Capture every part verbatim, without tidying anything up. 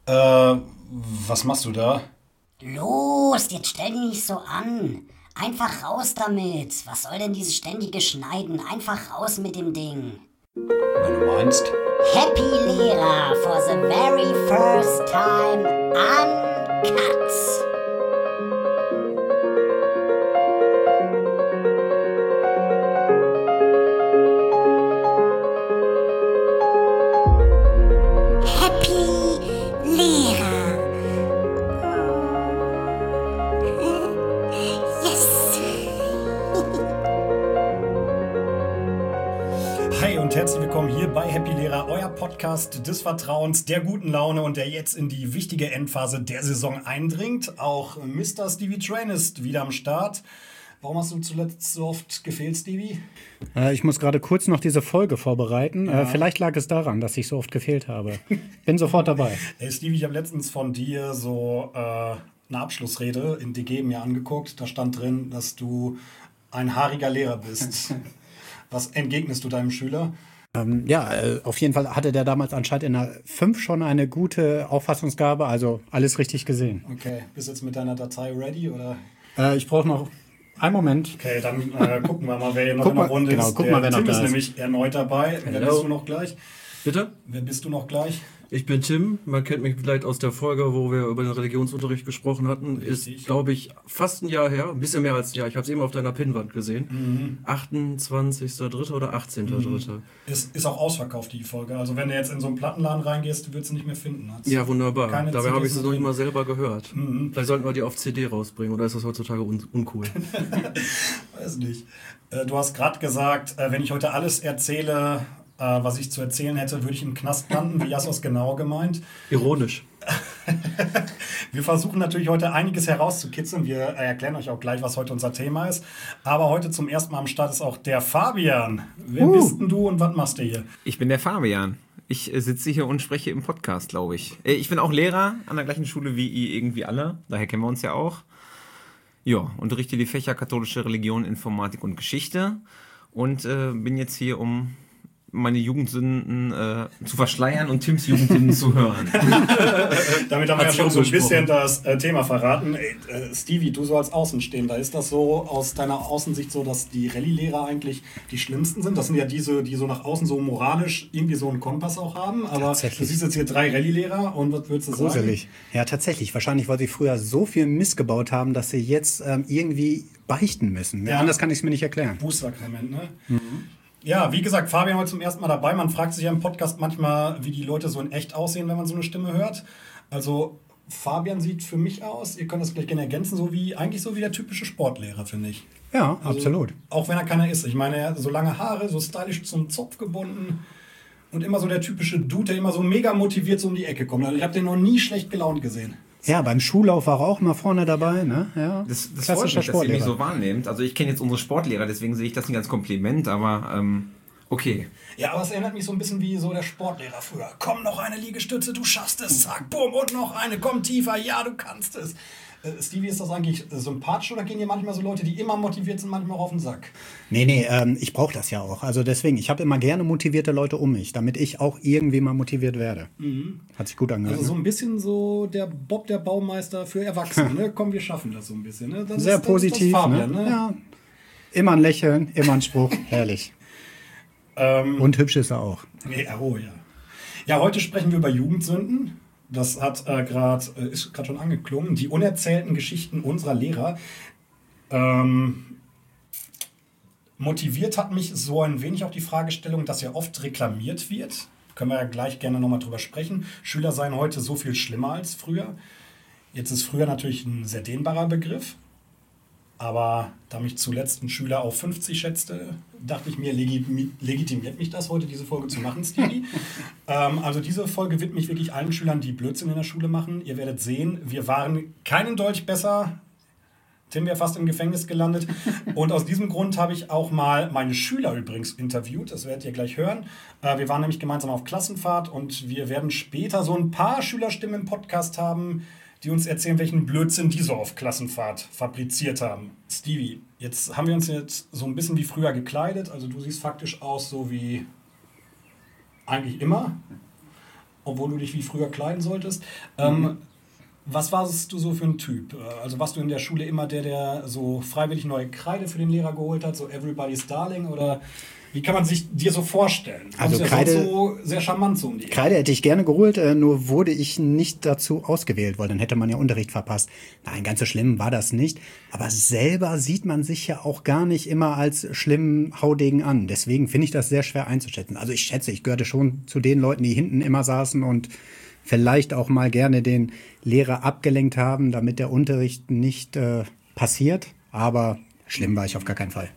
Äh, was machst du da? Los, jetzt stell dich nicht so an. Einfach raus damit. Was soll denn dieses ständige Schneiden? Einfach raus mit dem Ding. Wenn du meinst. Happy Lehrer for the very first time uncut. Herzlich willkommen hier bei Happy Lehrer, euer Podcast des Vertrauens, der guten Laune und der jetzt in die wichtige Endphase der Saison eindringt. Auch Mister Stevie Train ist wieder am Start. Warum hast du zuletzt so oft gefehlt, Stevie? Äh, ich muss gerade kurz noch diese Folge vorbereiten. Ja. Äh, vielleicht lag es daran, dass ich so oft gefehlt habe. Bin sofort dabei. Hey Stevie, ich habe letztens von dir so äh, eine Abschlussrede in D G mir angeguckt. Da stand drin, dass du ein haariger Lehrer bist. Was entgegnest du deinem Schüler? Ähm, ja, äh, auf jeden Fall hatte der damals anscheinend in der fünf schon eine gute Auffassungsgabe, also alles richtig gesehen. Okay, bist du jetzt mit deiner Datei ready, oder? Äh, ich brauche noch einen Moment. Okay, dann äh, gucken wir mal, wer hier noch guck in der mal, Runde genau, ist. Guck der mal, wer Tim noch da ist ist nämlich erneut dabei. Hello. Wer bist du noch gleich? Bitte? Wer bist du noch gleich? Ich bin Tim, man kennt mich vielleicht aus der Folge, wo wir über den Religionsunterricht gesprochen hatten. Richtig. Ist, glaube ich, fast ein Jahr her, ein bisschen mehr als ein Jahr. Ich habe es eben auf deiner Pinnwand gesehen. Mhm. achtundzwanzigster dritter oder achtzehnter dritter Mhm. Ist, ist auch ausverkauft, die Folge. Also wenn du jetzt in so einen Plattenladen reingehst, du würdest sie nicht mehr finden. Hat's ja, wunderbar. Dabei habe ich sie noch nicht mal selber gehört. Mhm. Vielleicht sollten wir die auf C D rausbringen, oder ist das heutzutage un- uncool? Weiß nicht. Äh, du hast gerade gesagt, äh, wenn ich heute alles erzähle, was ich zu erzählen hätte, würde ich im Knast landen. Wie hast du das genau gemeint? Ironisch. Wir versuchen natürlich heute einiges herauszukitzeln. Wir erklären euch auch gleich, was heute unser Thema ist. Aber heute zum ersten Mal am Start ist auch der Fabian. Wer uh. bist denn du und was machst du hier? Ich bin der Fabian. Ich äh, sitze hier und spreche im Podcast, glaube ich. Äh, ich bin auch Lehrer an der gleichen Schule wie ihr irgendwie alle. Daher kennen wir uns ja auch. Ja, unterrichte die Fächer katholische Religion, Informatik und Geschichte. Und äh, bin jetzt hier, um meine Jugendsünden äh, zu verschleiern und Tims Jugendsünden zu hören. Damit haben wir ja schon so ein bisschen das äh, Thema verraten. Ey, äh, Stevie, du so als Außenstehender, ist das so aus deiner Außensicht so, dass die Rallye-Lehrer eigentlich die schlimmsten sind? Das sind ja diese, die so nach außen so moralisch irgendwie so einen Kompass auch haben. Aber du siehst jetzt hier drei Rallye-Lehrer und was würdest du sagen? Gruselig. Ja, tatsächlich. Wahrscheinlich, weil sie früher so viel Mist gebaut haben, dass sie jetzt ähm, irgendwie beichten müssen. Ja. Anders kann ich es mir nicht erklären. Bußsakrament, ne? Mhm. Ja, wie gesagt, Fabian heute zum ersten Mal dabei. Man fragt sich ja im Podcast manchmal, wie die Leute so in echt aussehen, wenn man so eine Stimme hört. Also Fabian sieht für mich aus, ihr könnt das gleich gerne ergänzen, so wie eigentlich so wie der typische Sportlehrer, finde ich. Ja, also, absolut. Auch wenn er keiner ist. Ich meine, er hat so lange Haare, so stylisch zum Zopf gebunden und immer so der typische Dude, der immer so mega motiviert so um die Ecke kommt. Also ich habe den noch nie schlecht gelaunt gesehen. Ja, beim Schullauf war er auch mal vorne dabei, ne? Ja. Das, das freut mich, dass ihr mich so wahrnehmt. Also ich kenne jetzt unsere Sportlehrer, deswegen sehe ich das nicht als Kompliment, aber ähm, okay. Ja, aber es erinnert mich so ein bisschen wie so der Sportlehrer früher. Komm, noch eine Liegestütze, du schaffst es, zack, bumm, und noch eine, komm tiefer, ja, du kannst es. Äh, Stevie, ist das eigentlich sympathisch oder gehen hier manchmal so Leute, die immer motiviert sind, manchmal auch auf den Sack? Nee, nee, ähm, ich brauche das ja auch. Also deswegen, ich habe immer gerne motivierte Leute um mich, damit ich auch irgendwie mal motiviert werde. Mhm. Hat sich gut angehört. Also so ein bisschen so der Bob, der Baumeister für Erwachsene. Ne? Komm, wir schaffen das so ein bisschen. Ne? Das Sehr ist, positiv. Das ist Fabian, ne? Ne? Ja. Immer ein Lächeln, immer ein Spruch. Herrlich. Ähm, Und hübsch ist er auch. Ja, oh ja. Ja, heute sprechen wir über Jugendsünden. Das hat äh, gerade äh, ist gerade schon angeklungen. Die unerzählten Geschichten unserer Lehrer. Ähm, motiviert hat mich so ein wenig auch die Fragestellung, dass ja oft reklamiert wird. Können wir ja gleich gerne nochmal drüber sprechen. Schüler seien heute so viel schlimmer als früher. Jetzt ist früher natürlich ein sehr dehnbarer Begriff. Aber da mich zuletzt ein Schüler auf fünfzig schätzte, dachte ich mir, legitimiert, legitimiert mich das heute, diese Folge zu machen, Stevie. ähm, also diese Folge widme ich wirklich allen Schülern, die Blödsinn in der Schule machen. Ihr werdet sehen, wir waren keinen Dolch besser. Tim wäre fast im Gefängnis gelandet. Und aus diesem Grund habe ich auch mal meine Schüler übrigens interviewt. Das werdet ihr gleich hören. Äh, wir waren nämlich gemeinsam auf Klassenfahrt und wir werden später so ein paar Schülerstimmen im Podcast haben, die uns erzählen, welchen Blödsinn die so auf Klassenfahrt fabriziert haben. Stevie, jetzt haben wir uns jetzt so ein bisschen wie früher gekleidet. Also du siehst faktisch aus so wie eigentlich immer. obwohl du dich wie früher kleiden solltest. Ähm, mhm. Was warst du so für ein Typ? Also warst du in der Schule immer der, der so freiwillig neue Kreide für den Lehrer geholt hat, so everybody's darling, oder wie kann man sich dir so vorstellen? Du also ja Kreide, so sehr charmant so um die Ecke. Kreide hätte ich gerne geholt, äh, nur wurde ich nicht dazu ausgewählt, weil dann hätte man ja Unterricht verpasst. Nein, ganz so schlimm war das nicht. Aber selber sieht man sich ja auch gar nicht immer als schlimmen Haudegen an. Deswegen finde ich das sehr schwer einzuschätzen. Also ich schätze, ich gehörte schon zu den Leuten, die hinten immer saßen und vielleicht auch mal gerne den Lehrer abgelenkt haben, damit der Unterricht nicht äh, passiert. Aber schlimm war ich auf gar keinen Fall.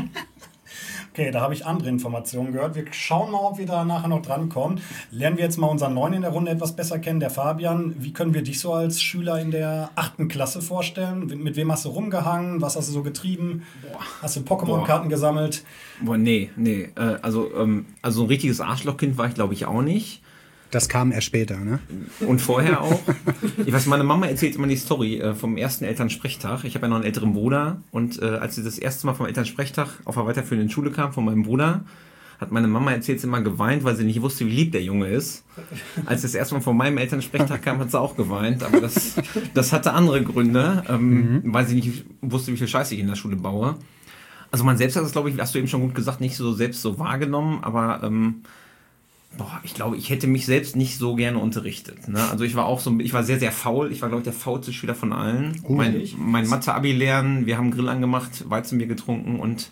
Okay, da habe ich andere Informationen gehört. Wir schauen mal, ob wir da nachher noch drankommen. Lernen wir jetzt mal unseren Neuen in der Runde etwas besser kennen, der Fabian. Wie können wir dich so als Schüler in der achten Klasse vorstellen? Mit wem hast du rumgehangen? Was hast du so getrieben? Boah. Hast du Pokémon-Karten gesammelt? Boah, nee, nee. Äh, also, ähm, also ein richtiges Arschlochkind war ich, glaube ich, auch nicht. Das kam erst später, ne? Und vorher auch. Ich weiß, meine Mama erzählt immer die Story äh, vom ersten Elternsprechtag. Ich habe ja noch einen älteren Bruder und äh, als sie das erste Mal vom Elternsprechtag auf der weiterführenden Schule kam, von meinem Bruder, hat meine Mama erzählt, sie immer geweint, weil sie nicht wusste, wie lieb der Junge ist. Als das erste Mal von meinem Elternsprechtag kam, hat sie auch geweint, aber das, das hatte andere Gründe, ähm, mhm. weil sie nicht wusste, wie viel Scheiße ich in der Schule baue. Also man selbst hat das, glaube ich, hast du eben schon gut gesagt, nicht so selbst so wahrgenommen, aber ähm, Boah, ich glaube, ich hätte mich selbst nicht so gerne unterrichtet. Ne? Also ich war auch so, ich war sehr, sehr faul. Ich war, glaube ich, der faulste Schüler von allen. Uh, mein mein Mathe-Abi lernen, wir haben Grill angemacht, Weizenbier getrunken und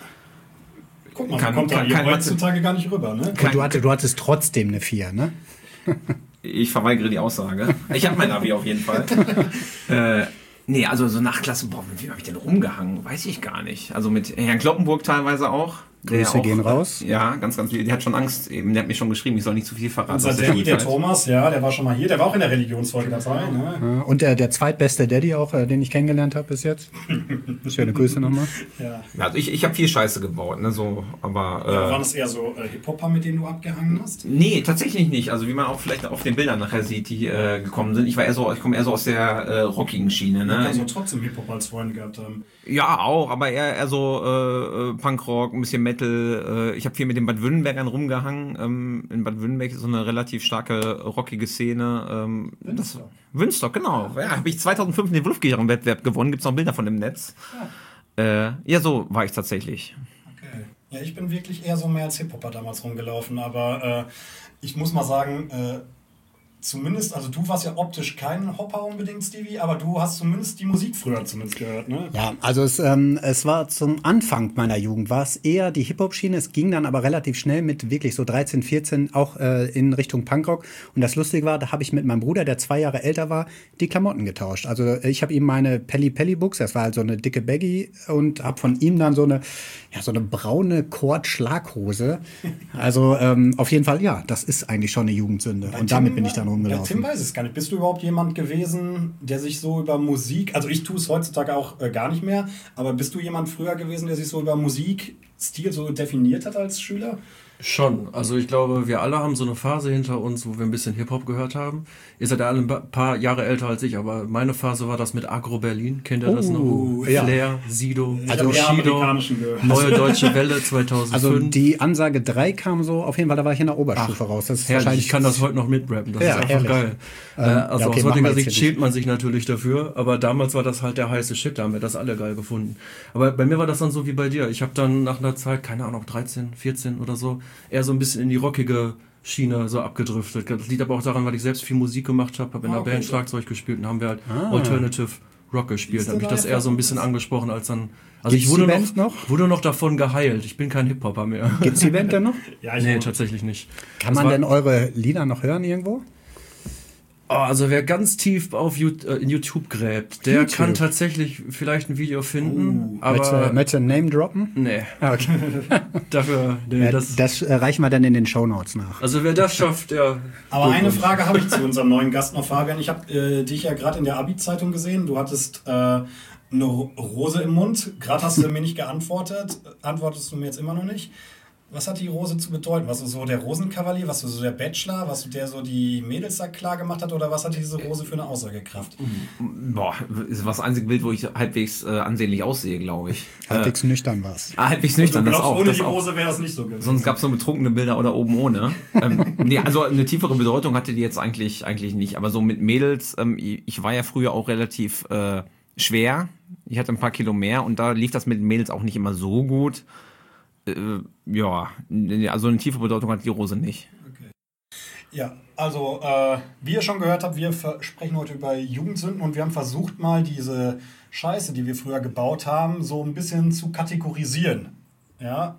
guck mal, kann, kommt kann, da heutzutage gar nicht rüber. Ne? Und du, hatte, du hattest trotzdem eine vier, ne? Ich verweigere die Aussage. Ich habe mein Abi auf jeden Fall. äh, nee, also so Nachklasse, boah, mit wem habe ich denn rumgehangen? Weiß ich gar nicht. Also mit Herrn Kloppenburg teilweise auch. Grüße auch, gehen raus. Ja, ganz, ganz viel. Der hat schon Angst eben. Der hat mir schon geschrieben, ich soll nicht zu viel verraten. Unser Daddy, der Thomas, ja, der war schon mal hier. Der war auch in der Religionsfolge dabei. Ne? Ja, und der, der zweitbeste Daddy auch, äh, den ich kennengelernt habe bis jetzt. Schöne Grüße nochmal. Ja. Also ich, ich habe viel Scheiße gebaut. Ne, so, aber, äh, ja, waren das eher so äh, Hip-Hopper, mit denen du abgehangen hast? Nee, tatsächlich nicht. Also wie man auch vielleicht auf den Bildern nachher sieht, die äh, gekommen sind. Ich war eher so, ich komme eher so aus der äh, rockigen Schiene. Ne? Du kannst trotzdem Hip-Hop als Freund gehabt haben. Ja, auch, aber eher, eher so äh, Punkrock, ein bisschen Metal. Äh, ich habe viel mit den Bad Württembergern rumgehangen. Ähm, in Bad Württemberg ist so eine relativ starke rockige Szene. Ähm, Wünstock. Wünstock, genau. Ja, habe ich zweitausendfünf den Wolfgitarrenwettbewerb gewonnen. Gibt's noch Bilder von dem Netz. Ja. Äh, ja, so war ich tatsächlich. Okay. Ja, ich bin wirklich eher so mehr als Hip-Hopper damals rumgelaufen, aber äh, ich muss mal sagen, äh, zumindest, also du warst ja optisch kein Hopper unbedingt, Stevie, aber du hast zumindest die Musik früher zumindest gehört, ne? Ja, also es, ähm, es war zum Anfang meiner Jugend, war es eher die Hip-Hop-Schiene, es ging dann aber relativ schnell mit wirklich so dreizehn, vierzehn auch äh, in Richtung Punkrock und das Lustige war, da habe ich mit meinem Bruder, der zwei Jahre älter war, die Klamotten getauscht. Also ich habe ihm meine Pelli Pelli Books, das war halt so eine dicke Baggy und habe von ihm dann so eine, ja, so eine braune Kord-Schlaghose. Also ähm, auf jeden Fall, ja, das ist eigentlich schon eine Jugendsünde Bei und Tim, damit bin ich dann rumgelaufen. Ja, Tim weiß es gar nicht. Bist du überhaupt jemand gewesen, der sich so über Musik, also ich tue es heutzutage auch äh, gar nicht mehr, aber bist du jemand früher gewesen, der sich so über Musikstil so definiert hat als Schüler? Schon. Also ich glaube, wir alle haben so eine Phase hinter uns, wo wir ein bisschen Hip-Hop gehört haben. Ihr seid ja alle ein paar Jahre älter als ich, aber meine Phase war das mit Agro Berlin. Kennt ihr das Oh, noch? ja. Flair, Sido, Also eher Bushido, amerikanischen gehört. Neue Deutsche Welle zweitausendfünf. Also die Ansage drei kam so, auf jeden Fall, da war ich in der Oberstufe raus. Das ist Herrlich, wahrscheinlich ich kann das heute noch mitrappen, das Ja, ist einfach herrlich. geil. Ähm, äh, also ja, okay, aus machen wir heutiger jetzt Sicht hier schämt nicht. man sich natürlich dafür, aber damals war das halt der heiße Shit, da haben wir das alle geil gefunden. Aber bei mir war das dann so wie bei dir. Ich habe dann nach einer Zeit, keine Ahnung, dreizehn, vierzehn oder so, eher so ein bisschen in die rockige Schiene so abgedriftet. Das liegt aber auch daran, weil ich selbst viel Musik gemacht habe, habe in Ah, der okay. Band Schlagzeug gespielt und haben wir halt Ah. Alternative Rock gespielt. Siehst Da du, habe ich da das ja eher so ein bisschen was. angesprochen als dann... Also Gibt's ich wurde die noch, Band noch? wurde noch davon geheilt. Ich bin kein Hip-Hopper mehr. Gibt's die Band denn noch? Ja, ich Nee, auch. tatsächlich nicht. Kann Das man war- denn eure Lieder noch hören irgendwo? Oh, also wer ganz tief auf YouTube, äh, in YouTube gräbt, der YouTube? kann tatsächlich vielleicht ein Video finden, Möchtest aber du- möchtest du Name droppen? nee, Ah, okay. dafür, nee, Ja, das, das äh, reichen wir dann in den Shownotes nach. also wer das schafft, der... Aber eine Glückwunsch. Frage habe ich zu unserem neuen Gast noch, Fabian. Ich habe äh, dich ja gerade in der Abi-Zeitung gesehen. Du hattest äh, eine Ro- Rose im Mund. Gerade hast du mir nicht geantwortet. Antwortest du mir jetzt immer noch nicht. Was hat die Rose zu bedeuten? Warst du so der Rosenkavalier? Warst du so der Bachelor? Warst du der, so die Mädels da klar gemacht hat? Oder was hat diese Rose für eine Aussagekraft? Boah, ist das einzige Bild, wo ich halbwegs äh, ansehnlich aussehe, glaube ich. Halbwegs äh, nüchtern war's. Ah, halbwegs nüchtern, Du das glaubst, auch. ohne Das die auch. Rose wäre das nicht so gewesen. Sonst gab es so betrunkene Bilder oder oben ohne. ähm, nee, also eine tiefere Bedeutung hatte die jetzt eigentlich eigentlich nicht. Aber so mit Mädels, ähm, ich war ja früher auch relativ äh, schwer. Ich hatte ein paar Kilo mehr und da lief das mit Mädels auch nicht immer so gut. Äh, ja, also eine tiefe Bedeutung hat die Rose nicht. Okay. Ja, also äh, wie ihr schon gehört habt, wir sprechen heute über Jugendsünden und wir haben versucht mal diese Scheiße, die wir früher gebaut haben, so ein bisschen zu kategorisieren. Ja,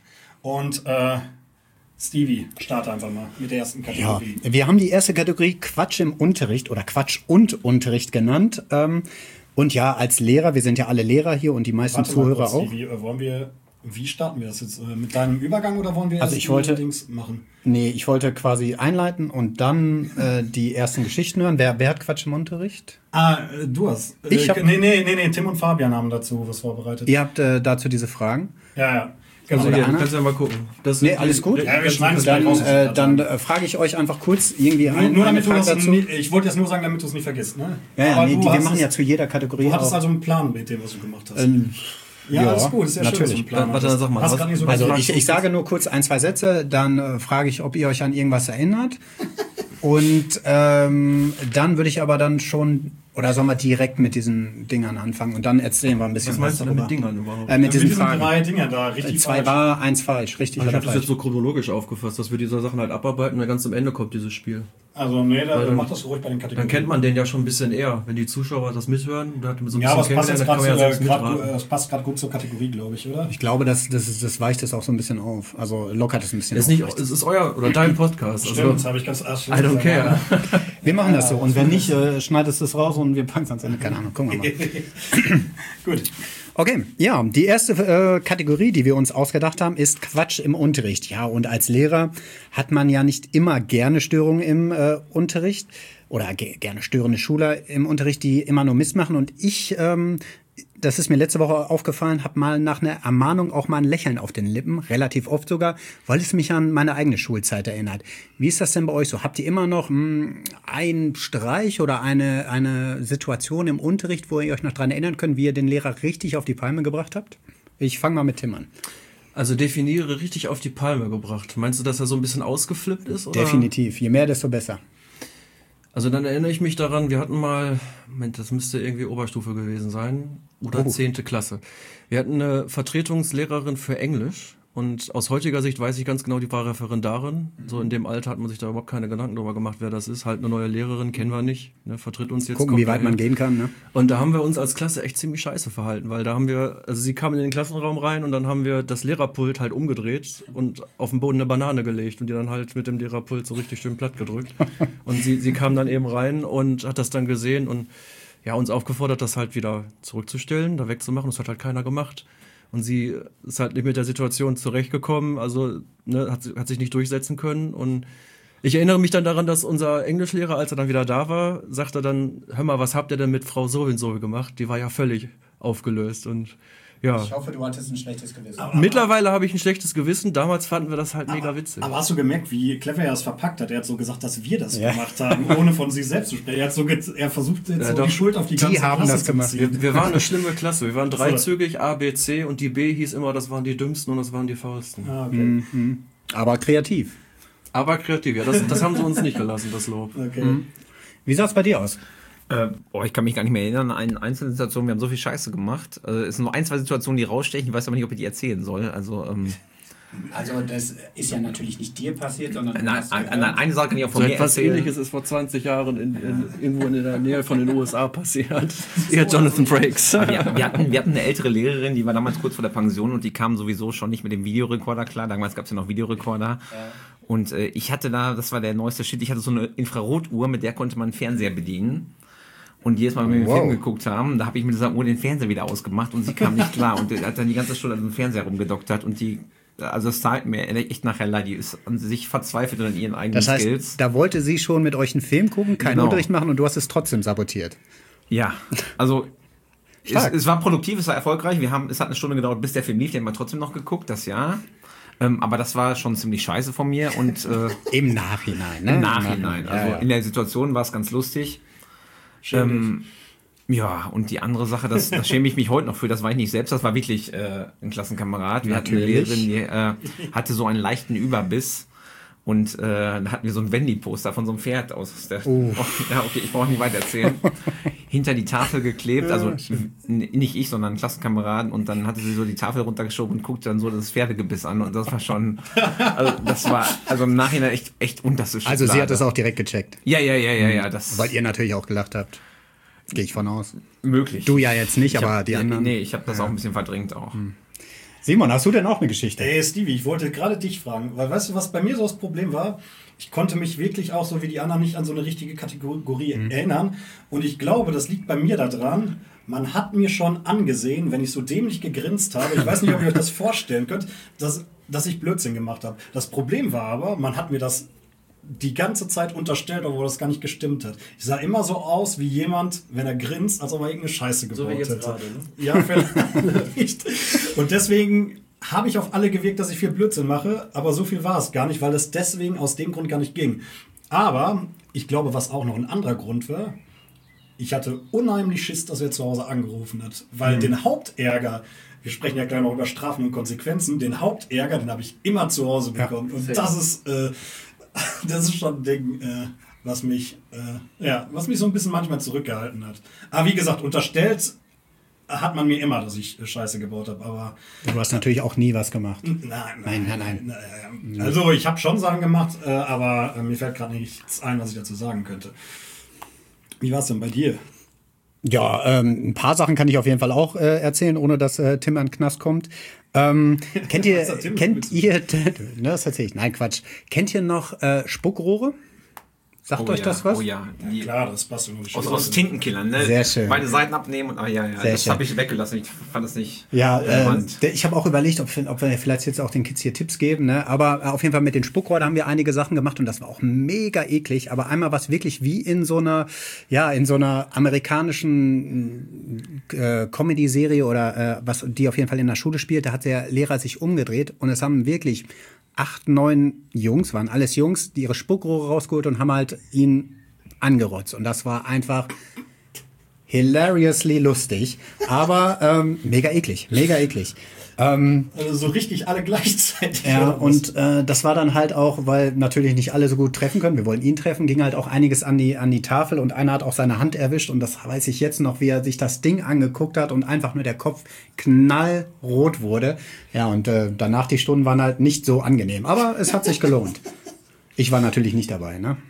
und äh, Stevie, starte einfach mal mit der ersten Kategorie. Ja, wir haben die erste Kategorie Quatsch im Unterricht oder Quatsch und Unterricht genannt. Ähm, und ja, als Lehrer, wir sind ja alle Lehrer hier und die meisten Warte mal Zuhörer kurz, auch. Stevie, äh, wollen wir, wie starten wir das jetzt? Äh, mit deinem Übergang oder wollen wir Also erst ich wollte- Dings machen? Nee, ich wollte quasi einleiten und dann äh, die ersten Geschichten hören. Wer, wer hat Quatsch im Unterricht? Ah, äh, du hast. Äh, Ich hab- nee, nee, nee, nee, Tim und Fabian haben dazu was vorbereitet. Ihr habt äh, dazu diese Fragen. Ja, ja. Also Oder hier, du Anna? kannst ja mal gucken. Das Nee, sind alles die- gut. die Ja, wir ganzen schneiden es Karten. gleich Dann, raus. äh, dann äh, frage ich euch einfach kurz irgendwie ein, Nur eine damit du Frage das dazu. nie, ich wollte jetzt nur sagen, damit du es nicht vergisst, ne? Ja, ja, Aber nee, du die, wir hast machen es- ja zu jeder Kategorie Du hattest auch. also einen Plan mit dem, was du gemacht hast. Ähm, ja, ja, alles gut, ist ja schön, dass du natürlich. einen Plan Warte, hattest. sag mal, Hast was- grad nicht so Also gefragt, ich, ich sage nur kurz ein, zwei Sätze, dann äh, frage ich, ob ihr euch an irgendwas erinnert. Und ähm, dann würde ich aber dann schon, oder sollen wir direkt mit diesen Dingern anfangen und dann erzählen wir ein bisschen Was meinst du denn darüber. mit Dingern überhaupt? Äh, mit mit diesen diesen Fragen. drei Dinger da, richtig Äh, Zwei falsch. wahr, eins falsch, richtig Ich oder habe das falsch. jetzt so chronologisch aufgefasst, dass wir diese Sachen halt abarbeiten und dann ganz am Ende kommt dieses Spiel. Also, nee, da, Weil dann- mach das ruhig bei den Kategorien. Dann kennt man den ja schon ein bisschen eher, wenn die Zuschauer das mithören. Da hat man so ein Ja, aber es bisschen passt jetzt kennengelernt, gerade dann kann man ja zu, selbst äh, grad, mitraten. äh, es passt gerade gut zur Kategorie, glaube ich, oder? Ich glaube, das, das, ist, das weicht es auch so ein bisschen auf. Also lockert es ein bisschen Es ist, nicht, es ist euer oder dein Podcast. Stimmt, Also, das habe ich ganz... Ach, I don't care. Wir machen das so. Und wenn nicht, äh, schneidest du es raus und wir packen es ans Ende. Keine Ahnung, gucken wir mal. Gut. Okay, ja, die erste äh, Kategorie, die wir uns ausgedacht haben, ist Quatsch im Unterricht. Ja, und als Lehrer hat man ja nicht immer gerne Störungen im äh, Unterricht oder ge gerne störende Schüler im Unterricht, die immer nur Mist machen. Und ich, ähm, das ist mir letzte Woche aufgefallen, habe mal nach einer Ermahnung auch mal ein Lächeln auf den Lippen, relativ oft sogar, weil es mich an meine eigene Schulzeit erinnert. Wie ist das denn bei euch so? Habt ihr immer noch mh, einen Streich oder eine, eine Situation im Unterricht, wo ihr euch noch dran erinnern könnt, wie ihr den Lehrer richtig auf die Palme gebracht habt? Ich fange mal mit Tim an. Also definiere richtig auf die Palme gebracht. Meinst du, dass er so ein bisschen ausgeflippt ist? Oder? Definitiv. Je mehr, desto besser. Also dann erinnere ich mich daran, wir hatten mal, Moment, das müsste irgendwie Oberstufe gewesen sein oder Oh. zehnte Klasse. Wir hatten eine Vertretungslehrerin für Englisch und aus heutiger Sicht weiß ich ganz genau, die war Referendarin. So in dem Alter hat man sich da überhaupt keine Gedanken darüber gemacht, wer das ist. Halt eine neue Lehrerin, kennen wir nicht, ne, vertritt uns jetzt. Gucken, kommt wie weit daher. man gehen kann. Ne? Und da haben wir uns als Klasse echt ziemlich scheiße verhalten, weil da haben wir, also sie kam in den Klassenraum rein und dann haben wir das Lehrerpult halt umgedreht und auf den Boden eine Banane gelegt und die dann halt mit dem Lehrerpult so richtig schön platt gedrückt. Und sie, sie kam dann eben rein und hat das dann gesehen und ja, uns aufgefordert, das halt wieder zurückzustellen, da wegzumachen. Das hat halt keiner gemacht. Und sie ist halt nicht mit der Situation zurechtgekommen, also ne, hat, hat sich nicht durchsetzen können. Und ich erinnere mich dann daran, dass unser Englischlehrer, als er dann wieder da war, sagte dann, hör mal, was habt ihr denn mit Frau so und so gemacht? Die war ja völlig aufgelöst und ja. Ich hoffe, du hattest ein schlechtes Gewissen. Mittlerweile habe ich ein schlechtes Gewissen, damals fanden wir das halt mega witzig. Aber hast du gemerkt, wie clever er es verpackt hat? Er hat so gesagt, dass wir das Ja. gemacht haben, ohne von sich selbst zu sprechen. Er hat so ge- er versucht jetzt Ja, so doch. die Schuld auf die Die ganze haben Klasse das zu gemacht. ziehen. Wir, wir waren eine schlimme Klasse, wir waren dreizügig, A, B, C und die B hieß immer, das waren die Dümmsten und das waren die Faulsten. Ah, okay. Aber kreativ. Aber kreativ, ja, das, das haben sie uns nicht gelassen, das Lob. okay. Wie sah es bei dir aus? Äh, boah, ich kann mich gar nicht mehr erinnern an eine einzelne Situation. Wir haben so viel Scheiße gemacht. Äh, es sind nur ein, zwei Situationen, die rausstechen. Ich weiß aber nicht, ob ich die erzählen soll. Also, ähm, Also das ist ja natürlich nicht dir passiert, sondern nein, nein, nein, eine Sache kann ich auch von So mir etwas erzählen. Ähnliches ist vor zwanzig Jahren in, in, irgendwo in der Nähe von den U S A passiert. Eher Jonathan Frakes. Wir, wir, hatten, wir hatten eine ältere Lehrerin, die war damals kurz vor der Pension und die kam sowieso schon nicht mit dem Videorekorder klar. Damals gab es ja noch Videorekorder. Und äh, ich hatte da, das war der neueste Shit, ich hatte so eine Infrarotuhr, mit der konnte man einen Fernseher bedienen. Und jedes Mal, wenn wir den Wow. Film geguckt haben, da habe ich mit dieser Uhr den Fernseher wieder ausgemacht und sie kam nicht klar und hat dann die ganze Stunde an dem Fernseher rumgedoktert und die, also es zahlt mir echt nachher leid, die ist an sich verzweifelt an ihren eigenen Das heißt, Skills. da wollte sie schon mit euch einen Film gucken, keinen Genau. Unterricht machen und du hast es trotzdem sabotiert. Ja, also es, Stark. es war produktiv, es war erfolgreich. Wir haben, es hat eine Stunde gedauert, bis der Film lief, den haben wir trotzdem noch geguckt, das Jahr. Ähm, aber das war schon ziemlich scheiße von mir und äh, Im Nachhinein, ne? im Nachhinein. Also Ja, ja. in der Situation war es ganz lustig. Ähm, ja, und die andere Sache, das, das schäme ich mich heute noch für, das war ich nicht selbst, das war wirklich äh, ein Klassenkamerat. Wir hatten eine Natürlich. Lehrerin, die äh, hatte so einen leichten Überbiss. Und äh, da hatten wir so ein Wendy-Poster von so einem Pferd aus. Der, Oh. oh, ja, okay, ich brauche nicht weiter erzählen. Hinter die Tafel geklebt, also n- nicht ich, sondern Klassenkameraden. Und dann hatte sie so die Tafel runtergeschoben und guckte dann so das Pferdegebiss an. Und das war schon, also das war also im Nachhinein echt, echt unterste Also sie hat Schublade. das auch direkt gecheckt, Ja, ja, ja, ja, ja, das weil ihr natürlich auch gelacht habt. Gehe ich von aus. möglich. Du ja jetzt nicht, Ich aber hab, die ja, anderen. Nee, ich habe das auch ein bisschen verdrängt auch. Simon, hast du denn auch eine Geschichte? Ey, Stevie, ich wollte gerade dich fragen, weil weißt du, was bei mir so das Problem war? Ich konnte mich wirklich auch so wie die anderen nicht an so eine richtige Kategorie erinnern. Und ich glaube, das liegt bei mir daran, man hat mir schon angesehen, wenn ich so dämlich gegrinst habe, ich weiß nicht, ob ihr euch das vorstellen könnt, dass, dass ich Blödsinn gemacht habe. Das Problem war aber, man hat mir das die ganze Zeit unterstellt, obwohl das gar nicht gestimmt hat. Ich sah immer so aus wie jemand, wenn er grinst, als ob er irgendeine Scheiße gebaut So wie jetzt hätte. gerade, ne? Ja, vielleicht. Und deswegen habe ich auf alle gewirkt, dass ich viel Blödsinn mache, aber so viel war es gar nicht, weil es deswegen aus dem Grund gar nicht ging. Aber ich glaube, was auch noch ein anderer Grund war, ich hatte unheimlich Schiss, dass er zu Hause angerufen hat, weil Mhm. den Hauptärger, wir sprechen ja gleich noch über Strafen und Konsequenzen, den Hauptärger, den habe ich immer zu Hause bekommen. Und das ist, äh, das ist schon ein Ding, äh, was mich, äh, ja, was mich so ein bisschen manchmal zurückgehalten hat. Aber wie gesagt, unterstellt hat man mir immer, dass ich Scheiße gebaut habe, aber Du hast natürlich auch nie was gemacht. nein, Nein, nein, nein. nein. Also ich habe schon Sachen gemacht, äh, aber äh, mir fällt gerade nichts ein, was ich dazu sagen könnte. Wie war es denn bei dir? Ja, ähm, ein paar Sachen kann ich auf jeden Fall auch äh, erzählen, ohne dass äh, Tim an den Knast kommt. Ähm, kennt ihr, Was hat Tim kennt mit- ihr, ne, das erzähle ich, nein, Quatsch. Kennt ihr noch äh, Spuckrohre? Sagt Oh euch ja, das was? Oh ja, die, Klar, das passt nur aus, aus Tintenkillern, ne? Sehr schön. Beide Seiten abnehmen und, ah ja, ja, Sehr das schön. habe ich weggelassen. Ich fand das nicht Ja, äh, relevant. der- ich habe auch überlegt, ob, ob wir vielleicht jetzt auch den Kids hier Tipps geben, ne? Aber äh, auf jeden Fall mit den Spuckrohr, da haben wir einige Sachen gemacht und das war auch mega eklig. Aber einmal was wirklich wie in so einer, ja, in so einer amerikanischen äh, Comedy-Serie oder äh, was die auf jeden Fall in der Schule spielt, da hat der Lehrer sich umgedreht und es haben wirklich acht, neun Jungs, waren alles Jungs, die ihre Spuckrohre rausgeholt und haben halt ihn angerotzt. Und das war einfach hilariously lustig, aber ähm, mega eklig, mega eklig. Ähm, Also so richtig alle gleichzeitig. ja, oder was? und äh, das war dann halt auch, weil natürlich nicht alle so gut treffen können. Wir wollen ihn treffen, ging halt auch einiges an die, an die Tafel und einer hat auch seine Hand erwischt und das weiß ich jetzt noch, wie er sich das Ding angeguckt hat und einfach nur der Kopf knallrot wurde. Ja, und äh, danach die Stunden waren halt nicht so angenehm, aber es hat sich gelohnt. Ich war natürlich nicht dabei, ne?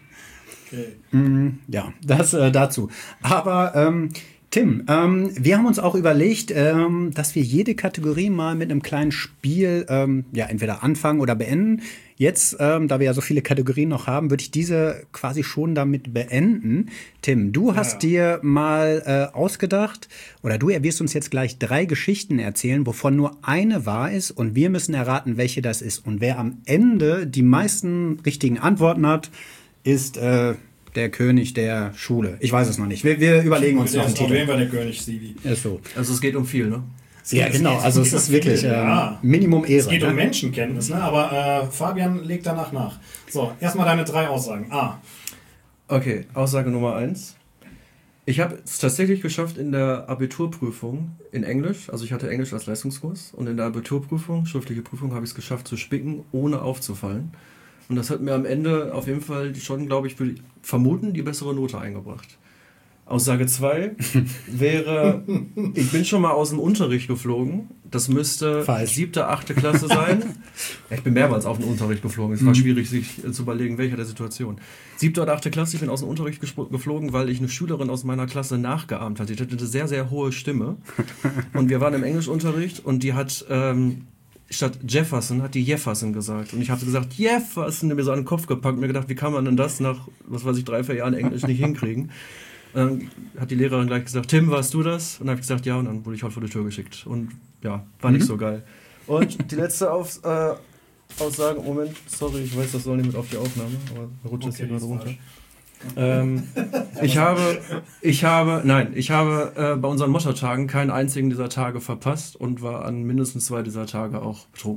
Okay. Ja, das äh, dazu. Aber ähm, Tim, ähm, wir haben uns auch überlegt, ähm, dass wir jede Kategorie mal mit einem kleinen Spiel ähm, ja entweder anfangen oder beenden. Jetzt, ähm, da wir ja so viele Kategorien noch haben, würde ich diese quasi schon damit beenden. Tim, du hast dir mal äh, ausgedacht, oder du wirst uns jetzt gleich drei Geschichten erzählen, wovon nur eine wahr ist und wir müssen erraten, welche das ist. Und wer am Ende die meisten richtigen Antworten hat, ist äh, der König der Schule. Ich weiß es noch nicht. Wir, wir überlegen uns Der noch einen ist auf jeden Titel. Fall der König, Stevie. Ist so. Also es geht um viel, ne? Ja, genau. Also es ist wirklich äh, Ja. Minimum Ehre. Es geht um ne? Menschenkenntnis, ne? Aber äh, Fabian legt danach nach. So, erstmal deine drei Aussagen. A. Okay, Aussage Nummer eins. Ich habe es tatsächlich geschafft in der Abiturprüfung in Englisch, also ich hatte Englisch als Leistungskurs und in der Abiturprüfung, schriftliche Prüfung, habe ich es geschafft zu spicken, ohne aufzufallen. Und das hat mir am Ende auf jeden Fall schon, glaube ich, würde ich vermuten, die bessere Note eingebracht. Aussage zwei wäre, ich bin schon mal aus dem Unterricht geflogen. Das müsste Falsch. siebte, achte Klasse sein. Ja, ich bin mehrmals auf den Unterricht geflogen. Es war schwierig, sich äh, zu überlegen, welcher der Situation. Siebte oder achte Klasse, ich bin aus dem Unterricht gespro- geflogen, weil ich eine Schülerin aus meiner Klasse nachgeahmt hatte. Die hatte eine sehr, sehr hohe Stimme. Und wir waren im Englischunterricht und die hat... Ähm, statt Jefferson hat die Jefferson gesagt. Und ich habe gesagt, Jefferson, mir so an den Kopf gepackt und mir gedacht, wie kann man denn das nach, was weiß ich, drei, vier Jahren Englisch nicht hinkriegen? Und dann hat die Lehrerin gleich gesagt, Tim, warst du das? Und dann habe ich gesagt, ja, und dann wurde ich halt vor die Tür geschickt. Und ja, war nicht so geil. Und die letzte Auf, äh, Aussage, Moment, sorry, ich weiß, das soll nicht mit auf die Aufnahme, aber wir rutschen jetzt hier Okay, gerade ist runter. falsch. Ähm, ich habe, ich habe, nein, ich habe äh, bei unseren Mottotagen keinen einzigen dieser Tage verpasst und war an mindestens zwei dieser Tage auch betrunken.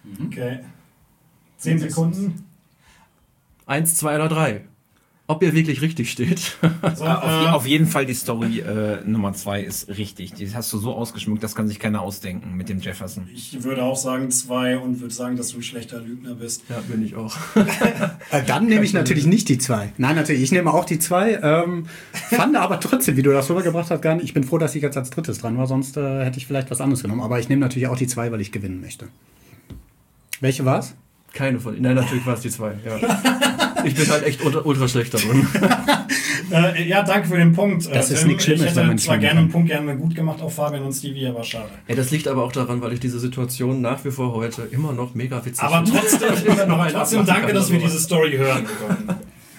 Okay. Zehn Sekunden. Eins, zwei oder drei. Ob ihr wirklich richtig steht. So, auf, je, äh, auf jeden Fall die Story äh, Nummer zwei ist richtig. Die hast du so ausgeschmückt, das kann sich keiner ausdenken mit dem Jefferson. ich würde auch sagen zwei und würde sagen, dass du ein schlechter Lügner bist. Ja, bin ich auch. Äh, dann nehme ich natürlich nicht die zwei. Nein, natürlich, ich nehme auch die zwei. Ähm, fand aber trotzdem, wie du das rübergebracht hast, gar nicht. Ich bin froh, dass ich jetzt als drittes dran war, sonst äh, hätte ich vielleicht was anderes genommen. Aber ich nehme natürlich auch die zwei, weil ich gewinnen möchte. Welche war's? Keine von ihnen. Nein, natürlich war es die zwei. Ja. Ich bin halt echt ultra, ultra schlecht darin. Äh, ja, danke für den Punkt. Das äh, ist Tim. nichts Schlimmes, Ich wenn hätte man zwar nicht gerne einen gewinnen Punkt gerne gut gemacht auf Fabian und Stevie, aber schade. Ja, das liegt aber auch daran, weil ich diese Situation nach wie vor heute immer noch mega witzig Aber finde. trotzdem, Immer noch einen trotzdem abmachen danke, kann, dass wir sowas. diese Story hören können.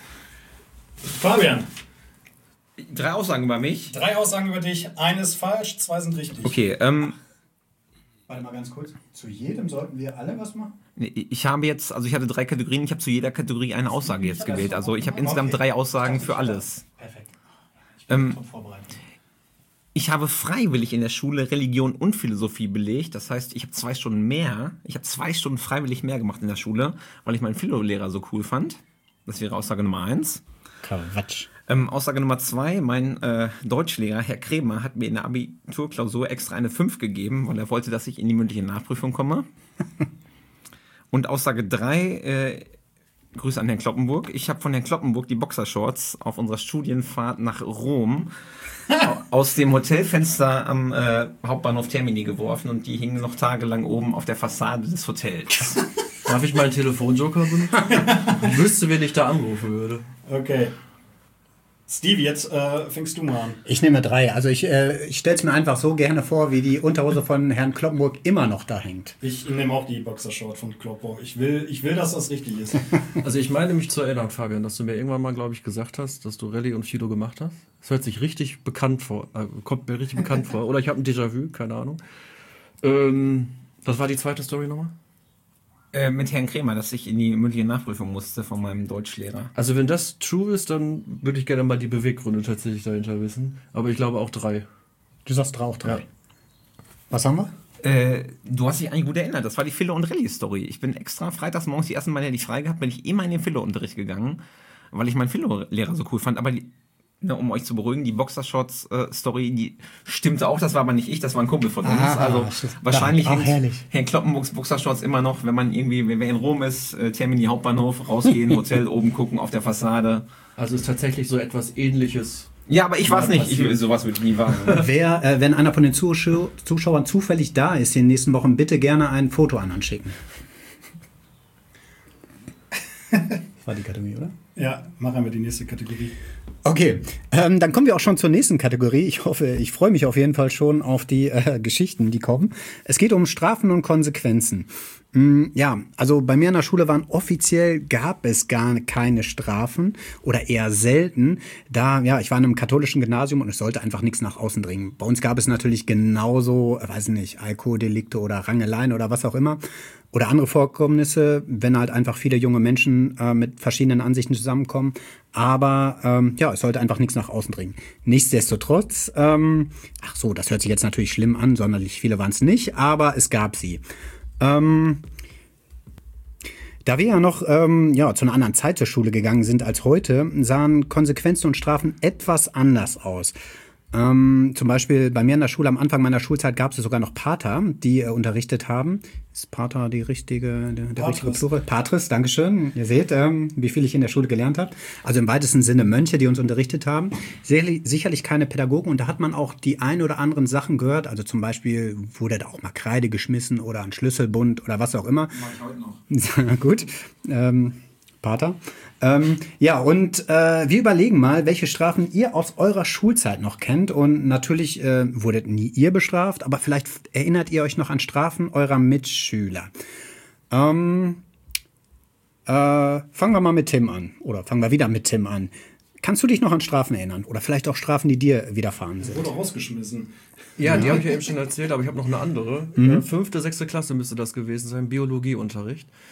Fabian, Drei Aussagen über mich. drei Aussagen über dich. Eine ist falsch, zwei sind richtig. Okay, ähm, Warte mal ganz kurz. Zu jedem sollten wir alle was machen? ich habe jetzt, also ich hatte drei Kategorien, ich habe zu jeder Kategorie eine Aussage jetzt gewählt. Also ich habe insgesamt Okay. drei Aussagen für alles. Perfekt. Ich bin Ähm, top vorbereitet. Ich habe freiwillig in der Schule Religion und Philosophie belegt. Das heißt, ich habe zwei Stunden mehr, ich habe zwei Stunden freiwillig mehr gemacht in der Schule, weil ich meinen Philo-Lehrer so cool fand. Das wäre Aussage Nummer eins. Quatsch. Ähm, Aussage Nummer zwei, mein äh, Deutschlehrer, Herr Kremer, hat mir in der Abiturklausur extra eine fünf gegeben, weil er wollte, dass ich in die mündliche Nachprüfung komme. Und Aussage drei, äh, Grüße an Herrn Kloppenburg. Ich habe von Herrn Kloppenburg die Boxershorts auf unserer Studienfahrt nach Rom aus dem Hotelfenster am äh, Hauptbahnhof Termini geworfen und die hingen noch tagelang oben auf der Fassade des Hotels. Darf ich meinen Telefonjoker benutzen? Ich wüsste, wen ich da anrufen würde. Okay. Stevie, jetzt äh, fängst du mal an. Ich nehme drei. Also ich, äh, ich stelle es mir einfach so gerne vor, wie die Unterhose von Herrn Kloppenburg immer noch da hängt. Ich nehme auch die Boxershort von Kloppo. Ich will, ich will, dass das richtig ist. Also ich meine mich zu erinnern, Fabian, dass du mir irgendwann mal, glaube ich, gesagt hast, dass du Rallye und Philo gemacht hast. Das hört sich richtig bekannt vor. Äh, kommt mir richtig bekannt vor. Oder ich habe ein Déjà-vu, keine Ahnung. Ähm, was war die zweite Story nochmal? Äh, mit Herrn Kremer, dass ich in die mündliche Nachprüfung musste von meinem Deutschlehrer. Also wenn das true ist, dann würde ich gerne mal die Beweggründe tatsächlich dahinter wissen. Aber ich glaube auch drei. Du sagst auch drei. Ja. Was haben wir? Äh, du hast dich eigentlich gut erinnert, das war die Philo- und Rallye-Story. Ich bin extra freitags morgens die ersten Mal, die ich frei gehabt, bin ich immer in den Philo-Unterricht gegangen, weil ich meinen Philo-Lehrer so cool fand. Aber die, ne, um euch zu beruhigen, die Boxershorts-Story, die stimmte auch, das war aber nicht ich, das war ein Kumpel von uns. Ah, also das ist- wahrscheinlich auch hängt herrlich. Herrn Kloppenburgs Boxershorts immer noch, wenn man irgendwie, wenn wer in Rom ist, äh, Termini Hauptbahnhof, rausgehen, Hotel oben gucken auf der Fassade. Also ist tatsächlich so etwas Ähnliches. Ja, aber ich weiß nicht, ich, passiert. sowas würde ich nie wagen. Wer, äh, wenn einer von den Zuschau Zuschauern zufällig da ist in den nächsten Wochen, bitte gerne ein Foto an uns schicken. Das war die Kategorie, oder? Ja, machen wir die nächste Kategorie. Okay, ähm, dann kommen wir auch schon zur nächsten Kategorie. Ich hoffe, ich freue mich auf jeden Fall schon auf die äh, Geschichten, die kommen. Es geht um Strafen und Konsequenzen. Mm, ja, also bei mir in der Schule waren offiziell, gab es gar keine Strafen oder eher selten. Da, ja, ich war in einem katholischen Gymnasium und es sollte einfach nichts nach außen dringen. Bei uns gab es natürlich genauso, äh, weiß nicht, Alkoholdelikte oder Rangeleien oder was auch immer. Oder andere Vorkommnisse, wenn halt einfach viele junge Menschen äh, mit verschiedenen Ansichten zusammenkommen. Aber ähm, ja, es sollte einfach nichts nach außen dringen. Nichtsdestotrotz, ähm, ach so, das hört sich jetzt natürlich schlimm an, sonderlich viele waren es nicht, aber es gab sie. Ähm, da wir ja noch ähm, ja, zu einer anderen Zeit zur Schule gegangen sind als heute, sahen Konsequenzen und Strafen etwas anders aus. Ähm, zum Beispiel bei mir in der Schule, am Anfang meiner Schulzeit gab es sogar noch Pater, die äh, unterrichtet haben. Ist Pater die richtige, der, der richtige Plural? Patris, Dankeschön. Ihr seht, ähm, wie viel ich in der Schule gelernt habe. Also im weitesten Sinne Mönche, die uns unterrichtet haben. Sicherlich, sicherlich keine Pädagogen und da hat man auch die ein oder anderen Sachen gehört. Also zum Beispiel wurde da auch mal Kreide geschmissen oder ein Schlüsselbund oder was auch immer. Mach ich heute noch. Gut, ähm, Pater. Ähm, ja, und äh, wir überlegen mal, welche Strafen ihr aus eurer Schulzeit noch kennt. Und natürlich äh, wurdet nie ihr bestraft, aber vielleicht erinnert ihr euch noch an Strafen eurer Mitschüler. Ähm, äh, fangen wir mal mit Tim an. Oder fangen wir wieder mit Tim an. Kannst du dich noch an Strafen erinnern? Oder vielleicht auch Strafen, die dir widerfahren sind? Wurde rausgeschmissen. Ja, die habe ich ja eben schon erzählt, aber ich habe noch eine andere. Mhm. Äh, fünfte, sechste Klasse müsste das gewesen sein, Biologieunterricht.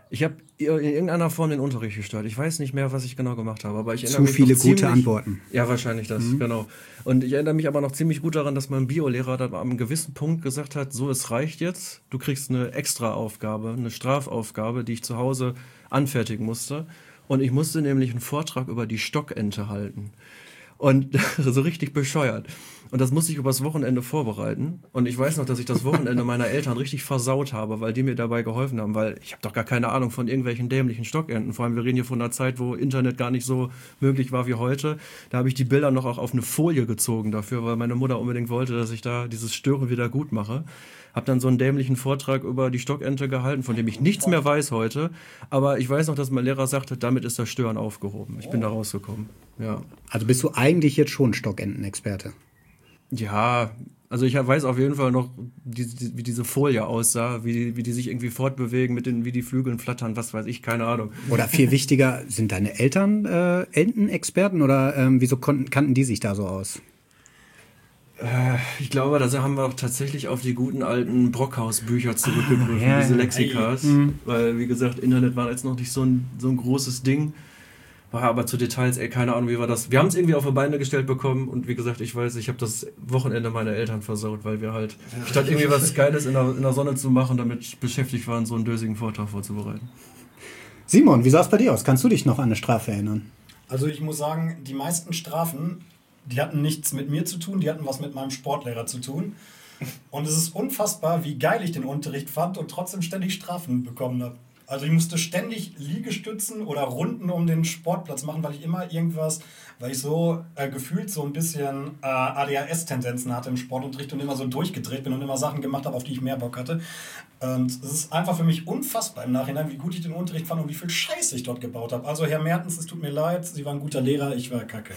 Ich habe in irgendeiner Form den Unterricht gestört. Ich weiß nicht mehr, was ich genau gemacht habe, aber ich erinnere Zu mich viele noch gute ziemlich, Antworten. Ja, wahrscheinlich das, mhm. genau. Und ich erinnere mich aber noch ziemlich gut daran, dass mein Biolehrer da an einem gewissen Punkt gesagt hat, so, es reicht jetzt, du kriegst eine Extraaufgabe, eine Strafaufgabe, die ich zu Hause anfertigen musste. Und ich musste nämlich einen Vortrag über die Stockente halten. Und so richtig bescheuert. Und das musste ich übers Wochenende vorbereiten. Und ich weiß noch, dass ich das Wochenende meiner Eltern richtig versaut habe, weil die mir dabei geholfen haben. Weil ich habe doch gar keine Ahnung von irgendwelchen dämlichen Stockenten. Vor allem, wir reden hier von einer Zeit, wo Internet gar nicht so möglich war wie heute. Da habe ich die Bilder noch auch auf eine Folie gezogen dafür, weil meine Mutter unbedingt wollte, dass ich da dieses Stören wieder gut mache. Habe dann so einen dämlichen Vortrag über die Stockente gehalten, von dem ich nichts mehr weiß heute. Aber ich weiß noch, dass mein Lehrer sagte, damit ist das Stören aufgehoben. Ich bin da rausgekommen. Ja. Also bist du eigentlich jetzt schon Stockentenexperte? Ja, also ich weiß auf jeden Fall noch, die, die, wie diese Folie aussah, wie die, wie die sich irgendwie fortbewegen, mit den, wie die Flügeln flattern, was weiß ich, keine Ahnung. Oder viel wichtiger, sind deine Eltern äh, Entenexperten oder ähm, wieso konnten, kannten die sich da so aus? Ich glaube, da haben wir auch tatsächlich auf die guten alten Brockhaus-Bücher zurückgegriffen, ah, ja, diese Lexikas. Mhm. Weil, wie gesagt, Internet war jetzt noch nicht so ein, so ein großes Ding. War aber zu Details, ey, keine Ahnung, wie war das. Wir haben es irgendwie auf die Beine gestellt bekommen und wie gesagt, ich weiß, ich habe das Wochenende meiner Eltern versaut, weil wir halt, statt irgendwie was Geiles in der, in der Sonne zu machen, damit beschäftigt waren, so einen dösigen Vortrag vorzubereiten. Simon, wie sah es bei dir aus? Kannst du dich noch an eine Strafe erinnern? Also ich muss sagen, die meisten Strafen, die hatten nichts mit mir zu tun, die hatten was mit meinem Sportlehrer zu tun. Und es ist unfassbar, wie geil ich den Unterricht fand und trotzdem ständig Strafen bekommen habe. Also ich musste ständig Liegestützen oder Runden um den Sportplatz machen, weil ich immer irgendwas, weil ich so äh, gefühlt so ein bisschen äh, A D H S-Tendenzen hatte im Sportunterricht und immer so durchgedreht bin und immer Sachen gemacht habe, auf die ich mehr Bock hatte. Und es ist einfach für mich unfassbar im Nachhinein, wie gut ich den Unterricht fand und wie viel Scheiße ich dort gebaut habe. Also Herr Mertens, es tut mir leid, Sie waren ein guter Lehrer, ich war kacke.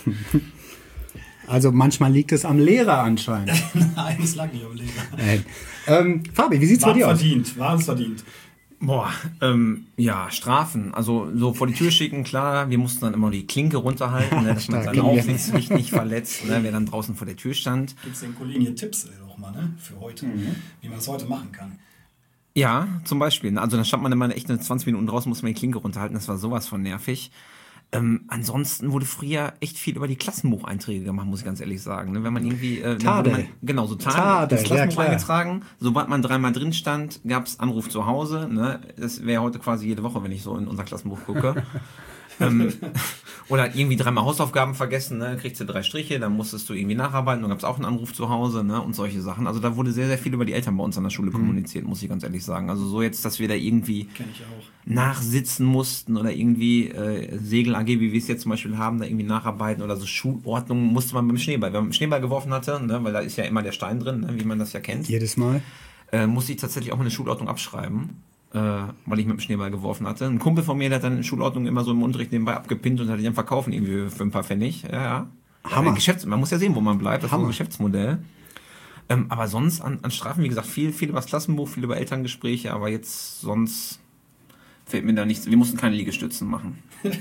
Also manchmal liegt es am Lehrer anscheinend. Nein, es lag nicht am Lehrer. Nein. Ähm, Fabi, wie sieht's war bei dir verdient, aus? War es verdient. Boah, ähm, ja, Strafen. Also so vor die Tür schicken, klar, wir mussten dann immer die Klinke runterhalten, ne, dass man seine Aufsichtspflicht nicht verletzt, ne, wer dann draußen vor der Tür stand. Gibt es den Kollegen hier Tipps auch mal, ne, für heute, mhm. wie man es heute machen kann? Ja, zum Beispiel. Also dann stand man immer echt zwanzig Minuten draußen, musste man die Klinke runterhalten, das war sowas von nervig. Ähm, ansonsten wurde früher echt viel über die Klassenbucheinträge gemacht, muss ich ganz ehrlich sagen. Ne? Wenn man irgendwie... Äh, Tadel. Man, genau, so Tadel, Tadel, das Klassenbuch ja, eingetragen. Sobald man dreimal drin stand, gab es Anruf zu Hause. Ne? Das wäre heute quasi jede Woche, wenn ich so in unser Klassenbuch gucke. ähm, oder irgendwie dreimal Hausaufgaben vergessen, ne? Kriegst du drei Striche, dann musstest du irgendwie nacharbeiten, dann gab es auch einen Anruf zu Hause, ne? Und solche Sachen. Also da wurde sehr, sehr viel über die Eltern bei uns an der Schule mhm. kommuniziert, muss ich ganz ehrlich sagen. Also so jetzt, dass wir da irgendwie nachsitzen mussten oder irgendwie äh, Segel-A G, wie wir es jetzt zum Beispiel haben, da irgendwie nacharbeiten oder so Schulordnung musste man beim Schneeball. Wenn man mit dem Schneeball geworfen hatte, ne? Weil da ist ja immer der Stein drin, ne? Wie man das ja kennt. Jedes Mal. Äh, musste ich tatsächlich auch mal eine Schulordnung abschreiben. Äh, weil ich mit dem Schneeball geworfen hatte. Ein Kumpel von mir, der hat dann in Schulordnung immer so im Unterricht nebenbei abgepinnt und hat die dann verkaufen irgendwie für ein paar Pfennig. Ja, ja. Hammer. Ja, Geschäfts- man muss ja sehen, wo man bleibt. Das Hammer. ist ein Geschäftsmodell. Ähm, aber sonst an, an Strafen, wie gesagt, viel, viel über das Klassenbuch, viel über Elterngespräche, aber jetzt sonst fällt mir da nichts. Wir mussten keine Liegestützen machen.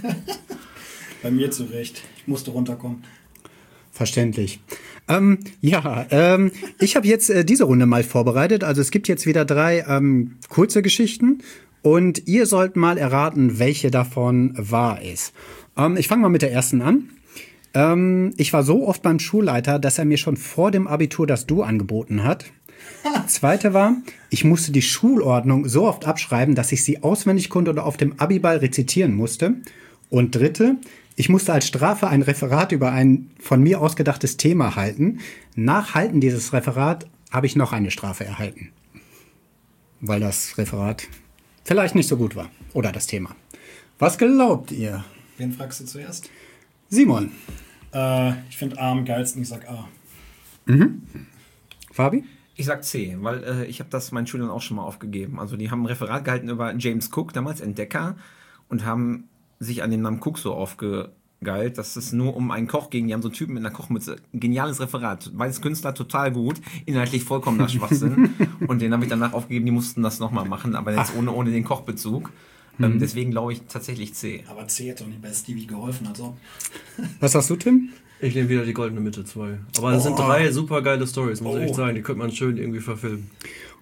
Bei mir zurecht. Ich musste runterkommen. Verständlich. Ähm, ja, ähm, ich habe jetzt äh, diese Runde mal vorbereitet. Also es gibt jetzt wieder drei ähm, kurze Geschichten und ihr sollt mal erraten, welche davon wahr ist. Ähm, ich fange mal mit der ersten an. Ähm, ich war so oft beim Schulleiter, dass er mir schon vor dem Abitur das Du angeboten hat. Zweite war, ich musste die Schulordnung so oft abschreiben, dass ich sie auswendig konnte oder auf dem Abiball rezitieren musste. Und dritte, ich musste als Strafe ein Referat über ein von mir ausgedachtes Thema halten. Nach Halten dieses Referat habe ich noch eine Strafe erhalten. Weil das Referat vielleicht nicht so gut war. Oder das Thema. Was glaubt ihr? Wen fragst du zuerst? Simon. Äh, ich finde A am geilsten, ich sag A. Mhm. Fabi? Ich sag C, weil äh, ich habe das meinen Schülern auch schon mal aufgegeben. Also die haben ein Referat gehalten über James Cook, damals Entdecker, und haben sich an den Namen Cook so aufgegeilt, dass es nur um einen Koch ging. Die haben so einen Typen mit einer Kochmütze. Geniales Referat. Weiß Künstler, total gut. Inhaltlich vollkommener Schwachsinn. Und den habe ich danach aufgegeben, die mussten das nochmal machen, aber jetzt ohne, ohne den Kochbezug. Mhm. Ähm, deswegen glaube ich tatsächlich C. Aber C hätte doch nicht bei Stevie geholfen, also. Was sagst du, Tim? Ich nehme wieder die goldene Mitte zwei. Aber das oh. sind drei super geile Storys, muss ich oh. echt sagen. Die könnte man schön irgendwie verfilmen.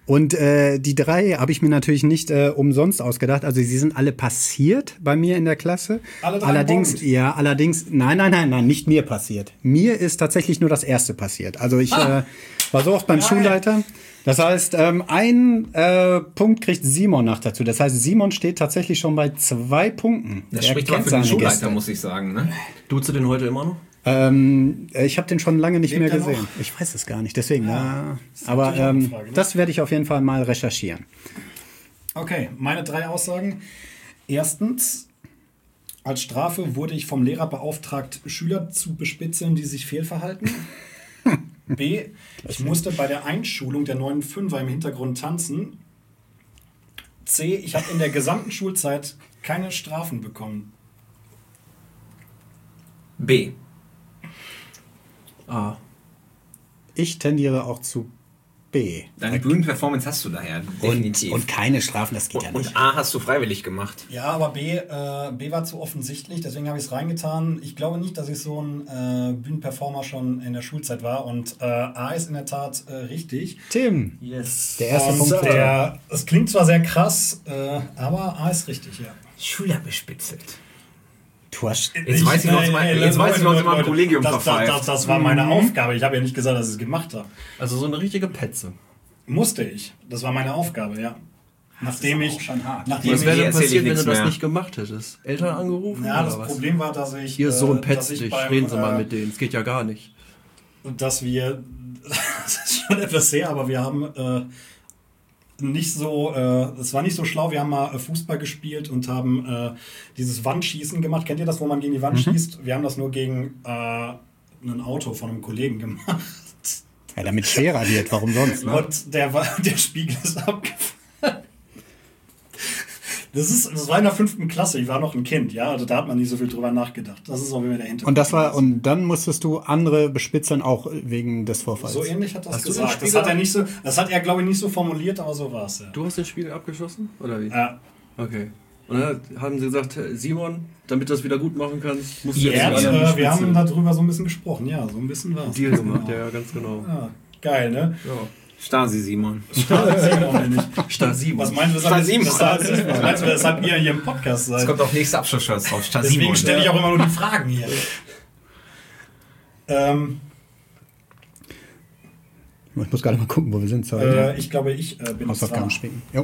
Und äh, die drei habe ich mir natürlich nicht äh, umsonst ausgedacht. Also sie sind alle passiert bei mir in der Klasse. Alle drei allerdings, Punkt. ja, allerdings, nein, nein, nein, nein, nicht mir passiert. Mir ist tatsächlich nur das erste passiert. Also ich Ah. äh, war so oft beim Geil. Schulleiter. Das heißt, ähm, ein äh, Punkt kriegt Simon noch dazu. Das heißt, Simon steht tatsächlich schon bei zwei Punkten. Das Er spricht aber kennt für den seine Schulleiter, Gäste. muss ich sagen. Ne? Duzt du den heute immer noch? Ähm, ich habe den schon lange nicht Lebt mehr er gesehen. noch? Ich weiß es gar nicht. Deswegen, ja. ist Aber natürlich auch eine ähm, Frage, ne? das werde ich auf jeden Fall mal recherchieren. Okay, meine drei Aussagen. Erstens, als Strafe wurde ich vom Lehrer beauftragt, Schüler zu bespitzeln, die sich fehlverhalten. B, ich musste bei der Einschulung der neuen Fünfer im Hintergrund tanzen. C, ich habe in der gesamten Schulzeit keine Strafen bekommen. B. Ah. Ich tendiere auch zu B. Deine Bühnenperformance hast du daher, definitiv. Und, und keine Strafen, das geht ja Und nicht. A hast du freiwillig gemacht. Ja, aber B, äh, B war zu offensichtlich, deswegen habe ich es reingetan. Ich glaube nicht, dass ich so ein äh, Bühnenperformer schon in der Schulzeit war. Und äh, A ist in der Tat äh, richtig. Tim, Yes. der erste Und Punkt. der, es klingt zwar sehr krass, äh, aber A ist richtig, ja. Schüler bespitzelt. Du hast, Jetzt weiß ich, was mein- jetzt weiß ich, was in meinem Kollegium das, das, verpfeift. das, das war meine Aufgabe. Ich habe ja nicht gesagt, dass ich es gemacht habe. Also so eine richtige Petze. Musste ich. Das war meine Aufgabe, ja. Nachdem ich, nachdem Was ich, wäre denn erzähl ich passiert, wenn nichts du das mehr. nicht gemacht hättest? Eltern angerufen ja, oder das was? Problem war, dass ich, Ihr Sohn äh, petzt dass ich dich, beim, reden Sie mal äh, mit denen. Es geht ja gar nicht. dass wir, das ist schon etwas her, aber wir haben äh, nicht so, äh, es war nicht so schlau, wir haben mal äh, Fußball gespielt und haben äh, dieses Wandschießen gemacht. Kennt ihr das, wo man gegen die Wand schießt? Wir haben das nur gegen äh, ein Auto von einem Kollegen gemacht. ja, damit schwerer wird, warum sonst? Ne? Und der, war, der Spiegel ist abgefallen. Das, ist, das war in der fünften Klasse, ich war noch ein Kind, ja, also da hat man nicht so viel drüber nachgedacht. Das ist auch immer der Hintergrund. Und das war, und dann musstest du andere bespitzeln, auch wegen des Vorfalls. So ähnlich hat das Hast du den gesagt. Das Spiegel hat er nicht so, das hat er, glaube ich, nicht so formuliert, aber so war es, ja. Du hast den Spiegel abgeschossen? Oder wie? Ja. Okay. Und dann haben sie gesagt, Simon, damit du das wieder gut machen kannst, musst du Ja, jetzt die äh, anderen wir bespitzeln. haben darüber so ein bisschen gesprochen, ja, so ein bisschen war es. Deal gemacht, ja, ja, ganz genau. Ja, geil, ne? Ja. Stasi Simon. Simon, nicht. Statt Simon. Was meinst du, Statt Simon. weshalb, was meinst du, weshalb ihr hier im Podcast Es seid? kommt auch nächste Abschlussschutz drauf. Stasi Deswegen Simon. stelle ich auch immer nur die Fragen hier. ähm, Ich muss gerade mal gucken, wo wir sind. Sorry. äh, ich glaube, ich äh, bin Hausaufgaben dran. spielen. Jo.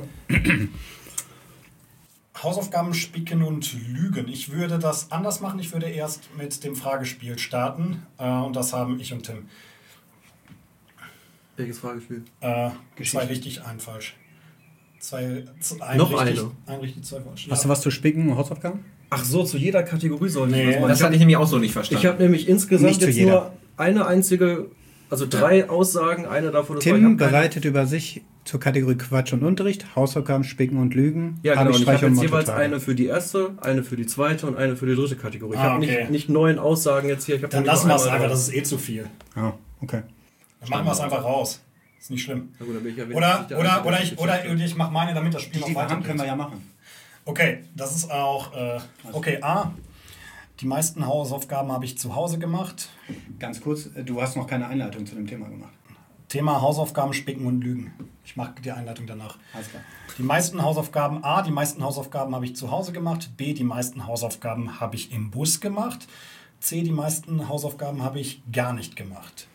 Hausaufgaben spicken und lügen. Ich würde das anders machen. Ich würde erst mit dem Fragespiel starten. Äh, und das haben ich und Tim. Welches Fragespiel? Äh, zwei richtig, ein falsch. Zwei, z- ein Noch richtig, eine? Ein richtig, zwei falsch. Hast du was zu spicken, Hausaufgaben? Ach so, zu jeder Kategorie soll ich Nee, was machen. Das Ich hatte ich nämlich auch so nicht verstanden. Ich habe nämlich insgesamt Nicht zu jetzt jeder. nur eine einzige, also drei Aussagen, eine davon ist, weil ich Tim hab keine- bereitet über sich zur Kategorie Quatsch und Unterricht, Hausaufgaben, Spicken und Lügen. Ja, genau. Und ich Streiche habe und jetzt jeweils Mottotage. eine für die erste, eine für die zweite und eine für die dritte Kategorie. Ich Ah, habe okay. nicht, nicht neun Aussagen jetzt hier. Ich hab Dann nämlich lassen nur wir es einmal einfach, drauf. das ist eh zu viel. Ah, okay. Dann machen wir es einfach raus. Ist nicht schlimm. Na gut, dann bin ich ja Oder, wenigstens der oder, Einzige, oder der ich, sich oder jetzt- ich mache meine, damit das Spiel noch weitergeht. ja machen. Okay, das ist auch. Äh, okay, A. Die meisten Hausaufgaben habe ich zu Hause gemacht. Ganz kurz, du hast noch keine Einleitung zu dem Thema gemacht. Thema Hausaufgaben, Spicken und Lügen. Ich mache die Einleitung danach. Alles klar. Die meisten Hausaufgaben, A, die meisten Hausaufgaben habe ich zu Hause gemacht. B, die meisten Hausaufgaben habe ich im Bus gemacht. C, die meisten Hausaufgaben habe ich gar nicht gemacht.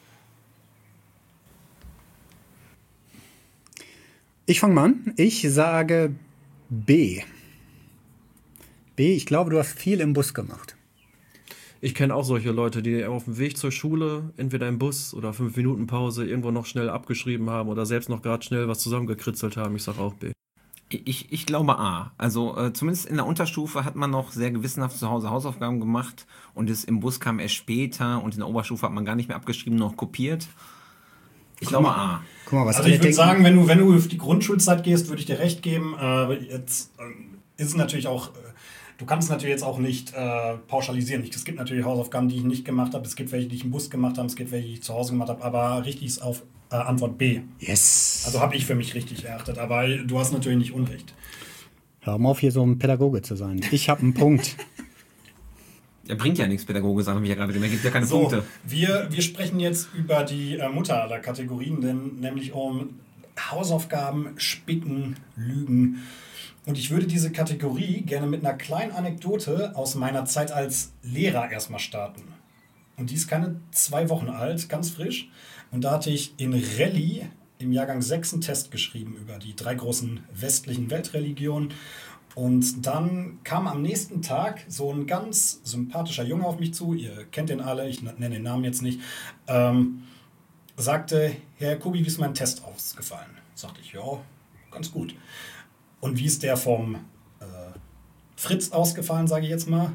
Ich fange mal an. Ich sage B. B, ich glaube, du hast viel im Bus gemacht. Ich kenne auch solche Leute, die auf dem Weg zur Schule entweder im Bus oder fünf Minuten Pause irgendwo noch schnell abgeschrieben haben oder selbst noch gerade schnell was zusammengekritzelt haben. Ich sage auch B. Ich, ich glaube A. Also äh, zumindest in der Unterstufe hat man noch sehr gewissenhaft zu Hause Hausaufgaben gemacht und es im Bus kam erst später und in der Oberstufe hat man gar nicht mehr abgeschrieben, noch kopiert. Ich glaube A. Guck mal, was Also alle ich würde denken. sagen, wenn du, wenn du auf die Grundschulzeit gehst, würde ich dir recht geben. Äh, jetzt äh, ist es natürlich auch, äh, du kannst natürlich jetzt auch nicht äh, pauschalisieren. Es gibt natürlich Hausaufgaben, die ich nicht gemacht habe. Es gibt welche, die ich im Bus gemacht habe. Es gibt welche, die ich zu Hause gemacht habe. Aber richtig ist auf äh, Antwort B. Yes. Also habe ich für mich richtig erachtet. Aber du hast natürlich nicht Unrecht. Hör mal auf, hier so ein Pädagoge zu sein. Ich habe einen Punkt. Er bringt ja nichts, Pädagoge, sagen wir ja gerade. Er gibt ja keine So, Punkte. wir, wir sprechen jetzt über die äh, Mutter aller Kategorien, denn nämlich um Hausaufgaben, Spicken, Lügen. Und ich würde diese Kategorie gerne mit einer kleinen Anekdote aus meiner Zeit als Lehrer erstmal starten. Und die ist keine zwei Wochen alt, ganz frisch. Und da hatte ich in Rallye im Jahrgang sechs einen Test geschrieben über die drei großen westlichen Weltreligionen. Und dann kam am nächsten Tag so ein ganz sympathischer Junge auf mich zu, ihr kennt den alle, ich nenne den Namen jetzt nicht, ähm, sagte, Herr Kubi, wie ist mein Test ausgefallen? Sagte ich, ja, ganz gut. Und wie ist der vom äh, Fritz ausgefallen, sage ich jetzt mal?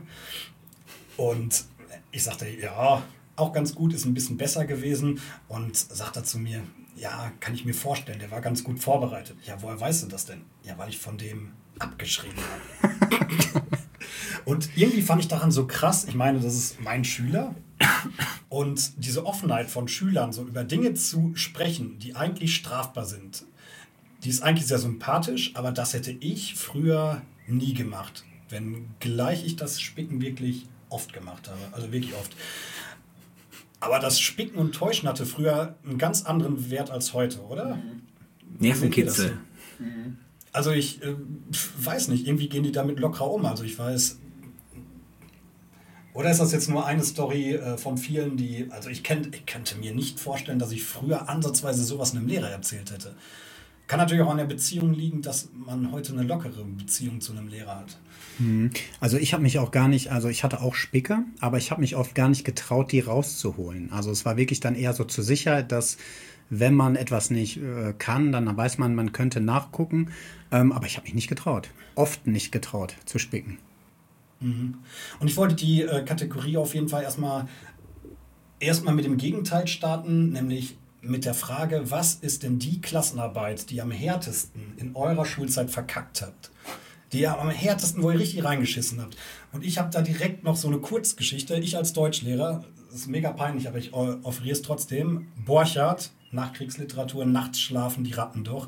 Und ich sagte, ja, auch ganz gut, ist ein bisschen besser gewesen. Und sagte zu mir, ja, kann ich mir vorstellen, der war ganz gut vorbereitet. Ja, woher weißt du das denn? Ja, weil ich von dem abgeschrieben habe. Und irgendwie fand ich daran so krass, ich meine, das ist mein Schüler. Und diese Offenheit von Schülern, so über Dinge zu sprechen, die eigentlich strafbar sind, die ist eigentlich sehr sympathisch, aber das hätte ich früher nie gemacht, wenngleich ich das Spicken wirklich oft gemacht habe, also wirklich oft. Aber das Spicken und Täuschen hatte früher einen ganz anderen Wert als heute, oder? Nervenkitzel. Also ich äh, weiß nicht, irgendwie gehen die damit lockerer um. Also ich weiß, oder ist das jetzt nur eine Story äh, von vielen, die, also ich, kenn, ich könnte mir nicht vorstellen, dass ich früher ansatzweise sowas einem Lehrer erzählt hätte. Kann natürlich auch an der Beziehung liegen, dass man heute eine lockere Beziehung zu einem Lehrer hat. Also ich habe mich auch gar nicht, also ich hatte auch Spicker, aber ich habe mich oft gar nicht getraut, die rauszuholen. Also es war wirklich dann eher so zur Sicherheit, dass wenn man etwas nicht äh, kann, dann weiß man, man könnte nachgucken. Ähm, aber ich habe mich nicht getraut, oft nicht getraut zu spicken. Mhm. Und ich wollte die äh, Kategorie auf jeden Fall erstmal erstmal mit dem Gegenteil starten, nämlich mit der Frage, was ist denn die Klassenarbeit, die am härtesten in eurer Schulzeit verkackt habt? Die am härtesten, wo ihr richtig reingeschissen habt. Und ich habe da direkt noch so eine Kurzgeschichte. Ich als Deutschlehrer, das ist mega peinlich, aber ich offeriere es trotzdem. Borchardt, Nachkriegsliteratur, Nachts schlafen die Ratten doch.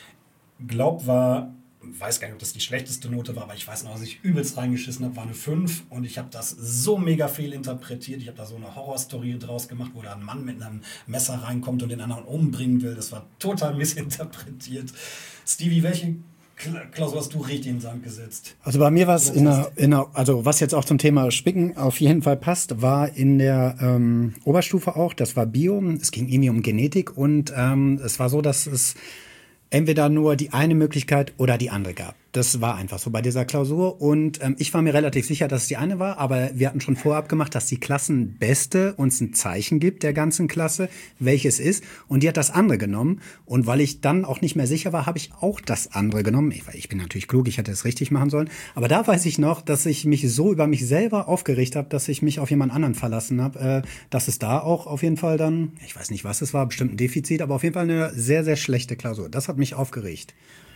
Glaub war, weiß gar nicht, ob das die schlechteste Note war, aber ich weiß noch, dass ich übelst reingeschissen habe, war eine fünf. Und ich habe das so mega fehlinterpretiert. Ich habe da so eine Horrorstory draus gemacht, wo da ein Mann mit einem Messer reinkommt und den anderen umbringen will. Das war total missinterpretiert. Stevie, welche Klausur hast du richtig in den Sand gesetzt? Also bei mir war es in der, in der, also was jetzt auch zum Thema Spicken auf jeden Fall passt, war in der ähm, Oberstufe auch, das war Bio, es ging irgendwie um Genetik und ähm, es war so, dass es entweder nur die eine Möglichkeit oder die andere gab. Das war einfach so bei dieser Klausur und ähm, ich war mir relativ sicher, dass es die eine war, aber wir hatten schon vorab gemacht, dass die Klassenbeste uns ein Zeichen gibt der ganzen Klasse, welches ist, und die hat das andere genommen und weil ich dann auch nicht mehr sicher war, habe ich auch das andere genommen. Ich, ich bin natürlich klug, ich hätte es richtig machen sollen, aber da weiß ich noch, dass ich mich so über mich selber aufgeregt habe, dass ich mich auf jemand anderen verlassen habe, äh, dass es da auch auf jeden Fall dann, ich weiß nicht, was es war, bestimmt ein Defizit, aber auf jeden Fall eine sehr, sehr schlechte Klausur. Das hat mich aufgeregt.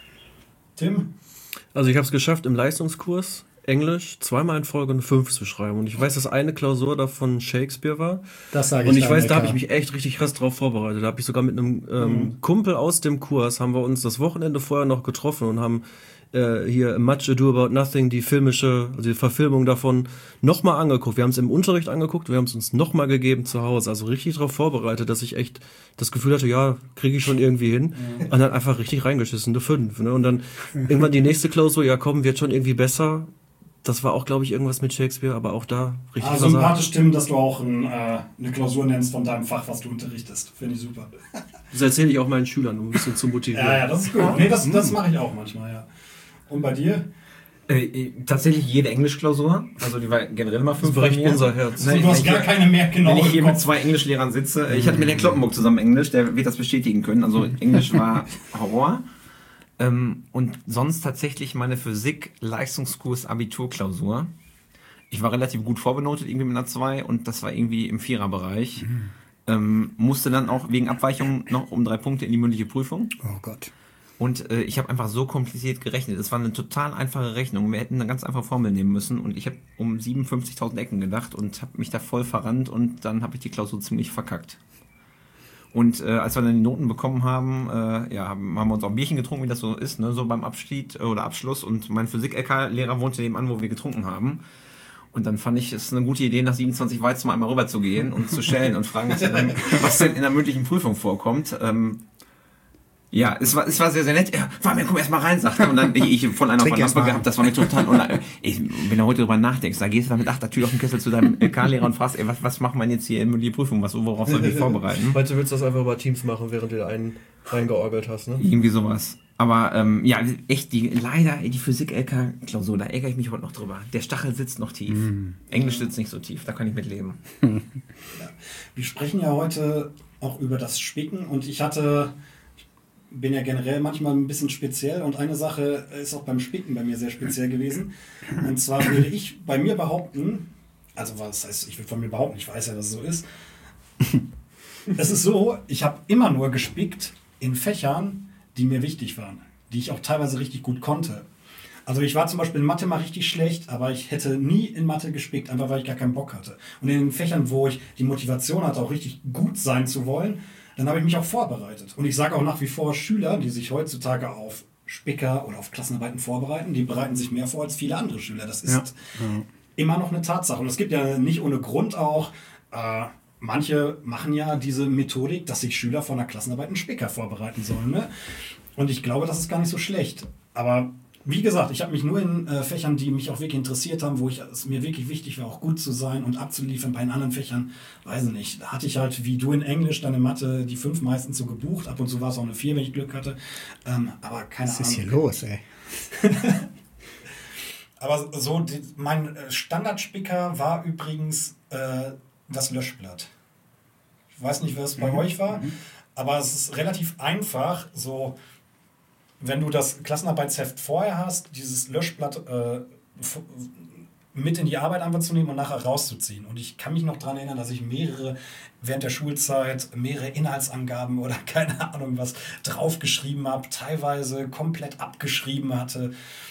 Tim? Also ich habe es geschafft, im Leistungskurs Englisch zweimal in Folge eine fünf zu schreiben. Und ich weiß, dass eine Klausur davon Shakespeare war. Das sage ich. Und ich weiß, Amerika. da habe ich mich echt richtig krass drauf vorbereitet. Da habe ich sogar mit einem ähm, mhm. Kumpel aus dem Kurs, haben wir uns das Wochenende vorher noch getroffen und haben äh, hier Much Ado About Nothing, die filmische, also die Verfilmung davon, nochmal angeguckt. Wir haben es im Unterricht angeguckt, wir haben es uns nochmal gegeben zu Hause. Also richtig darauf vorbereitet, dass ich echt das Gefühl hatte, ja, kriege ich schon irgendwie hin. Mhm. Und dann einfach richtig reingeschissen, eine fünf. Ne? Und dann irgendwann die nächste Klausur, ja komm, wird schon irgendwie besser. Das war auch, glaube ich, irgendwas mit Shakespeare, aber auch da richtig also sympathisch stimmen, dass du auch ein, äh, eine Klausur nennst von deinem Fach, was du unterrichtest. Finde ich super. Das erzähle ich auch meinen Schülern, um ein bisschen zu motivieren. Ja, ja, das ist gut. Nee, das, das mache ich auch manchmal, ja. Und bei dir? Äh, tatsächlich jede Englischklausur. Also die war generell mal fünf bei mir. Unser Herz. Also, du hast gar keine mehr genau. Wenn ich hier mit zwei Englischlehrern sitze, äh, ich hatte mit Herrn Kloppenburg zusammen Englisch, der wird das bestätigen können. Also Englisch war Horror. Ähm, und sonst tatsächlich meine Physik-Leistungskurs-Abiturklausur. Ich war relativ gut vorbenotet, irgendwie mit einer zwei, und das war irgendwie im Viererbereich. Mhm. Ähm, musste dann auch wegen Abweichung noch um drei Punkte in die mündliche Prüfung. Oh Gott. Und äh, ich habe einfach so kompliziert gerechnet. Es war eine total einfache Rechnung. Wir hätten eine ganz einfache Formel nehmen müssen. Und ich habe um siebenundfünfzigtausend Ecken gedacht und habe mich da voll verrannt. Und dann habe ich die Klausur ziemlich verkackt. Und äh, als wir dann die Noten bekommen haben, äh, ja, haben, haben wir uns auch ein Bierchen getrunken, wie das so ist, ne, so beim Abschied äh, oder Abschluss. Und mein Physik-L K-Lehrer wohnte nebenan, wo wir getrunken haben. Und dann fand ich es eine gute Idee, nach siebenundzwanzig Weizen mal einmal rüber zu gehen und zu schellen und fragen, was denn, was denn in der mündlichen Prüfung vorkommt. Ähm, Ja, es war, es war sehr, sehr nett. Ja, Fabian, komm erst mal rein, sagt er. Und dann, ich, ich voll einer von Lampe gehabt, das war mir total unangenehm. Wenn du heute drüber nachdenkst, da gehst du dann mit achter Tür auf den Kessel zu deinem L K-Lehrer und fragst, ey, was, was macht man jetzt hier in die Prüfung? Was, worauf soll ich mich vorbereiten? Heute willst du das einfach über Teams machen, während du einen reingeorgelt hast, ne? Irgendwie sowas. Aber, ähm, ja, echt, die, leider, die Physik-L K-Klausur, da ärgere ich mich heute noch drüber. Der Stachel sitzt noch tief. Mm. Englisch sitzt nicht so tief, da kann ich mit leben. Ja. Wir sprechen ja heute auch über das Spicken und ich hatte... bin ja generell manchmal ein bisschen speziell und eine Sache ist auch beim Spicken bei mir sehr speziell gewesen. Und zwar würde ich bei mir behaupten, also was heißt, ich würde von mir behaupten, ich weiß ja, dass es so ist. Es ist so, ich habe immer nur gespickt in Fächern, die mir wichtig waren, die ich auch teilweise richtig gut konnte. Also ich war zum Beispiel in Mathe mal richtig schlecht, aber ich hätte nie in Mathe gespickt, einfach weil ich gar keinen Bock hatte. Und in den Fächern, wo ich die Motivation hatte, auch richtig gut sein zu wollen, dann habe ich mich auch vorbereitet. Und ich sage auch nach wie vor, Schüler, die sich heutzutage auf Spicker oder auf Klassenarbeiten vorbereiten, die bereiten sich mehr vor als viele andere Schüler. Das ist ja. Ja. immer noch eine Tatsache. Und es gibt ja nicht ohne Grund auch, äh, manche machen ja diese Methodik, dass sich Schüler vor einer Klassenarbeit einen Spicker vorbereiten sollen. Ne? Und ich glaube, das ist gar nicht so schlecht. Aber wie gesagt, ich habe mich nur in äh, Fächern, die mich auch wirklich interessiert haben, wo ich, es mir wirklich wichtig war, auch gut zu sein und abzuliefern. Bei den anderen Fächern, weiß ich nicht, da hatte ich halt, wie du in Englisch, dann in Mathe, die fünf meistens so gebucht. Ab und zu war es auch eine vier, wenn ich Glück hatte. Ähm, aber keine Was Ahnung. Was ist hier los, ey? Aber so, die, mein Standardspicker war übrigens äh, das Löschblatt. Ich weiß nicht, was es bei mhm. euch war, mhm. aber es ist relativ einfach, so... Wenn du das Klassenarbeitsheft vorher hast, dieses Löschblatt äh, mit in die Arbeit einfach zu nehmen und nachher rauszuziehen. Und ich kann mich noch daran erinnern, dass ich mehrere, während der Schulzeit, mehrere Inhaltsangaben oder keine Ahnung was draufgeschrieben habe, teilweise komplett abgeschrieben hatte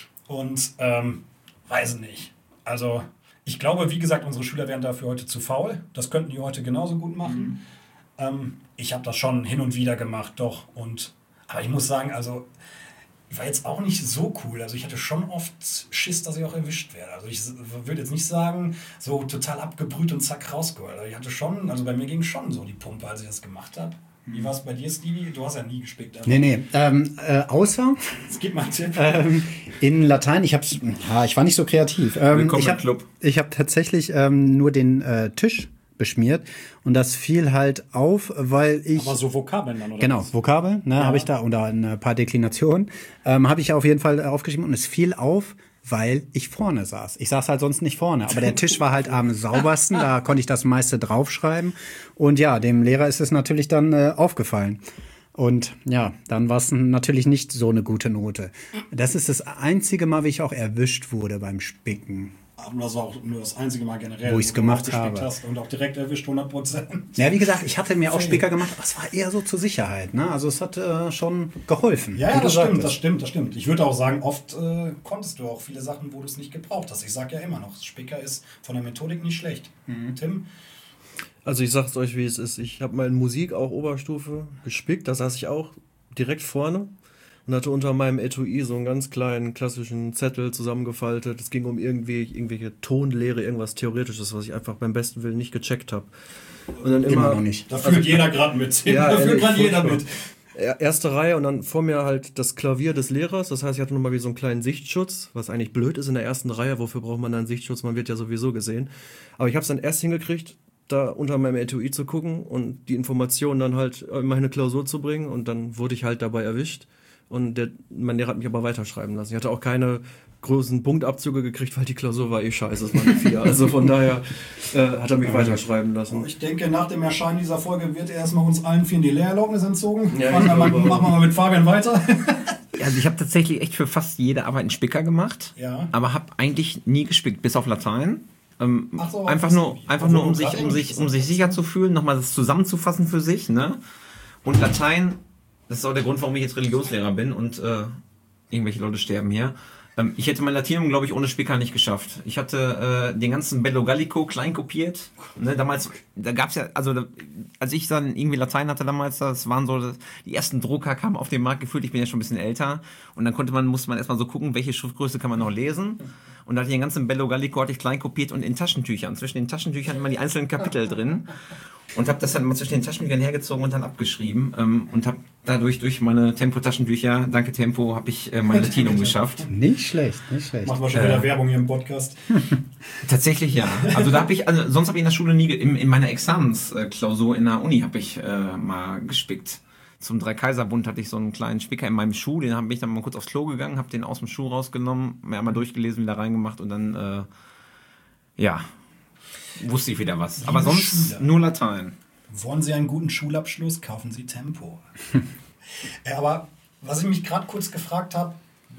und ähm, weiß nicht. Also ich glaube, wie gesagt, unsere Schüler wären dafür heute zu faul. Das könnten die heute genauso gut machen. Mhm. Ähm, ich habe das schon hin und wieder gemacht, doch. Und aber ich muss sagen, also war jetzt auch nicht so cool. Also ich hatte schon oft Schiss, dass ich auch erwischt werde. Also ich würde jetzt nicht sagen, so total abgebrüht und zack rausgeholt. Also ich hatte schon, also bei mir ging schon so die Pumpe, als ich das gemacht habe. Wie war es bei dir, Stevie? Du hast ja nie gespickt. Also. Nee, nee. Ähm, äh, außer... Es gibt mal einen Tipp. Ähm, in Latein, ich hab's, ja, ich war nicht so kreativ. Ähm, Willkommen ich im hab, Club. Ich habe tatsächlich ähm, nur den äh, Tisch beschmiert und das fiel halt auf, weil ich... Aber so Vokabeln dann, oder? Genau, was? Vokabeln, ne, ja. habe ich da, oder ein paar Deklinationen, ähm, habe ich auf jeden Fall aufgeschrieben und es fiel auf, weil ich vorne saß. Ich saß halt sonst nicht vorne, aber der Tisch war halt am saubersten, da konnte ich das meiste draufschreiben und ja, dem Lehrer ist es natürlich dann äh, aufgefallen. Und ja, dann war es natürlich nicht so eine gute Note. Das ist das einzige Mal, wie ich auch erwischt wurde beim Spicken. Aber das war auch nur das einzige Mal generell, wo ich es gemacht habe. Hast und auch direkt erwischt, hundert Prozent. Ja, wie gesagt, ich hatte mir auch Spicker gemacht, aber es war eher so zur Sicherheit. Ne? Also es hat äh, schon geholfen. Ja, ja das stimmt, das stimmt, das stimmt. Ich würde auch sagen, oft äh, konntest du auch viele Sachen, wo du es nicht gebraucht hast. Ich sage ja immer noch, Spicker ist von der Methodik nicht schlecht. Mhm. Tim? Also ich sag's euch, wie es ist. Ich habe mal in Musik, auch Oberstufe, gespickt. Da saß ich auch direkt vorne. Und hatte unter meinem Etui so einen ganz kleinen klassischen Zettel zusammengefaltet. Es ging um irgendwie, irgendwelche Tonlehre, irgendwas Theoretisches, was ich einfach beim besten Willen nicht gecheckt habe. Und dann immer, immer noch nicht. Da fühlt also, jeder gerade mit. Ja, da fühlt gerade jeder mit. Erste Reihe und dann vor mir halt das Klavier des Lehrers. Das heißt, ich hatte nochmal wie so einen kleinen Sichtschutz, was eigentlich blöd ist in der ersten Reihe. Wofür braucht man dann einen Sichtschutz? Man wird ja sowieso gesehen. Aber ich habe es dann erst hingekriegt, da unter meinem Etui zu gucken und die Informationen dann halt in meine Klausur zu bringen. Und dann wurde ich halt dabei erwischt. Und der, mein Lehrer hat mich aber weiterschreiben lassen. Ich hatte auch keine großen Punktabzüge gekriegt, weil die Klausur war eh scheiße. Das war eine vier. Also von daher äh, hat er mich weiterschreiben lassen. Ich denke, nach dem Erscheinen dieser Folge wird erstmal uns allen vier die Lehrerlaubnis entzogen. Ja, machen, wir mal, machen wir mal mit Fabian weiter. Also ich habe tatsächlich echt für fast jede Arbeit einen Spicker gemacht, ja. aber habe eigentlich nie gespickt, bis auf Latein. Ähm, Ach so, einfach nur, einfach nur um sich, um sich, um sich sicher zu fühlen, nochmal das zusammenzufassen für sich. Ne? Und Latein... Das ist auch der Grund, warum ich jetzt Religionslehrer bin und äh, irgendwelche Leute sterben hier. Ähm, ich hätte mein Latinum, glaube ich, ohne Spicker nicht geschafft. Ich hatte äh, den ganzen Bello Gallico klein kopiert. Ne, damals, da gab's ja, also da, als ich dann irgendwie Latein hatte damals, das waren so, das, die ersten Drucker kamen auf den Markt gefühlt. Ich bin ja schon ein bisschen älter. Und dann konnte man, musste man erstmal so gucken, welche Schriftgröße kann man noch lesen. Und da hatte ich den ganzen Bello Gallico hatte ich klein kopiert und in Taschentüchern. Zwischen den Taschentüchern immer die einzelnen Kapitel drin. und habe das dann mal zwischen den Taschenbüchern hergezogen und dann abgeschrieben ähm, und habe dadurch durch meine Tempo-Taschenbücher, danke Tempo, habe ich äh, mein Latinum geschafft. Nicht schlecht, nicht schlecht. Machen wir schon wieder Werbung hier im Podcast. Tatsächlich ja. Also da habe ich, also sonst habe ich in der Schule nie, ge- in, in meiner Examensklausur in der Uni habe ich äh, mal gespickt. Zum Dreikaiserbund hatte ich so einen kleinen Spicker in meinem Schuh, den habe ich dann mal kurz aufs Klo gegangen, habe den aus dem Schuh rausgenommen, mir einmal durchgelesen, wieder reingemacht und dann, äh, ja, wusste ich wieder was. Aber sonst Schüler. nur Latein. Wollen Sie einen guten Schulabschluss? Kaufen Sie Tempo. Ja, aber was ich mich gerade kurz gefragt habe,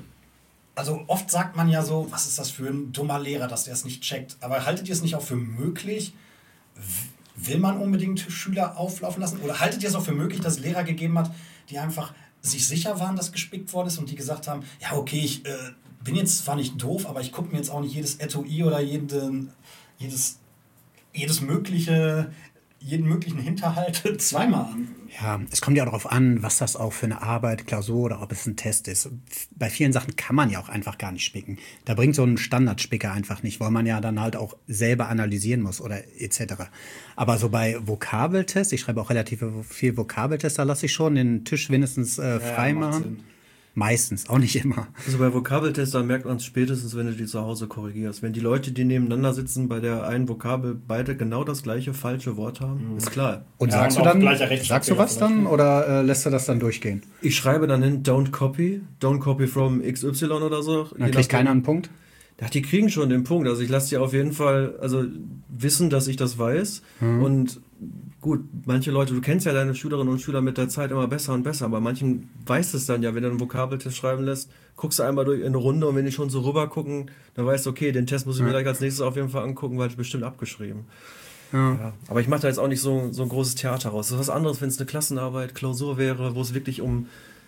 also oft sagt man ja so, was ist das für ein dummer Lehrer, dass der es nicht checkt. Aber haltet ihr es nicht auch für möglich? W- Will man unbedingt Schüler auflaufen lassen? Oder haltet ihr es auch für möglich, dass es Lehrer gegeben hat, die einfach sich sicher waren, dass gespickt worden ist und die gesagt haben, ja okay, ich äh, bin jetzt zwar nicht doof, aber ich gucke mir jetzt auch nicht jedes Etui oder jeden, jedes, jedes mögliche, jeden möglichen Hinterhalt zweimal an. Ja, es kommt ja darauf an, was das auch für eine Arbeit, Klausur oder ob es ein Test ist. Bei vielen Sachen kann man ja auch einfach gar nicht spicken. Da bringt so ein Standardspicker einfach nicht, weil man ja dann halt auch selber analysieren muss oder et cetera. Aber so bei Vokabeltests, ich schreibe auch relativ viel Vokabeltests, da lasse ich schon den Tisch wenigstens äh, frei Ja, macht machen. Sinn. Meistens, auch nicht immer. Also bei Vokabeltests, da merkt man es spätestens, wenn du die zu Hause korrigierst. Wenn die Leute, die nebeneinander sitzen, bei der einen Vokabel beide genau das gleiche falsche Wort haben, ist klar. Und Ja, sagst und du auch dann, gleicher Rechtschreibfehler sagst du was vielleicht, dann ne? oder äh, lässt du das dann durchgehen? Ich schreibe dann hin, don't copy, don't copy from X Y oder so. Dann kriegt keiner einen Punkt? Ja, die kriegen schon den Punkt. Also ich lasse die auf jeden Fall also wissen, dass ich das weiß. Und gut, manche Leute, du kennst ja deine Schülerinnen und Schüler mit der Zeit immer besser und besser, aber manchen weiß es dann ja, wenn du einen Vokabeltest schreiben lässt, guckst du einmal durch in eine Runde und wenn die schon so rüber gucken, dann weißt du, okay, den Test muss ich mir gleich als nächstes auf jeden Fall angucken, weil es bestimmt abgeschrieben. Ja. Aber ich mache da jetzt auch nicht so, so ein großes Theater raus. Das ist was anderes, wenn es eine Klassenarbeit, Klausur wäre, wo es wirklich um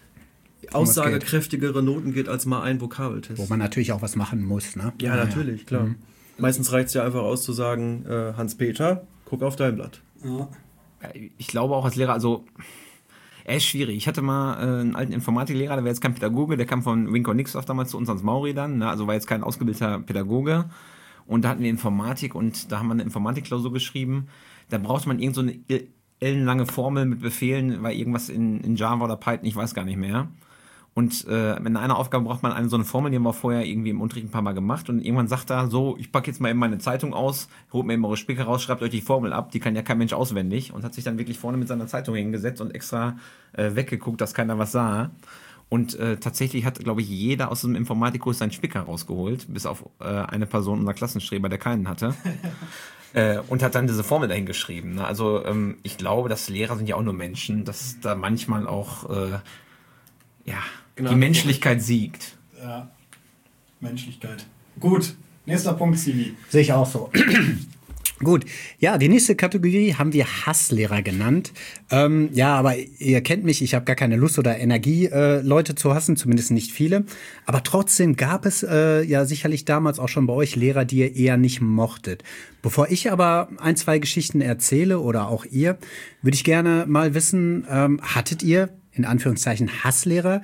aussagekräftigere Noten geht als mal ein Vokabeltest. Wo man natürlich auch was machen muss, ne? Ja, natürlich, klar. Meistens reicht es ja einfach aus zu sagen, äh, Hans-Peter, guck auf dein Blatt. Ja. Ich glaube auch als Lehrer, also er ist schwierig. Ich hatte mal äh, einen alten Informatiklehrer, der war jetzt kein Pädagoge, der kam von Winko Nixdorf damals zu uns ans Mauri dann, ne? Also war jetzt kein ausgebildeter Pädagoge. Und da hatten wir Informatik und da haben wir eine Informatikklausur geschrieben. Da brauchte man irgend so eine ellenlange Formel mit Befehlen, weil irgendwas in, in Java oder Python, ich weiß gar nicht mehr. Und äh, in einer Aufgabe braucht man eine so eine Formel, die haben wir vorher irgendwie im Unterricht ein paar Mal gemacht. Und irgendwann sagt er so, ich packe jetzt mal eben meine Zeitung aus, holt mir eben eure Spicker raus, schreibt euch die Formel ab, die kann ja kein Mensch auswendig. Und hat sich dann wirklich vorne mit seiner Zeitung hingesetzt und extra äh, weggeguckt, dass keiner was sah. Und äh, tatsächlich hat, glaube ich, jeder aus dem Informatikkurs seinen Spicker rausgeholt, bis auf äh, eine Person, unser Klassenstreber, der keinen hatte. äh, und hat dann diese Formel dahin geschrieben. Ne? Also ähm, ich glaube, dass Lehrer sind ja auch nur Menschen, dass da manchmal auch äh, ja, Genau. die Menschlichkeit siegt. Ja. Menschlichkeit. Gut, nächster Punkt, Sivi. Sehe ich auch so. Gut, ja, die nächste Kategorie haben wir Hasslehrer genannt. Ähm, ja, aber ihr kennt mich, ich habe gar keine Lust oder Energie, äh, Leute zu hassen, zumindest nicht viele. Aber trotzdem gab es äh, ja sicherlich damals auch schon bei euch Lehrer, die ihr eher nicht mochtet. Bevor ich aber ein, zwei Geschichten erzähle oder auch ihr, würde ich gerne mal wissen, ähm, hattet ihr in Anführungszeichen Hasslehrer?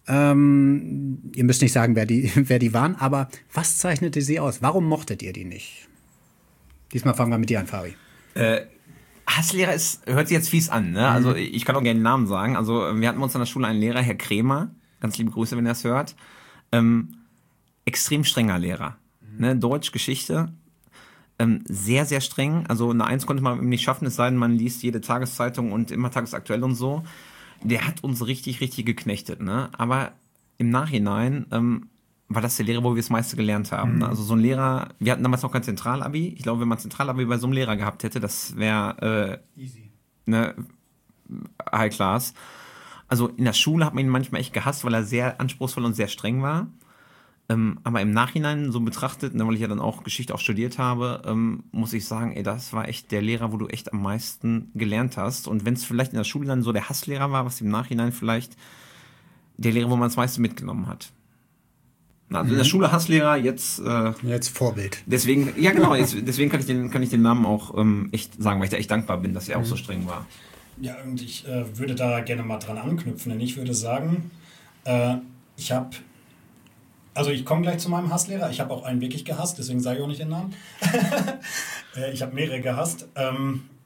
Ähm, ihr müsst nicht sagen, wer die, wer die waren, aber was zeichnete sie aus? Warum mochtet ihr die nicht? Diesmal fangen wir mit dir an, Fabi. Äh, Hasslehrer ist, hört sich jetzt fies an, ne? Also ich kann auch gerne den Namen sagen. Also wir hatten bei uns an der Schule einen Lehrer, Herr Krämer, ganz liebe Grüße, wenn ihr das hört. Ähm, extrem strenger Lehrer. Ne? Deutsch, Geschichte, ähm, sehr, sehr streng. Also eine Eins konnte man nicht schaffen, es sei denn, man liest jede Tageszeitung und immer tagesaktuell und so. Der hat uns richtig, richtig geknechtet, ne? Aber im Nachhinein ähm, war das der Lehrer, wo wir das meiste gelernt haben. Mhm. Also so ein Lehrer, wir hatten damals noch kein Zentralabi. Ich glaube, wenn man Zentralabi bei so einem Lehrer gehabt hätte, das wäre äh, Easy. Ne, High Class. Also in der Schule hat man ihn manchmal echt gehasst, weil er sehr anspruchsvoll und sehr streng war. Ähm, aber im Nachhinein so betrachtet, ne, weil ich ja dann auch Geschichte auch studiert habe, ähm, muss ich sagen, ey, das war echt der Lehrer, wo du echt am meisten gelernt hast. Und wenn es vielleicht in der Schule dann so der Hasslehrer war, was im Nachhinein vielleicht der Lehrer, wo man das meiste mitgenommen hat. Also in der Schule Hasslehrer, jetzt äh, Jetzt Vorbild. deswegen, ja genau, jetzt, deswegen kann ich den, kann ich den Namen auch ähm, echt sagen, weil ich da echt dankbar bin, dass er auch so streng war. Ja, und ich äh, würde da gerne mal dran anknüpfen, denn ich würde sagen, äh, ich habe, also ich komme gleich zu meinem Hasslehrer, ich habe auch einen wirklich gehasst, deswegen sage ich auch nicht den Namen. äh, ich habe mehrere gehasst, ähm,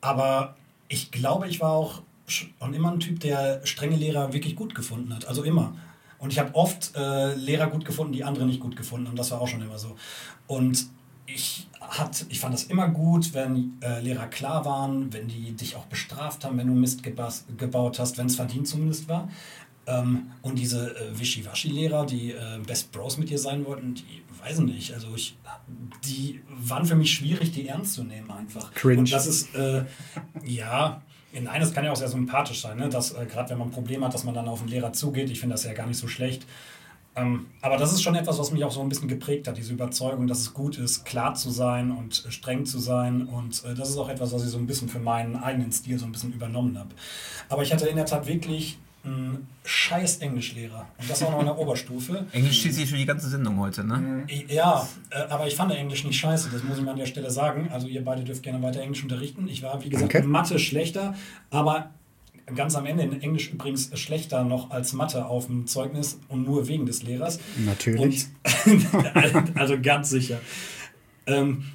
aber ich glaube, ich war auch schon immer ein Typ, der strenge Lehrer wirklich gut gefunden hat. Also immer. Und ich habe oft äh, Lehrer gut gefunden, die andere nicht gut gefunden haben. Das war auch schon immer so. Und ich, hat, ich fand das immer gut, wenn äh, Lehrer klar waren, wenn die dich auch bestraft haben, wenn du Mist gebas- gebaut hast, wenn es verdient zumindest war. Ähm, und diese äh, Wischiwaschi-Lehrer, die äh, Best Bros mit dir sein wollten, die, weiß ich nicht, also ich, die waren für mich schwierig, die ernst zu nehmen einfach. Cringe. Und das ist, äh, ja, nein, das kann ja auch sehr sympathisch sein, ne? Dass äh, gerade wenn man ein Problem hat, dass man dann auf den Lehrer zugeht. Ich finde das ja gar nicht so schlecht. Ähm, aber das ist schon etwas, was mich auch so ein bisschen geprägt hat, diese Überzeugung, dass es gut ist, klar zu sein und äh, streng zu sein. Und äh, das ist auch etwas, was ich so ein bisschen für meinen eigenen Stil so ein bisschen übernommen habe. Aber ich hatte in der Tat wirklich einen scheiß Englischlehrer. Und das auch noch in der Oberstufe. Englisch steht sich für die ganze Sendung heute, ne? Ja, äh, aber ich fand Englisch nicht scheiße, das muss ich mal an der Stelle sagen. Also ihr beide dürft gerne weiter Englisch unterrichten. Ich war, wie gesagt, Okay. in Mathe schlechter, aber ganz am Ende in Englisch übrigens schlechter noch als Mathe auf dem Zeugnis und nur wegen des Lehrers. Natürlich. Und, also ganz sicher. Ähm,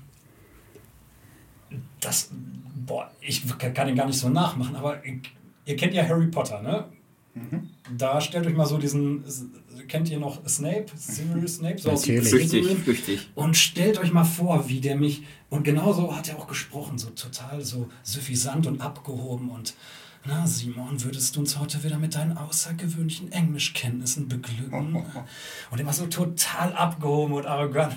das, boah, ich kann ihn gar nicht so nachmachen, aber ihr kennt ja Harry Potter, ne? Mhm. Da stellt euch mal so diesen, kennt ihr noch Snape, Severus Snape? So Natürlich. Flüchtig, flüchtig. Und stellt euch mal vor, wie der mich, und genauso hat er auch gesprochen, so total so suffisant und abgehoben und, na Simon, würdest du uns heute wieder mit deinen außergewöhnlichen Englischkenntnissen beglücken? Und immer so total abgehoben und arrogant.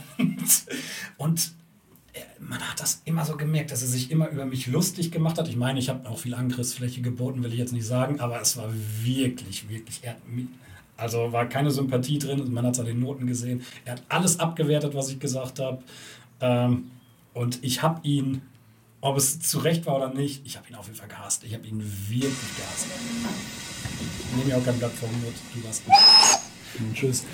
Und man hat das immer so gemerkt, dass er sich immer über mich lustig gemacht hat. Ich meine, ich habe auch viel Angriffsfläche geboten, will ich jetzt nicht sagen, aber es war wirklich, wirklich, er hat mich, also war keine Sympathie drin, man hat es an den Noten gesehen. Er hat alles abgewertet, was ich gesagt habe. Ähm, und ich habe ihn, ob es zu Recht war oder nicht, ich habe ihn auf jeden Fall gehasst. Ich habe ihn wirklich gehasst. Ich nehme mir auch kein Blatt vor den Mund, du warst gut. Tschüss.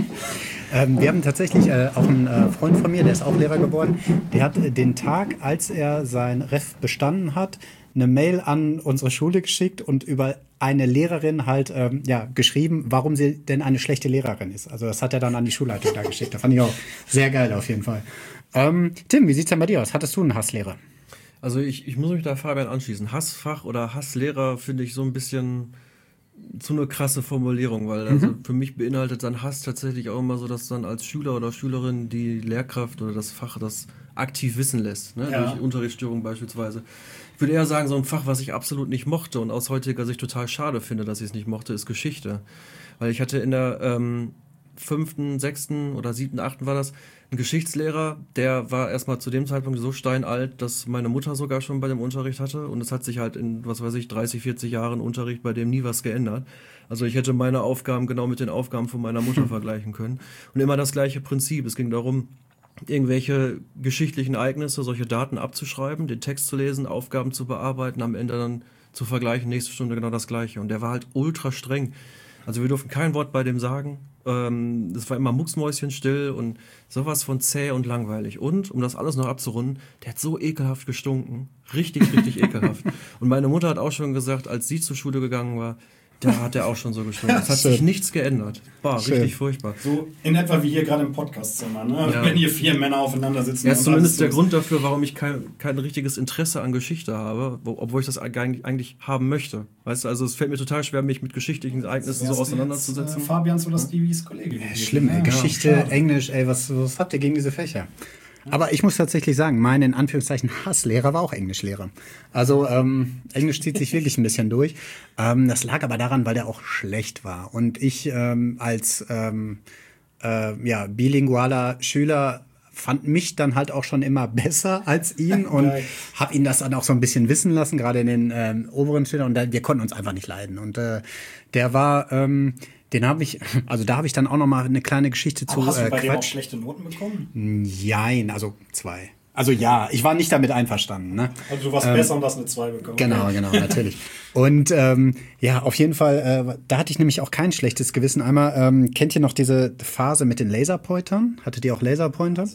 Ähm, wir haben tatsächlich äh, auch einen äh, Freund von mir, der ist auch Lehrer geworden. Der hat äh, den Tag, als er sein Ref bestanden hat, eine Mail an unsere Schule geschickt und über eine Lehrerin halt ähm, ja, geschrieben, warum sie denn eine schlechte Lehrerin ist. Also das hat er dann an die Schulleitung da geschickt. Das fand ich auch sehr geil auf jeden Fall. Ähm, Tim, wie sieht's denn bei dir aus? Hattest du einen Hasslehrer? Also ich, ich muss mich da Fabian anschließen. Hassfach oder Hasslehrer finde ich so ein bisschen zu eine krasse Formulierung, weil also mhm. für mich beinhaltet dann Hass tatsächlich auch immer so, dass dann als Schüler oder Schülerin die Lehrkraft oder das Fach das aktiv wissen lässt, ne? Ja. Durch Unterrichtsstörung beispielsweise. Ich würde eher sagen, so ein Fach, was ich absolut nicht mochte und aus heutiger Sicht total schade finde, dass ich es nicht mochte, ist Geschichte. Weil ich hatte in der ähm, fünften, sechsten oder siebten, achten war das, ein Geschichtslehrer, der war erstmal zu dem Zeitpunkt so steinalt, dass meine Mutter sogar schon bei dem Unterricht hatte und es hat sich halt in, was weiß ich, dreißig, vierzig Jahren Unterricht bei dem nie was geändert. Also ich hätte meine Aufgaben genau mit den Aufgaben von meiner Mutter vergleichen können. Und immer das gleiche Prinzip. Es ging darum, irgendwelche geschichtlichen Ereignisse, solche Daten abzuschreiben, den Text zu lesen, Aufgaben zu bearbeiten, am Ende dann zu vergleichen, nächste Stunde genau das Gleiche. Und der war halt ultra streng. Also wir durften kein Wort bei dem sagen. Ähm, das war immer mucksmäuschenstill und sowas von zäh und langweilig. Und, um das alles noch abzurunden, der hat so ekelhaft gestunken. Richtig, richtig ekelhaft. Und meine Mutter hat auch schon gesagt, als sie zur Schule gegangen war, da hat er auch schon so gestunken. Es hat Schön. sich nichts geändert. War Schön. richtig furchtbar. So in etwa wie hier gerade im Podcastzimmer, ne? Ja. Wenn hier vier Männer aufeinander sitzen. Er ist und zumindest der alles Grund dafür, warum ich kein, kein richtiges Interesse an Geschichte habe, wo, obwohl ich das eigentlich, eigentlich haben möchte. Weißt du, also es fällt mir total schwer, mich mit geschichtlichen Ereignissen so auseinanderzusetzen. Jetzt, äh, Fabians oder Stevies Kollege. Ja, schlimm, ey. Geschichte, schade. Englisch, ey, was, was habt ihr gegen diese Fächer? Aber ich muss tatsächlich sagen, mein in Anführungszeichen Hasslehrer war auch Englischlehrer. Also ähm, Englisch zieht sich wirklich ein bisschen durch. Ähm, das lag aber daran, weil der auch schlecht war. Und ich ähm, als ähm, äh, ja, bilingualer Schüler fand mich dann halt auch schon immer besser als ihn und habe ihn das dann auch so ein bisschen wissen lassen, gerade in den ähm, oberen Schülern. Und da, wir konnten uns einfach nicht leiden. Und äh, der war... Ähm, Den habe ich, also da habe ich dann auch noch mal eine kleine Geschichte zu Aber hast du äh, bei dem auch Quatsch. schlechte Noten bekommen? Jein, also zwei. Also ja, ich war nicht damit einverstanden. Ne? Also du warst Ähm, besser und hast eine zwei bekommen. Genau, genau, natürlich. Und ähm, ja, auf jeden Fall, äh, da hatte ich nämlich auch kein schlechtes Gewissen. Einmal, ähm, kennt ihr noch diese Phase mit den Laserpointern? Hattet ihr auch Laserpointer?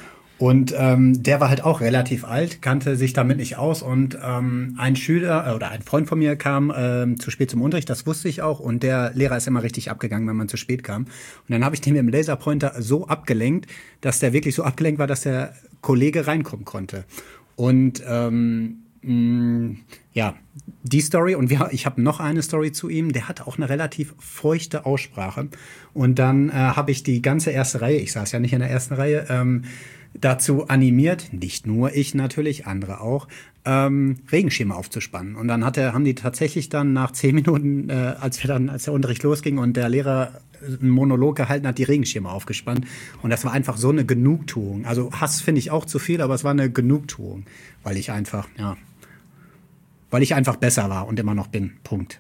Und ähm, der war halt auch relativ alt, kannte sich damit nicht aus und ähm, ein Schüler äh, oder ein Freund von mir kam ähm, zu spät zum Unterricht, das wusste ich auch und der Lehrer ist immer richtig abgegangen, wenn man zu spät kam. Und dann habe ich den mit dem Laserpointer so abgelenkt, dass der wirklich so abgelenkt war, dass der Kollege reinkommen konnte. Und ähm, mh, ja, die Story. Und wir, ich habe noch eine Story zu ihm. Der hatte auch eine relativ feuchte Aussprache. Und dann äh, habe ich die ganze erste Reihe, ich saß ja nicht in der ersten Reihe, ähm, dazu animiert, nicht nur ich natürlich, andere auch, ähm, Regenschirme aufzuspannen. Und dann hat er, haben die tatsächlich dann nach zehn Minuten, äh, als wir dann, als der Unterricht losging und der Lehrer einen Monolog gehalten hat, die Regenschirme aufgespannt. Und das war einfach so eine Genugtuung. Also Hass finde ich auch zu viel, aber es war eine Genugtuung, weil ich einfach, ja, weil ich einfach besser war und immer noch bin. Punkt.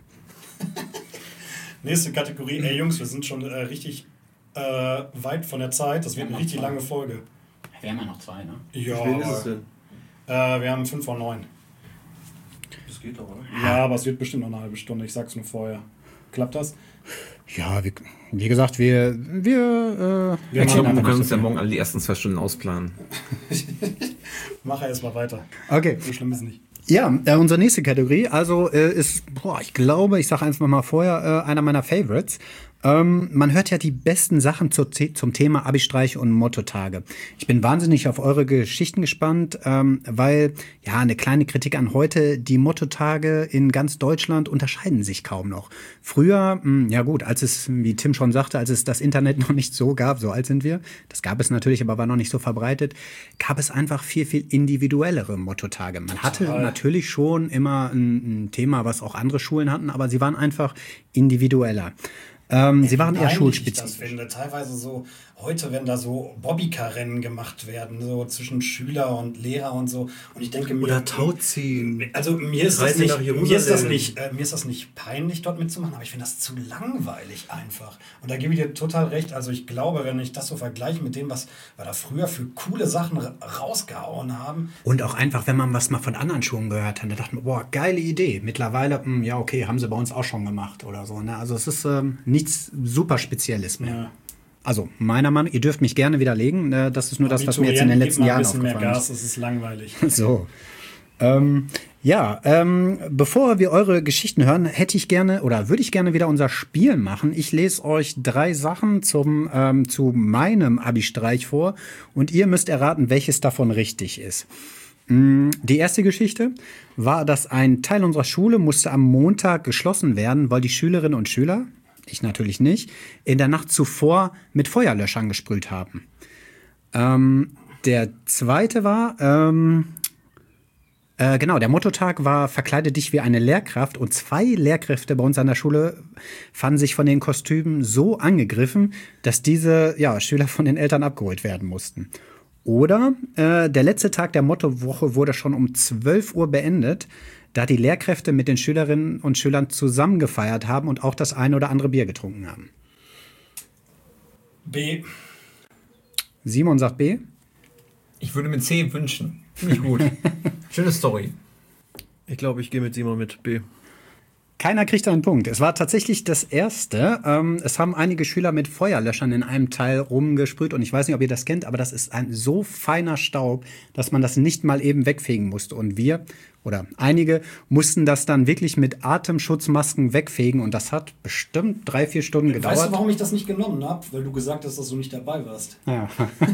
Nächste Kategorie. Ey Jungs, wir sind schon äh, richtig äh, weit von der Zeit. Das wird eine richtig lange Folge. Wir haben ja noch zwei, ne? Ja, Wie viel ist es denn? Äh, wir haben fünf vor neun. Das geht doch, oder? Ja, aber es wird bestimmt noch eine halbe Stunde. Ich sag's nur vorher. Klappt das? Ja, wie, wie gesagt, wir, wir, äh, Wir Ich machen glaube, einfach wir können nicht uns so ja viel. morgen alle die ersten zwei Stunden ausplanen. Mach erst mal weiter. Okay. So schlimm ist es nicht. Ja, äh, unsere nächste Kategorie, also äh, ist, boah, ich glaube, ich sage einfach mal vorher, äh, einer meiner Favorites. Ähm, man hört ja die besten Sachen zu, zum Thema Abi-Streich und Mottotage. Ich bin wahnsinnig auf eure Geschichten gespannt, ähm, weil, ja, eine kleine Kritik an heute, die Mottotage in ganz Deutschland unterscheiden sich kaum noch. Früher, mh, ja gut, als es, wie Tim schon sagte, als es das Internet noch nicht so gab, so alt sind wir, das gab es natürlich, aber war noch nicht so verbreitet, gab es einfach viel, viel individuellere Mottotage. Man hatte Total. natürlich schon immer ein, ein Thema, was auch andere Schulen hatten, aber sie waren einfach individueller. Ähm, sie waren eher Peinlich ich das schulspezifisch. finde. Teilweise so, heute, wenn da so Bobbycar-Rennen gemacht werden, so zwischen Schüler und Lehrer und so. Und ich denke mir. Oder Tauziehen. Also mir ist, das Reise nicht, nach Jerusalem. mir, ist das nicht, äh, mir ist das nicht peinlich, dort mitzumachen, aber ich finde das zu langweilig einfach. Und da gebe ich dir total recht. Also ich glaube, wenn ich das so vergleiche mit dem, was wir da früher für coole Sachen ra- rausgehauen haben. Und auch einfach, wenn man was mal von anderen Schulen gehört hat, da dachte man, boah, geile Idee. Mittlerweile, mh, ja okay, haben sie bei uns auch schon gemacht oder so. Ne? Also es ist ähm, nichts super Spezielles mehr. Ja. Also meiner Meinung, ihr dürft mich gerne widerlegen. Äh, das ist nur das, was mir jetzt in den letzten Jahren ein bisschen mehr aufgefallen Gas, ist. es ist langweilig. So. Ähm, ja, ähm, bevor wir eure Geschichten hören, hätte ich gerne oder würde ich gerne wieder unser Spiel machen. Ich lese euch drei Sachen zum, ähm, zu meinem Abi-Streich vor und ihr müsst erraten, welches davon richtig ist. Mm, Die erste Geschichte war, dass ein Teil unserer Schule musste am Montag geschlossen werden, weil die Schülerinnen und Schüler, ich natürlich nicht, in der Nacht zuvor mit Feuerlöschern gesprüht haben. Ähm, der zweite war, ähm, Äh, genau, der Mottotag war "Verkleide dich wie eine Lehrkraft" und zwei Lehrkräfte bei uns an der Schule fanden sich von den Kostümen so angegriffen, dass diese ja, Schüler von den Eltern abgeholt werden mussten. Oder äh, der letzte Tag der Mottowoche wurde schon um zwölf Uhr beendet, da die Lehrkräfte mit den Schülerinnen und Schülern zusammen gefeiert haben und auch das eine oder andere Bier getrunken haben. B. Simon sagt B. Ich würde mir C wünschen. Finde ich gut. Schöne Story. Ich glaube, ich gehe mit Simon mit B. Keiner kriegt einen Punkt. Es war tatsächlich das erste. Ähm, es haben einige Schüler mit Feuerlöschern in einem Teil rumgesprüht. Und ich weiß nicht, ob ihr das kennt, aber das ist ein so feiner Staub, dass man das nicht mal eben wegfegen musste. Und wir, oder einige, mussten das dann wirklich mit Atemschutzmasken wegfegen. Und das hat bestimmt drei, vier Stunden gedauert. Weißt du, warum ich das nicht genommen habe? Weil du gesagt hast, dass du nicht dabei warst. Ja.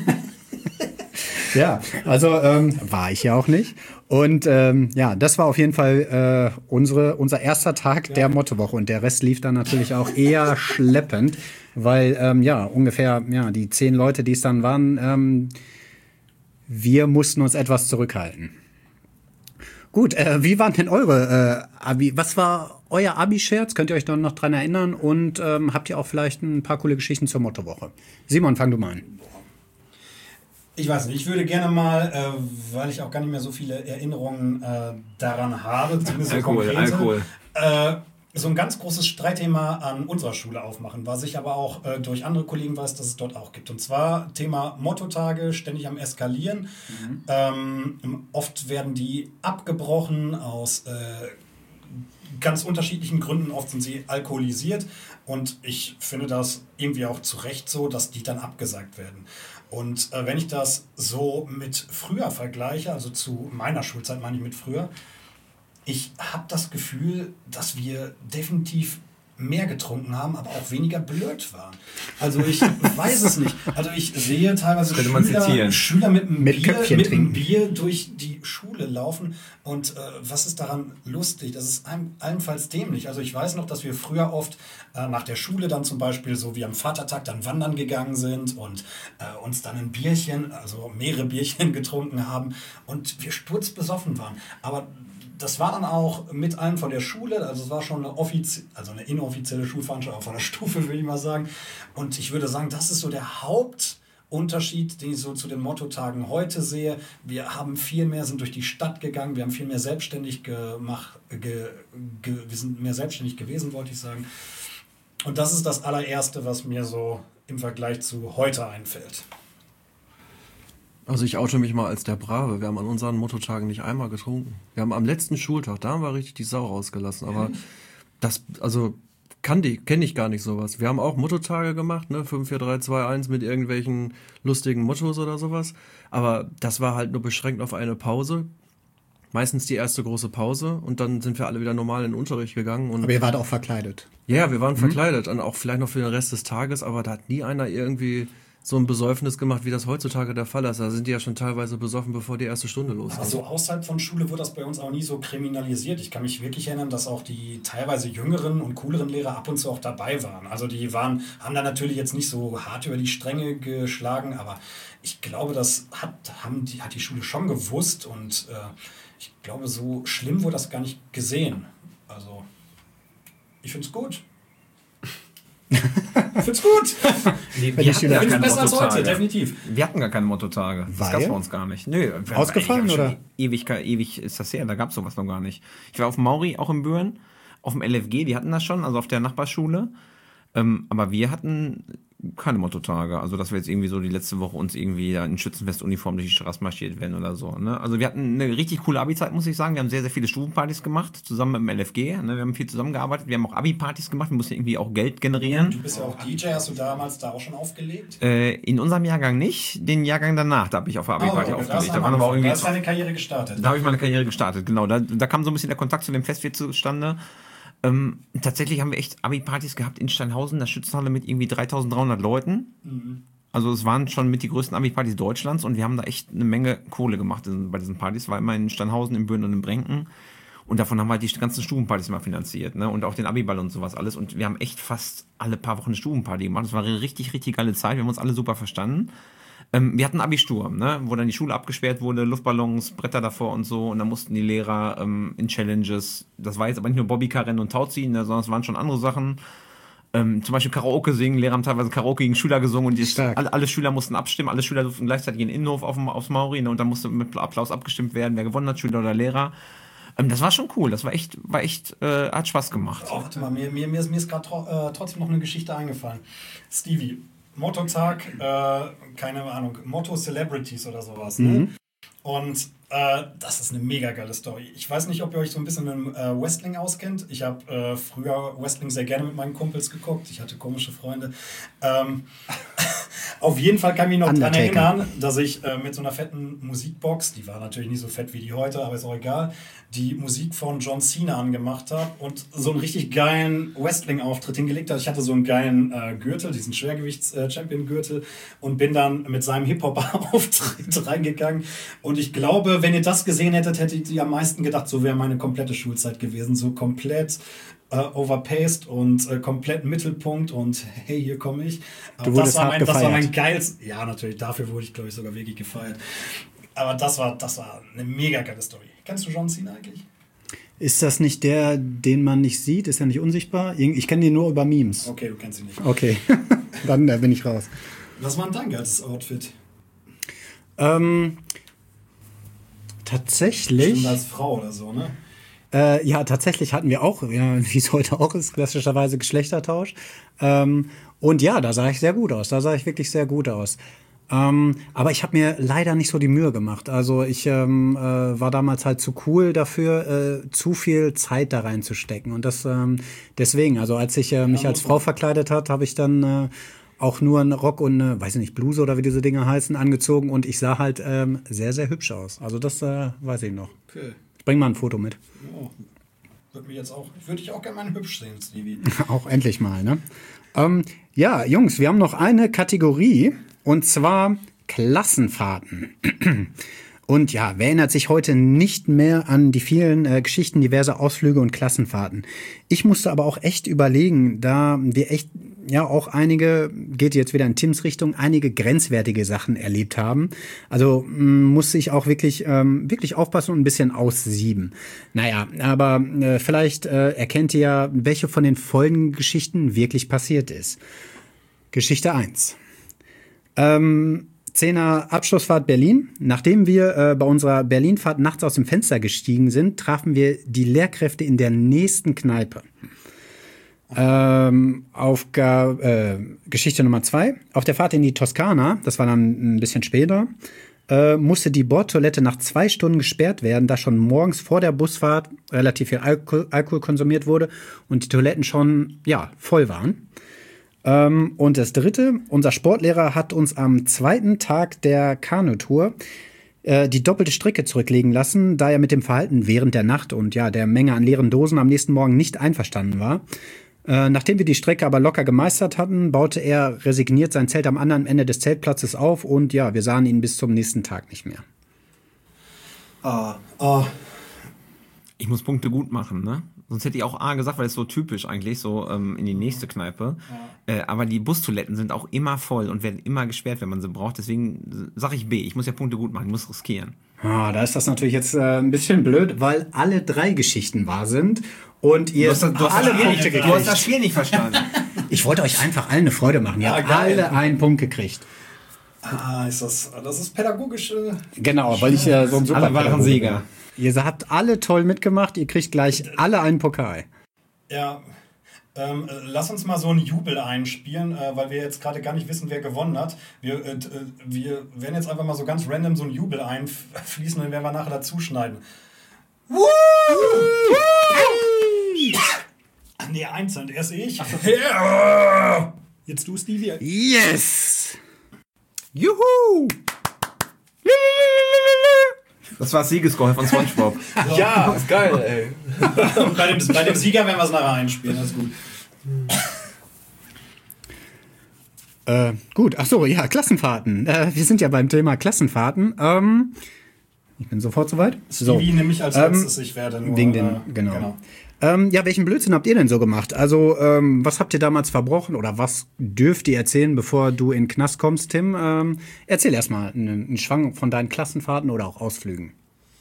Ja, also ähm, war ich ja auch nicht. Und ähm, ja, das war auf jeden Fall äh, unsere, unser erster Tag der Mottowoche. Und der Rest lief dann natürlich auch eher schleppend, weil ähm, ja, ungefähr ja, die zehn Leute, die es dann waren, ähm, wir mussten uns etwas zurückhalten. Gut, äh, wie waren denn eure äh, Abi? Was war euer Abi-Scherz? Könnt ihr euch noch dran erinnern? Und ähm, habt ihr auch vielleicht ein paar coole Geschichten zur Mottowoche? Simon, fang du mal an. Ich weiß nicht, ich würde gerne mal, äh, weil ich auch gar nicht mehr so viele Erinnerungen äh, daran habe, zumindest so Alkohol, konkrete, Alkohol. Äh, so ein ganz großes Streitthema an unserer Schule aufmachen, was ich aber auch äh, durch andere Kollegen weiß, dass es dort auch gibt. Und zwar Thema Mottotage, ständig am Eskalieren. Mhm. Ähm, oft werden die abgebrochen aus äh, ganz unterschiedlichen Gründen. Oft sind sie alkoholisiert. Und ich finde das irgendwie auch zu Recht so, dass die dann abgesagt werden. Und äh, wenn ich das so mit früher vergleiche, also zu meiner Schulzeit meine ich mit früher, ich habe das Gefühl, dass wir definitiv mehr getrunken haben, aber auch weniger blöd waren. Also ich weiß es nicht. Also ich sehe teilweise Schüler, Schüler mit einem mit Bier, Köpfchen mit einem trinken. Bier durch die Schule laufen und äh, was ist daran lustig? Das ist ein, allenfalls dämlich. Also ich weiß noch, dass wir früher oft äh, nach der Schule dann zum Beispiel so wie am Vatertag dann wandern gegangen sind und äh, uns dann ein Bierchen, also mehrere Bierchen getrunken haben und wir sturzbesoffen waren. Aber das war dann auch mit allen von der Schule, also es war schon eine offizie- also eine inoffizielle Schulveranstaltung von der Stufe, würde ich mal sagen. Und ich würde sagen, das ist so der Hauptunterschied, den ich so zu den Mottotagen heute sehe. Wir haben viel mehr, sind durch die Stadt gegangen, wir haben viel mehr selbstständig gemacht, ge, ge, wir sind mehr selbstständig gewesen, wollte ich sagen. Und das ist das allererste, was mir so im Vergleich zu heute einfällt. Also ich oute mich mal als der Brave. Wir haben an unseren Mottotagen nicht einmal getrunken. Wir haben am letzten Schultag, da haben wir richtig die Sau rausgelassen. Aber das, also kann die, kenne ich gar nicht sowas. Wir haben auch Mottotage gemacht, ne, fünf, vier, drei, zwei, eins mit irgendwelchen lustigen Mottos oder sowas. Aber das war halt nur beschränkt auf eine Pause. Meistens die erste große Pause und dann sind wir alle wieder normal in den Unterricht gegangen. Und Aber ihr wart auch verkleidet. ja, wir waren verkleidet und auch vielleicht noch für den Rest des Tages, aber da hat nie einer irgendwie so ein Besäufnis gemacht, wie das heutzutage der Fall ist. Da sind die ja schon teilweise besoffen, bevor die erste Stunde losgeht. Also außerhalb von Schule wurde das bei uns auch nie so kriminalisiert. Ich kann mich wirklich erinnern, dass auch die teilweise jüngeren und cooleren Lehrer ab und zu auch dabei waren. Also die waren, haben da natürlich jetzt nicht so hart über die Stränge geschlagen, aber ich glaube, das hat, haben die, hat die Schule schon gewusst und äh, ich glaube, so schlimm wurde das gar nicht gesehen. Also ich finde es gut. Ich finde es gut. Nee, Wenn die Schüler- Ich finde es besser als heute, Mottotage. definitiv. Wir hatten gar keine Mottotage. Das Weil? gab es bei uns gar nicht. Nö, wir haben Ausgefallen, eigentlich oder? schon Ewig, ewig ist das her, da gab es sowas noch gar nicht. Ich war auf dem Mauri, auch in Büren, auf dem L F G, die hatten das schon, also auf der Nachbarschule. Ähm, aber wir hatten keine Mottotage. Also, dass wir jetzt irgendwie so die letzte Woche uns irgendwie da in Schützenfestuniform durch die Straße marschiert werden oder so. Ne? Also, wir hatten eine richtig coole Abi-Zeit, muss ich sagen. Wir haben sehr, sehr viele Stufenpartys gemacht, zusammen mit dem L F G. Ne? Wir haben viel zusammengearbeitet. Wir haben auch Abi-Partys gemacht. Wir mussten irgendwie auch Geld generieren. Du bist ja auch D J, hast du damals da auch schon aufgelegt? Äh, in unserem Jahrgang nicht, den Jahrgang danach, da habe ich auf der Abi-Party Oh, okay, aufgelegt. das Da waren aber auch da irgendwie. ist deine Karriere gestartet. Da habe ich meine Karriere gestartet, genau. Da, da kam so ein bisschen der Kontakt zu dem Festwirt zustande. Ähm, tatsächlich haben wir echt Abi-Partys gehabt in Steinhausen, der Schützenhalle mit irgendwie dreitausenddreihundert Leuten. Mhm. Also es waren schon mit die größten Abi-Partys Deutschlands und wir haben da echt eine Menge Kohle gemacht in, bei diesen Partys. War immer in Steinhausen, in Büren und in Brenken. Und davon haben wir halt die ganzen Stubenpartys mal finanziert, ne? Und auch den Abiball und sowas alles. Und wir haben echt fast alle paar Wochen eine Stubenparty gemacht. Das war eine richtig, richtig geile Zeit. Wir haben uns alle super verstanden. Ähm, wir hatten Abi-Sturm, ne? Wo dann die Schule abgesperrt wurde, Luftballons, Bretter davor und so. Und dann mussten die Lehrer ähm, in Challenges, das war jetzt aber nicht nur Bobbycar-Rennen und Tauziehen, ne? Sondern es waren schon andere Sachen. Ähm, zum Beispiel Karaoke singen. Lehrer haben teilweise Karaoke gegen Schüler gesungen und die, alle, alle Schüler mussten abstimmen. Alle Schüler durften gleichzeitig in den Innenhof auf dem, aufs Mauri, ne? Und dann musste mit Applaus abgestimmt werden, wer gewonnen hat, Schüler oder Lehrer. Ähm, das war schon cool. Das war echt, war echt, äh, hat Spaß gemacht. Oh, warte mal, mir, mir, mir ist, mir ist gerade tro äh, trotzdem noch eine Geschichte eingefallen. Stevie, Mottotag, äh, keine Ahnung, Motto Celebrities oder sowas. Ne? Mhm. Und äh, das ist eine mega geile Story. Ich weiß nicht, ob ihr euch so ein bisschen mit äh, Wrestling auskennt. Ich habe äh, früher Wrestling sehr gerne mit meinen Kumpels geguckt. Ich hatte komische Freunde. Ähm, auf jeden Fall kann ich mich noch daran Undertaker. erinnern, dass ich äh, mit so einer fetten Musikbox, die war natürlich nicht so fett wie die heute, aber ist auch egal, die Musik von John Cena angemacht habe und so einen richtig geilen Wrestling-Auftritt hingelegt habe. Ich hatte so einen geilen äh, Gürtel, diesen Schwergewichts-Champion-Gürtel und bin dann mit seinem Hip-Hop-Auftritt reingegangen. Und ich glaube, wenn ihr das gesehen hättet, hättet ihr am meisten gedacht, so wäre meine komplette Schulzeit gewesen. So komplett äh, overpaced und äh, komplett Mittelpunkt und hey, hier komme ich. Aber Du wurdest das war hart mein, das war gefeiert. mein geils. Ja, natürlich, dafür wurde ich, glaube ich, sogar wirklich gefeiert. Aber das war, das war eine mega geile Story. Kennst du John Cena eigentlich? Ist das nicht der, den man nicht sieht? Ist er nicht unsichtbar? Irg- Ich kenne den nur über Memes. Okay, du kennst ihn nicht. Okay, dann äh, bin ich raus. Was war denn dein geilstes Outfit? Ähm, tatsächlich. Bestimmt als Frau oder so, ne? Äh, ja, tatsächlich hatten wir auch, ja, wie es heute auch ist, klassischerweise Geschlechtertausch. Ähm, und ja, da sah ich sehr gut aus. Da sah ich wirklich sehr gut aus. Ähm, aber ich habe mir leider nicht so die Mühe gemacht. Also ich ähm, äh, war damals halt zu cool dafür, äh, zu viel Zeit da reinzustecken. Und das ähm, deswegen, also als ich äh, mich als Frau verkleidet hat, habe ich dann äh, auch nur einen Rock und eine, weiß ich nicht, Bluse oder wie diese Dinge heißen, angezogen. Und ich sah halt ähm, sehr, sehr hübsch aus. Also das äh, weiß ich noch. Okay. Ich bring mal ein Foto mit. Oh. Würde mich jetzt auch, würde ich auch gerne mal hübsch sehen, Stevie. Auch endlich mal, ne? Ähm, ja, Jungs, wir haben noch eine Kategorie und zwar Klassenfahrten. Und ja, wer erinnert sich heute nicht mehr an die vielen äh, Geschichten diverser Ausflüge und Klassenfahrten? Ich musste aber auch echt überlegen, da wir echt ja auch einige, geht jetzt wieder in Tims Richtung, einige grenzwertige Sachen erlebt haben. Also m, musste ich auch wirklich ähm, wirklich aufpassen und ein bisschen aussieben. Naja, aber äh, vielleicht äh, erkennt ihr ja, welche von den folgenden Geschichten wirklich passiert ist. Geschichte eins. Ähm, Zehner Abschlussfahrt Berlin. Nachdem wir äh, bei unserer Berlinfahrt nachts aus dem Fenster gestiegen sind, trafen wir die Lehrkräfte in der nächsten Kneipe. Ähm, auf äh, Geschichte Nummer zwei. Auf der Fahrt in die Toskana, das war dann ein bisschen später, äh, musste die Bordtoilette nach zwei Stunden gesperrt werden, da schon morgens vor der Busfahrt relativ viel Alkohol, Alkohol konsumiert wurde und die Toiletten schon ja voll waren. Ähm, und das dritte, unser Sportlehrer hat uns am zweiten Tag der Kanutour äh, die doppelte Strecke zurücklegen lassen, da er mit dem Verhalten während der Nacht und ja der Menge an leeren Dosen am nächsten Morgen nicht einverstanden war. Äh, nachdem wir die Strecke aber locker gemeistert hatten, baute er resigniert sein Zelt am anderen Ende des Zeltplatzes auf und ja, wir sahen ihn bis zum nächsten Tag nicht mehr. Ah, ah. Ich muss Punkte gut machen, ne? Sonst hätte ich auch A gesagt, weil es so typisch eigentlich, so ähm, in die nächste Kneipe. Ja. Äh, aber die Bustoiletten sind auch immer voll und werden immer gesperrt, wenn man sie braucht. Deswegen sage ich B. Ich muss ja Punkte gut machen, ich muss riskieren. Ah, da ist das natürlich jetzt äh, ein bisschen blöd, weil alle drei Geschichten wahr sind und ihr du hast, das, du alle hast Punkte gekriegt. Du hast das Spiel nicht verstanden. Ich wollte euch einfach allen eine Freude machen. Ihr Ja, habt geil. alle einen Punkt gekriegt. Ah, ist das, das ist pädagogisch. Äh, Genau, weil ich ja so ein super Alle waren Sieger. Ihr habt alle toll mitgemacht, ihr kriegt gleich alle einen Pokal. Ja, ähm, äh, lass uns mal so einen Jubel einspielen, äh, weil wir jetzt gerade gar nicht wissen, wer gewonnen hat. Wir, äh, wir werden jetzt einfach mal so ganz random so einen Jubel einfließen und den werden wir nachher dazu schneiden. Woo! Nee, einzeln, erst ich. Yeah! Jetzt du, Stevie. Yes! Juhu! Das war das Siegesgeheul von SpongeBob. Ja, ist geil, ey. Und bei dem, bei dem Sieger werden wir es nachher einspielen, das ist gut. Äh, gut, ach so, ja, Klassenfahrten. Äh, wir sind ja beim Thema Klassenfahrten. Ähm, ich bin sofort soweit. So. Stevie nehme ich als Ähm, letztes, ich werde nur... Wegen den, äh, genau. genau. Ähm, ja, welchen Blödsinn habt ihr denn so gemacht? Also, ähm, was habt ihr damals verbrochen oder was dürft ihr erzählen, bevor du in den Knast kommst, Tim? Ähm, erzähl erstmal einen, einen Schwang von deinen Klassenfahrten oder auch Ausflügen.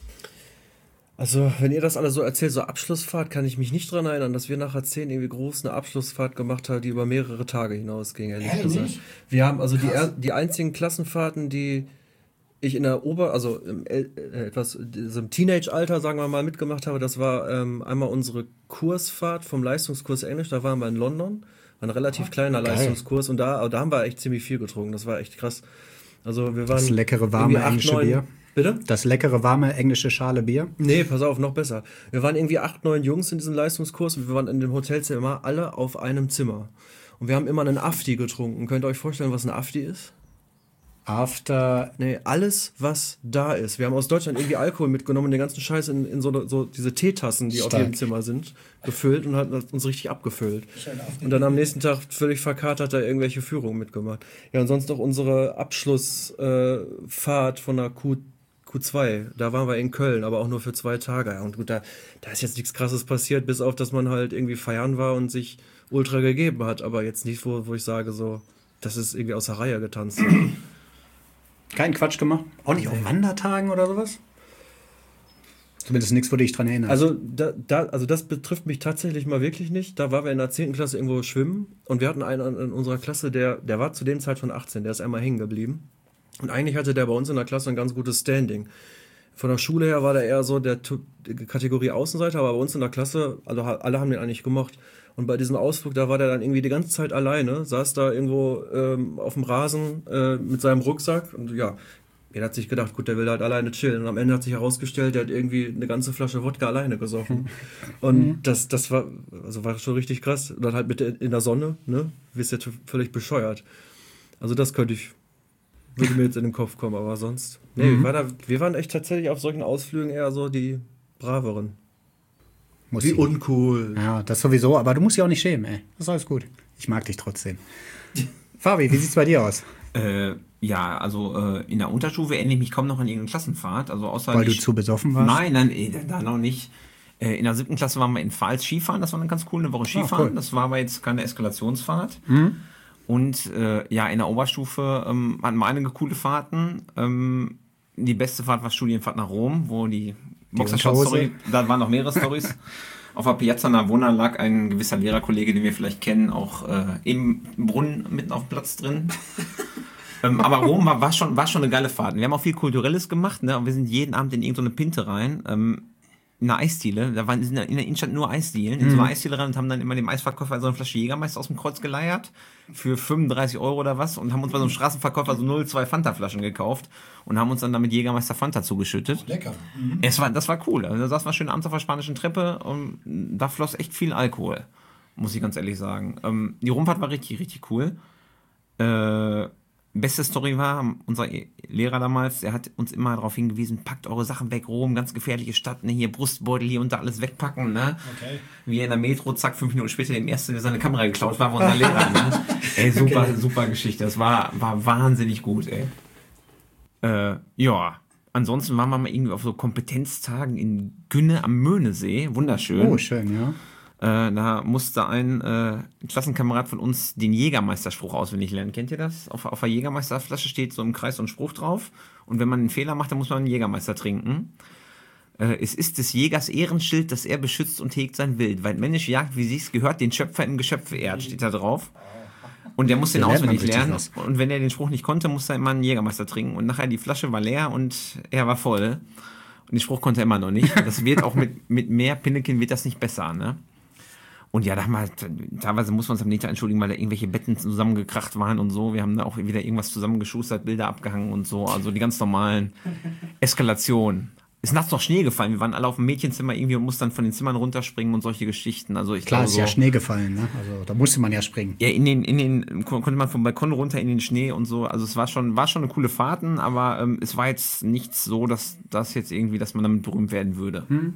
Also, wenn ihr das alle so erzählt, so Abschlussfahrt, kann ich mich nicht dran erinnern, dass wir nachher zehn irgendwie groß eine Abschlussfahrt gemacht haben, die über mehrere Tage hinausging, ehrlich Ehrlich? gesagt. Wir haben also die, er, die einzigen Klassenfahrten, die ich in der Ober-, also im äh, etwas diesem Teenage-Alter, sagen wir mal, mitgemacht habe, das war ähm, einmal unsere Kursfahrt vom Leistungskurs Englisch, da waren wir in London, war ein relativ kleiner geil. Leistungskurs und da, da haben wir echt ziemlich viel getrunken, das war echt krass. Also wir waren Das leckere, warme irgendwie acht, englische neun- Bier. Bitte? Das leckere, warme englische Schale Bier. Nee, pass auf, noch besser. Wir waren irgendwie acht, neun Jungs in diesem Leistungskurs und wir waren in dem Hotelzimmer alle auf einem Zimmer. Und wir haben immer einen Afti getrunken. Könnt ihr euch vorstellen, was ein Afti ist? After. Nee, alles, was da ist. Wir haben aus Deutschland irgendwie Alkohol mitgenommen und den ganzen Scheiß in, in so, so diese Teetassen, die Stark. auf jedem Zimmer sind, gefüllt und hat uns richtig abgefüllt. Und dann am nächsten Tag völlig verkatert da irgendwelche Führungen mitgemacht. Ja, und sonst noch unsere Abschlussfahrt äh, Fahrt von der Q Q zwei, da waren wir in Köln, aber auch nur für zwei Tage. Ja, und gut, da, da ist jetzt nichts Krasses passiert, bis auf, dass man halt irgendwie feiern war und sich ultra gegeben hat, aber jetzt nicht, wo, wo ich sage, so, das ist irgendwie aus der Reihe getanzt. Keinen Quatsch gemacht? Auch nicht auf Wandertagen oder sowas? Zumindest nichts, wo du dich dran erinnerst. Also, da, da, also das betrifft mich tatsächlich mal wirklich nicht. Da waren wir in der zehnten Klasse irgendwo schwimmen und wir hatten einen in unserer Klasse, der, der war zu dem Zeit schon achtzehn, der ist einmal hängen geblieben. Und eigentlich hatte der bei uns in der Klasse ein ganz gutes Standing. Von der Schule her war der eher so der T- die Kategorie Außenseiter, aber bei uns in der Klasse, also ha- alle haben den eigentlich gemocht. Und bei diesem Ausflug, da war der dann irgendwie die ganze Zeit alleine, saß da irgendwo ähm, auf dem Rasen äh, mit seinem Rucksack und ja, jeder hat sich gedacht, gut, der will halt alleine chillen. Und am Ende hat sich herausgestellt, der hat irgendwie eine ganze Flasche Wodka alleine gesoffen. Und das, das war, also war schon richtig krass. Und dann halt mit der, in der Sonne, ne, wirst jetzt völlig bescheuert. Also das könnte ich, würde mir jetzt in den Kopf kommen, aber sonst, nee, Mhm. wir, waren da, wir waren echt tatsächlich auf solchen Ausflügen eher so die Braveren. Muss Wie sie. uncool. Ja, das sowieso, aber du musst dich auch nicht schämen, ey. Das ist alles gut. Ich mag dich trotzdem. Fabi, wie sieht's bei dir aus? Äh, ja, also äh, in der Unterstufe erinnere ich mich kaum noch an irgendeine Klassenfahrt. Also außer Weil die du Sch- zu besoffen warst? Nein, nein, eh, da noch nicht. Äh, in der siebten Klasse waren wir in Pfalz Skifahren. Das war dann ganz cool, eine Woche Skifahren. cool. Das war aber jetzt keine Eskalationsfahrt. Und äh, ja, in der Oberstufe ähm, hatten wir einige coole Fahrten. Ähm, die beste Fahrt war Studienfahrt nach Rom, wo die Boxershot-Story, da waren noch mehrere Storys. Auf der Piazza Navona lag ein gewisser Lehrerkollege, den wir vielleicht kennen, auch äh, im Brunnen mitten auf dem Platz drin. ähm, aber Rom war, war, schon, war schon eine geile Fahrt. Wir haben auch viel Kulturelles gemacht, ne? Und wir sind jeden Abend in irgendeine Pinte rein. Ähm, in einer Eisdiele, da waren in der, in der Innenstadt nur Eisdielen, in so einer Eisdiele rein und haben dann immer dem Eisverkäufer so eine Flasche Jägermeister aus dem Kreuz geleiert für fünfunddreißig Euro oder was und haben uns bei so einem Straßenverkäufer so null Komma zwei Fanta-Flaschen gekauft und haben uns dann damit Jägermeister Fanta zugeschüttet. Lecker. Mhm. Es war, das war cool. Also da saß man schön abends auf der spanischen Treppe und da floss echt viel Alkohol, muss ich ganz ehrlich sagen. Ähm, die Rumfahrt war richtig, richtig cool. Äh, beste Story war, unser Lehrer damals, der hat uns immer darauf hingewiesen, packt eure Sachen weg, Rom, ganz gefährliche Stadt, ne, hier Brustbeutel hier und da alles wegpacken, ne. Okay. Wie er in der Metro, zack, fünf Minuten später dem ersten seine Kamera geklaut war, war unser Lehrer, ne. Ey, super, okay. super Geschichte. Das war, war wahnsinnig gut, ey. Äh, ja. Ansonsten waren wir mal irgendwie auf so Kompetenztagen in Günne am Möhnesee. Wunderschön. Oh, schön, ja. Äh, da musste ein äh, Klassenkamerad von uns den Jägermeisterspruch auswendig lernen. Kennt ihr das? Auf, auf der Jägermeisterflasche steht so im Kreis so ein Spruch drauf. Und wenn man einen Fehler macht, dann muss man einen Jägermeister trinken. Äh, es ist des Jägers Ehrenschild, dass er beschützt und hegt sein Wild. Weil Mensch jagt, wie sich's gehört, den Schöpfer im Geschöpfe ehrt, steht da drauf. Und der muss den auswendig lernen. Was. Und wenn er den Spruch nicht konnte, musste er immer einen Jägermeister trinken. Und nachher die Flasche war leer und er war voll. Und den Spruch konnte er immer noch nicht. Das wird auch mit, mit mehr Pinnekin wird das nicht besser, ne? Und ja, da haben wir, teilweise muss man uns am nächsten Tag entschuldigen, weil da irgendwelche Betten zusammengekracht waren und so. Wir haben da auch wieder irgendwas zusammengeschustert, Bilder abgehangen und so. Also die ganz normalen Eskalationen. Ist nachts noch Schnee gefallen. Wir waren alle auf dem Mädchenzimmer irgendwie und mussten dann von den Zimmern runterspringen und solche Geschichten. Also ich Klar, glaube, ist so, ja Schnee gefallen, ne? Also da musste man ja springen. Ja, in den, in den, konnte man vom Balkon runter in den Schnee und so. Also es war schon, war schon eine coole Fahrten, aber ähm, es war jetzt nichts so, dass das jetzt irgendwie, dass man damit berühmt werden würde. Hm.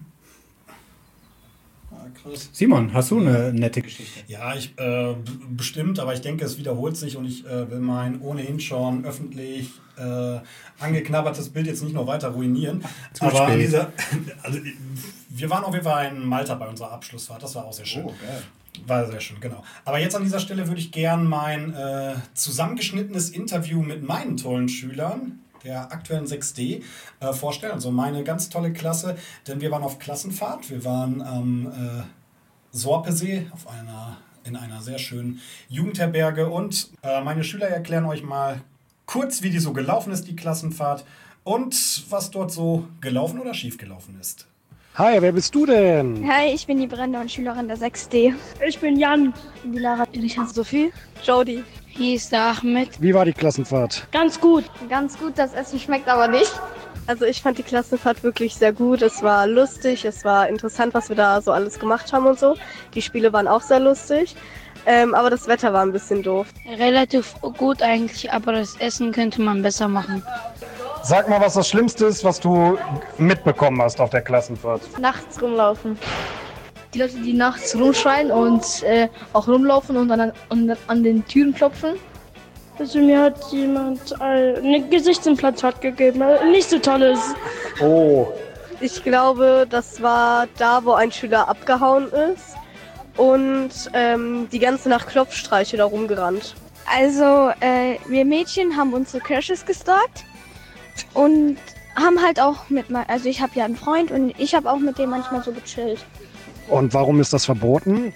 Simon, hast du eine nette Geschichte? Ja, ich äh, b- bestimmt, aber ich denke, es wiederholt sich und ich äh, will mein ohnehin schon öffentlich äh, angeknabbertes Bild jetzt nicht noch weiter ruinieren. Zu aber spät. Dieser, also, wir waren auf jeden Fall in Malta bei unserer Abschlussfahrt, das war auch sehr schön. Oh, geil. War sehr schön, genau. Aber jetzt an dieser Stelle würde ich gern mein äh, zusammengeschnittenes Interview mit meinen tollen Schülern der aktuellen sechs D äh, vorstellen. Also meine ganz tolle Klasse, denn wir waren auf Klassenfahrt. Wir waren am äh, Sorpesee auf einer, in einer sehr schönen Jugendherberge und äh, meine Schüler erklären euch mal kurz, wie die so gelaufen ist, die Klassenfahrt und was dort so gelaufen oder schief gelaufen ist. Hi, wer bist du denn? Hi, ich bin die Brenda und Schülerin der sechs D. Ich bin Jan. Ich bin die Lara. Ich heiße Sophie. Jody. Hier ist der Ahmed. Wie war die Klassenfahrt? Ganz gut. Ganz gut, das Essen schmeckt aber nicht. Also ich fand die Klassenfahrt wirklich sehr gut. Es war lustig, es war interessant, was wir da so alles gemacht haben und so. Die Spiele waren auch sehr lustig, ähm, aber das Wetter war ein bisschen doof. Relativ gut eigentlich, aber das Essen könnte man besser machen. Sag mal, was das Schlimmste ist, was du mitbekommen hast auf der Klassenfahrt. Nachts rumlaufen. Die Leute, die nachts rumschreien und äh, auch rumlaufen und an, an, an den Türen klopfen. Also mir hat jemand eine Gesichtsimplanstat gegeben, nicht so tolles. Oh. Ich glaube, das war da, wo ein Schüler abgehauen ist und ähm, die ganze Nacht Klopfstreiche da rumgerannt. Also äh, wir Mädchen haben unsere Crushes gestalkt und haben halt auch mit, also ich habe ja einen Freund und ich habe auch mit dem manchmal so gechillt. Und warum ist das verboten?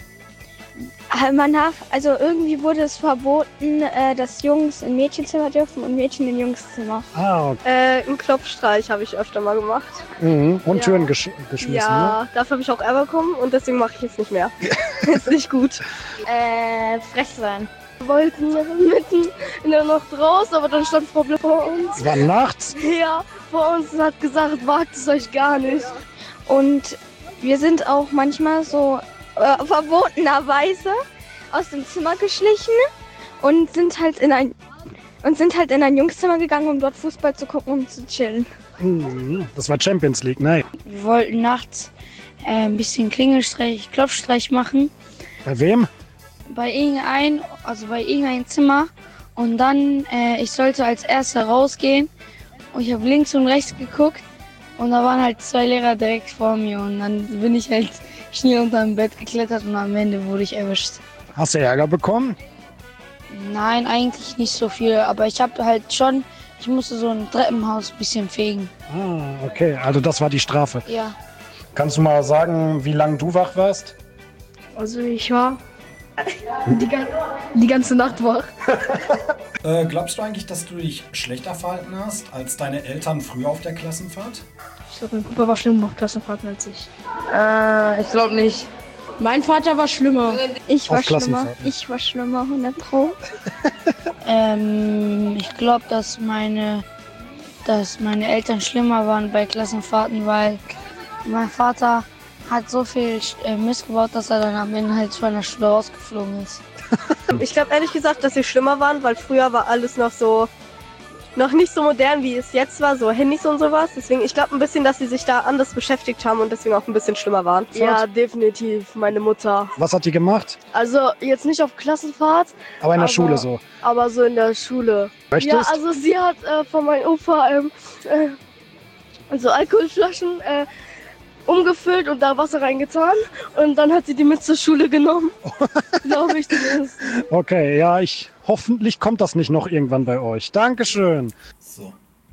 Man darf, also irgendwie wurde es verboten, äh, dass Jungs in Mädchenzimmer dürfen und Mädchen in Jungszimmer. Ah, okay. Äh, einen Klopfstreich habe ich öfter mal gemacht. Mhm. Und ja. Türen gesch- geschmissen, Ja, ne? dafür habe ich auch Ärger bekommen und deswegen mache ich jetzt nicht mehr. Ist nicht gut. Äh, frech sein. Wir wollten mitten in der Nacht raus, aber dann stand Frau Blöd vor uns. War nachts? Ja, vor uns und hat gesagt, wagt es euch gar nicht. Und wir sind auch manchmal so äh, verbotenerweise aus dem Zimmer geschlichen und sind halt in ein und sind halt in ein Jungszimmer gegangen, um dort Fußball zu gucken und zu chillen. Mhm. Das war Champions League, nein. Wir wollten nachts äh, ein bisschen Klingelstreich, Klopfstreich machen. Bei wem? Bei irgendein, also bei irgendeinem Zimmer. Und dann, äh, ich sollte als Erster rausgehen. Und ich habe links und rechts geguckt. Und da waren halt zwei Lehrer direkt vor mir. Und dann bin ich halt schnell unter dem Bett geklettert und am Ende wurde ich erwischt. Hast du Ärger bekommen? Nein, eigentlich nicht so viel. Aber ich habe halt schon, ich musste so ein Treppenhaus ein bisschen fegen. Ah, okay. Also das war die Strafe. Ja. Kannst du mal sagen, wie lange du wach warst? Also ich war die, gan- die ganze Nacht wach. Äh, glaubst du eigentlich, dass du dich schlechter verhalten hast als deine Eltern früher auf der Klassenfahrt? Ich glaube, mein Papa war schlimmer auf Klassenfahrten als ich. Äh, ich glaube nicht. Mein Vater war schlimmer. Ich war Auf schlimmer. Klassenfahrten. Ich war schlimmer, hundert Pro. Ähm, ich glaube, dass meine, dass meine Eltern schlimmer waren bei Klassenfahrten, weil mein Vater hat so viel äh, Mist gebaut, dass er dann am Ende halt von der Schule rausgeflogen ist. Ich glaube ehrlich gesagt, dass sie schlimmer waren, weil früher war alles noch so, noch nicht so modern, wie es jetzt war, so Handys und sowas. Deswegen, ich glaube ein bisschen, dass sie sich da anders beschäftigt haben und deswegen auch ein bisschen schlimmer waren. Ja, definitiv. Meine Mutter. Was hat die gemacht? Also jetzt nicht auf Klassenfahrt, Aber in der Aber- Schule so. aber so in der Schule. Möchtest? Ja, also sie hat äh, von meinem Opa ähm, äh, also Alkoholflaschen äh, umgefüllt und da Wasser reingetan. Und dann hat sie die mit zur Schule genommen. Glaube ich zumindest. Okay, ja, ich hoffentlich kommt das nicht noch irgendwann bei euch. Dankeschön. So.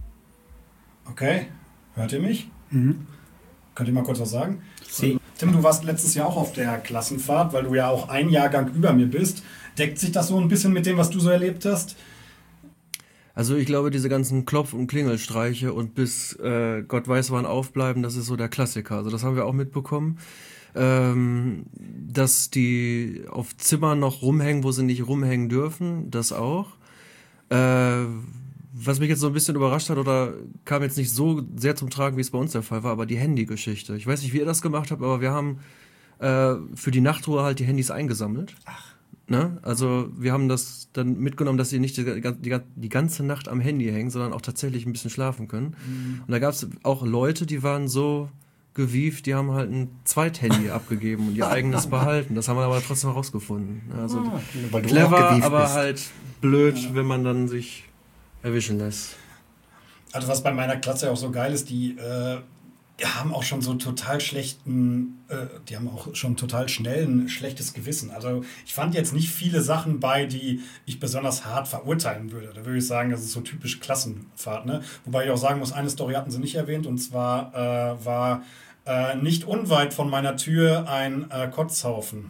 Okay, hört ihr mich? Könnt ihr mal kurz was sagen? Sie. Tim, du warst letztes Jahr auch auf der Klassenfahrt, weil du ja auch ein Jahrgang über mir bist. Deckt sich das so ein bisschen mit dem, was du so erlebt hast? Also ich glaube, diese ganzen Klopf- und Klingelstreiche und bis äh, Gott weiß wann aufbleiben, das ist so der Klassiker. Also das haben wir auch mitbekommen, ähm, dass die auf Zimmern noch rumhängen, wo sie nicht rumhängen dürfen, das auch. Äh, was mich jetzt so ein bisschen überrascht hat oder kam jetzt nicht so sehr zum Tragen, wie es bei uns der Fall war, aber die Handygeschichte. Ich weiß nicht, wie ihr das gemacht habt, aber wir haben äh, für die Nachtruhe halt die Handys eingesammelt. Ach. Ne? Also wir haben das dann mitgenommen, dass sie nicht die, die, die ganze Nacht am Handy hängen, sondern auch tatsächlich ein bisschen schlafen können. Mhm. Und da gab es auch Leute, die waren so gewieft, die haben halt ein Zweithandy abgegeben und ihr eigenes behalten. Das haben wir aber trotzdem rausgefunden. Also Ah, weil du auch clever, gewieft aber bist. halt blöd, ja. wenn man dann sich erwischen lässt. Also was bei meiner Klasse auch so geil ist, die äh, die haben auch schon so total schlechten, äh, die haben auch schon total schnell ein schlechtes Gewissen. Also ich fand jetzt nicht viele Sachen bei, die ich besonders hart verurteilen würde. Da würde ich sagen, das ist so typisch Klassenfahrt. Ne? Wobei ich auch sagen muss, eine Story hatten sie nicht erwähnt, und zwar äh, war äh, nicht unweit von meiner Tür ein äh, Kotzhaufen.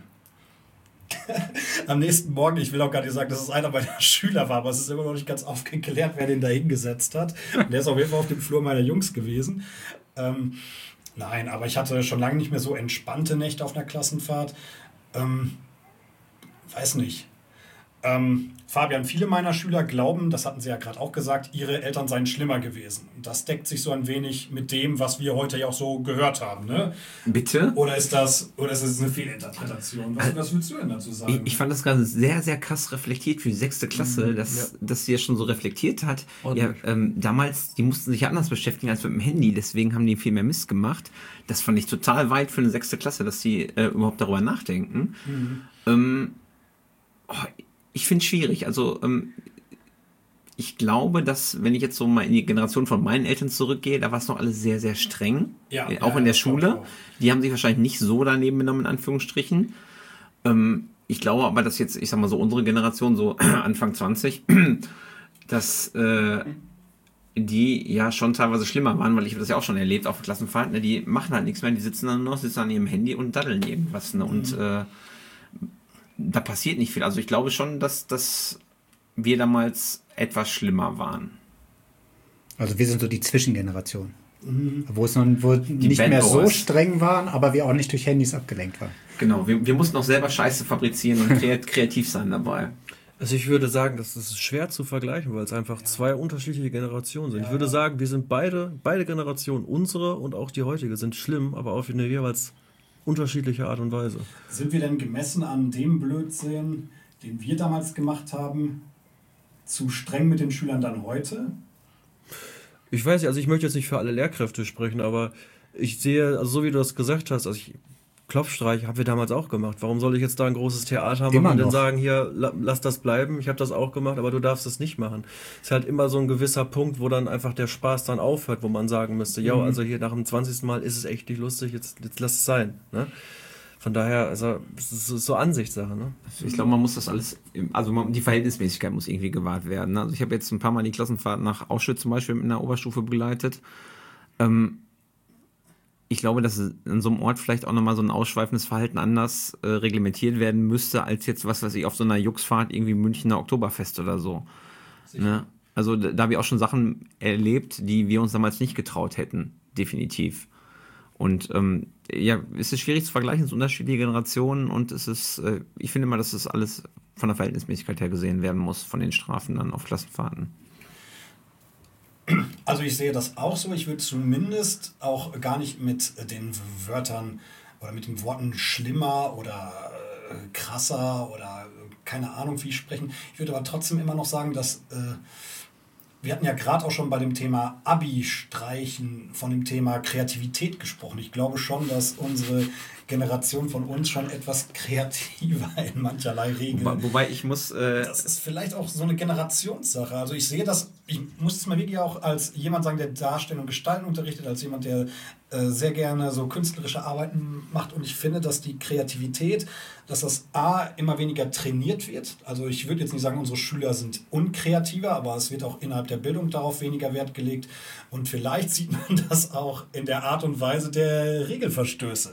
Am nächsten Morgen, ich will auch gar nicht sagen, dass es einer meiner Schüler war, aber es ist immer noch nicht ganz aufgeklärt, wer den da hingesetzt hat. Und der ist auf jeden Fall auf dem Flur meiner Jungs gewesen. Ähm, nein, aber ich hatte schon lange nicht mehr so entspannte Nächte auf einer Klassenfahrt. Ähm, weiß nicht. Ähm, Fabian, viele meiner Schüler glauben, das hatten sie ja gerade auch gesagt, ihre Eltern seien schlimmer gewesen. Und das deckt sich so ein wenig mit dem, was wir heute ja auch so gehört haben. Ne? Bitte? Oder ist das, oder ist das eine Fehlinterpretation? Was, was willst du denn dazu sagen? Ich, ich fand das gerade sehr, sehr krass reflektiert für die sechste Klasse, Mhm, dass, ja. dass sie das schon so reflektiert hat. Ja, Ordentlich. ähm, damals, die mussten sich ja anders beschäftigen als mit dem Handy, deswegen haben die viel mehr Mist gemacht. Das fand ich total weit für eine sechste Klasse, dass sie äh, überhaupt darüber nachdenken. Mhm. Ähm, oh, ich finde es schwierig. Also ähm, ich glaube, dass, wenn ich jetzt so mal in die Generation von meinen Eltern zurückgehe, da war es noch alles sehr, sehr streng. Ja, äh, auch ja, in der das glaub ich Schule. auch. Die haben sich wahrscheinlich nicht so daneben genommen, in Anführungsstrichen. Ähm, ich glaube aber, dass jetzt, ich sag mal so, unsere Generation, so Anfang zwanzig, dass äh, die ja schon teilweise schlimmer waren, weil ich habe das ja auch schon erlebt auf Klassenfahrten, ne? Die machen halt nichts mehr, die sitzen dann nur noch, sitzen an ihrem Handy und daddeln irgendwas. Ne? Und Mhm. äh, da passiert nicht viel. Also ich glaube schon, dass, dass wir damals etwas schlimmer waren. Also wir sind so die Zwischengeneration. Mhm. Wo es noch, wo nicht Bad mehr so Boys. streng waren, aber wir auch nicht durch Handys abgelenkt waren. Genau, wir, wir mussten auch selber Scheiße fabrizieren und kreat- kreativ sein dabei. Also ich würde sagen, das ist schwer zu vergleichen, weil es einfach zwei unterschiedliche Generationen sind. Ich würde sagen, wir sind beide, beide Generationen, unsere und auch die heutige, sind schlimm, aber auf eine jeweils unterschiedliche Art und Weise. Sind wir denn gemessen an dem Blödsinn, den wir damals gemacht haben, zu streng mit den Schülern dann heute? Ich weiß nicht, also ich möchte jetzt nicht für alle Lehrkräfte sprechen, aber ich sehe, also so wie du das gesagt hast, also ich, Klopfstreich haben wir damals auch gemacht. Warum soll ich jetzt da ein großes Theater machen und dann sagen, hier, la, lass das bleiben, ich habe das auch gemacht, aber du darfst das nicht machen. Es ist halt immer so ein gewisser Punkt, wo dann einfach der Spaß dann aufhört, wo man sagen müsste, ja, mhm. also hier nach dem zwanzigsten Mal ist es echt nicht lustig, jetzt, jetzt lass es sein. Ne? Von daher, also es ist so Ansichtssache. Ne? Ich glaube, man muss das alles, also man, die Verhältnismäßigkeit muss irgendwie gewahrt werden. Ne? Also ich habe jetzt ein paar Mal die Klassenfahrt nach Auschwitz zum Beispiel in der Oberstufe begleitet. Ähm, Ich glaube, dass an so einem Ort vielleicht auch nochmal so ein ausschweifendes Verhalten anders äh, reglementiert werden müsste, als jetzt, was weiß ich, auf so einer Juxfahrt irgendwie Münchner Oktoberfest oder so. Ne? Also da, da habe ich auch schon Sachen erlebt, die wir uns damals nicht getraut hätten, definitiv. Und ähm, ja, es ist schwierig zu vergleichen, es sind unterschiedliche Generationen und es ist, äh, ich finde mal, dass das alles von der Verhältnismäßigkeit her gesehen werden muss, von den Strafen dann auf Klassenfahrten. Also ich sehe das auch so. Ich würde zumindest auch gar nicht mit den Wörtern oder mit den Worten schlimmer oder äh, krasser oder äh, keine Ahnung wie sprechen. Ich würde aber trotzdem immer noch sagen, dass äh, wir hatten ja gerade auch schon bei dem Thema Abi-Streichen von dem Thema Kreativität gesprochen. Ich glaube schon, dass unsere Generation von uns schon etwas kreativer in mancherlei Regeln. Wobei, wobei ich muss... Äh das ist vielleicht auch so eine Generationssache. Also ich sehe das, ich muss es mal wirklich auch als jemand sagen, der Darstellung und Gestalten unterrichtet, als jemand, der äh, sehr gerne so künstlerische Arbeiten macht. Und ich finde, dass die Kreativität, dass das A, immer weniger trainiert wird. Also ich würde jetzt nicht sagen, unsere Schüler sind unkreativer, aber es wird auch innerhalb der Bildung darauf weniger Wert gelegt. Und vielleicht sieht man das auch in der Art und Weise der Regelverstöße.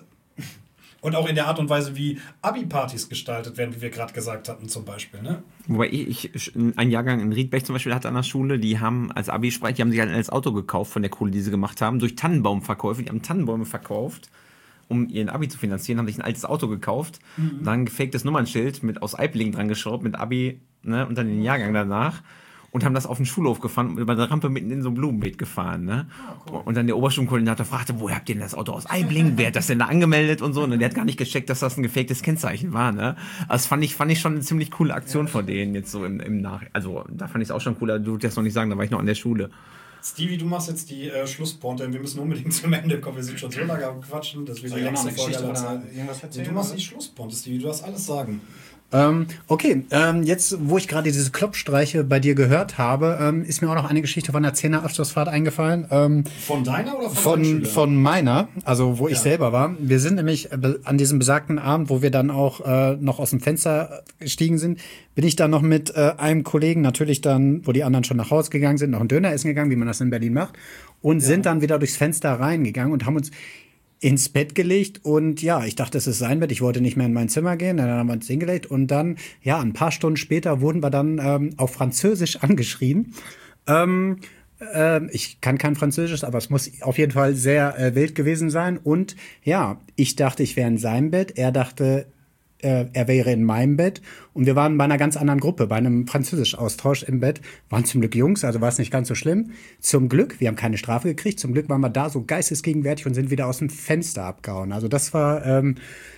Und auch in der Art und Weise, wie Abi-Partys gestaltet werden, wie wir gerade gesagt hatten zum Beispiel. Ne? Wobei ich, ich, ein Jahrgang in Riedberg zum Beispiel hatte an der Schule, die haben als Abi-Sprech, die haben sich halt ein Auto gekauft von der Kohle, die sie gemacht haben, durch Tannenbaumverkäufe. Die haben Tannenbäume verkauft, um ihren Abi zu finanzieren, haben sich ein altes Auto gekauft, mhm. dann ein gefaktes Nummernschild mit aus Eiblingen dran geschraubt, mit Abi, ne, und dann den Jahrgang danach. Und haben das auf den Schulhof gefahren und über der Rampe mitten in so ein Blumenbeet gefahren. Ne? Ah, cool. Und dann der Oberschulkoordinator fragte, woher habt ihr denn das Auto aus Eiblingen? Wer hat das denn da angemeldet und so? Und der hat gar nicht gecheckt, dass das ein gefaktes Kennzeichen war. Ne? Also das fand ich, fand ich schon eine ziemlich coole Aktion ja, von denen jetzt so im, im Nach... Also da fand ich es auch schon cooler, du würdest das noch nicht sagen, da war ich noch an der Schule. Stevie, du machst jetzt die äh, Schlusspointe, wir müssen unbedingt zum Ende kommen, wir sind schon so lange am Quatschen, das wird die längste Folge aller Zeiten. Du machst die Schlusspointe, Stevie, du hast alles sagen. Ähm, okay, ähm, jetzt, wo ich gerade diese Klopfstreiche bei dir gehört habe, ähm, ist mir auch noch eine Geschichte von der zehner Abschlussfahrt eingefallen. Ähm, von deiner oder von Von, Schüler? von meiner, also wo ja. ich selber war. Wir sind nämlich an diesem besagten Abend, wo wir dann auch äh, noch aus dem Fenster gestiegen sind, bin ich dann noch mit äh, einem Kollegen natürlich dann, wo die anderen schon nach Hause gegangen sind, noch ein Döner essen gegangen, wie man das in Berlin macht, und ja. sind dann wieder durchs Fenster reingegangen und haben uns ins Bett gelegt und ja, ich dachte, es ist sein Bett. Ich wollte nicht mehr in mein Zimmer gehen. Dann haben wir uns hingelegt und dann, ja, ein paar Stunden später wurden wir dann ähm, auf Französisch angeschrien. Ähm, äh, ich kann kein Französisch, aber es muss auf jeden Fall sehr äh, wild gewesen sein. Und ja, ich dachte, ich wäre in seinem Bett. Er dachte, äh, er wäre in meinem Bett. Und wir waren bei einer ganz anderen Gruppe, bei einem Französisch-Austausch im Bett. Waren zum Glück Jungs, also war es nicht ganz so schlimm. Zum Glück, wir haben keine Strafe gekriegt. Zum Glück waren wir da so geistesgegenwärtig und sind wieder aus dem Fenster abgehauen. Also das war ähm,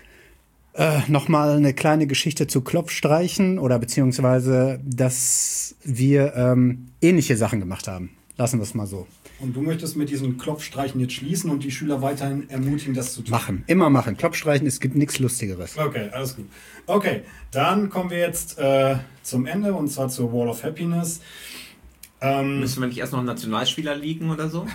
äh, nochmal eine kleine Geschichte zu Klopfstreichen oder beziehungsweise, dass wir ähm, ähnliche Sachen gemacht haben. Lassen wir es mal so. Und du möchtest mit diesen Klopfstreichen jetzt schließen und die Schüler weiterhin ermutigen, das zu tun? Machen, immer machen. Klopfstreichen, es gibt nichts Lustigeres. Okay, alles gut. Okay, dann kommen wir jetzt äh, zum Ende und zwar zur Wall of Happiness. Ähm, Müssen wir nicht erst noch einen Nationalspieler liegen oder so?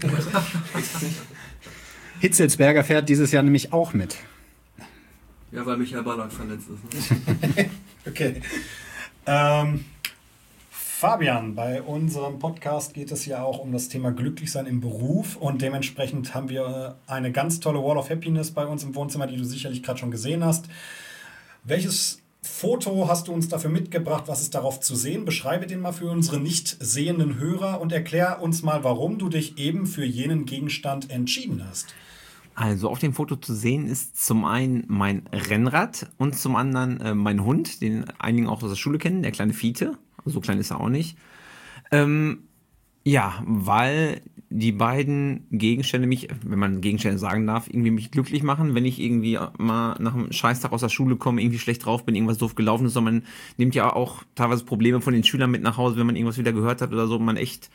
Hitzelsberger fährt dieses Jahr nämlich auch mit. Ja, weil Michael Ballack verletzt ist. Ne? Okay. Ähm, Fabian, bei unserem Podcast geht es ja auch um das Thema Glücklichsein im Beruf und dementsprechend haben wir eine ganz tolle Wall of Happiness bei uns im Wohnzimmer, die du sicherlich gerade schon gesehen hast. Welches Foto hast du uns dafür mitgebracht? Was ist darauf zu sehen? Beschreibe den mal für unsere nicht sehenden Hörer und erklär uns mal, warum du dich eben für jenen Gegenstand entschieden hast. Also auf dem Foto zu sehen ist zum einen mein Rennrad und zum anderen äh, mein Hund, den einigen auch aus der Schule kennen, der kleine Fiete. So klein ist er auch nicht. Ähm, ja, weil die beiden Gegenstände mich, wenn man Gegenstände sagen darf, irgendwie mich glücklich machen, wenn ich irgendwie mal nach einem Scheißtag aus der Schule komme, irgendwie schlecht drauf bin, irgendwas doof gelaufen ist, sondern man nimmt ja auch teilweise Probleme von den Schülern mit nach Hause, wenn man irgendwas wieder gehört hat oder so, man echt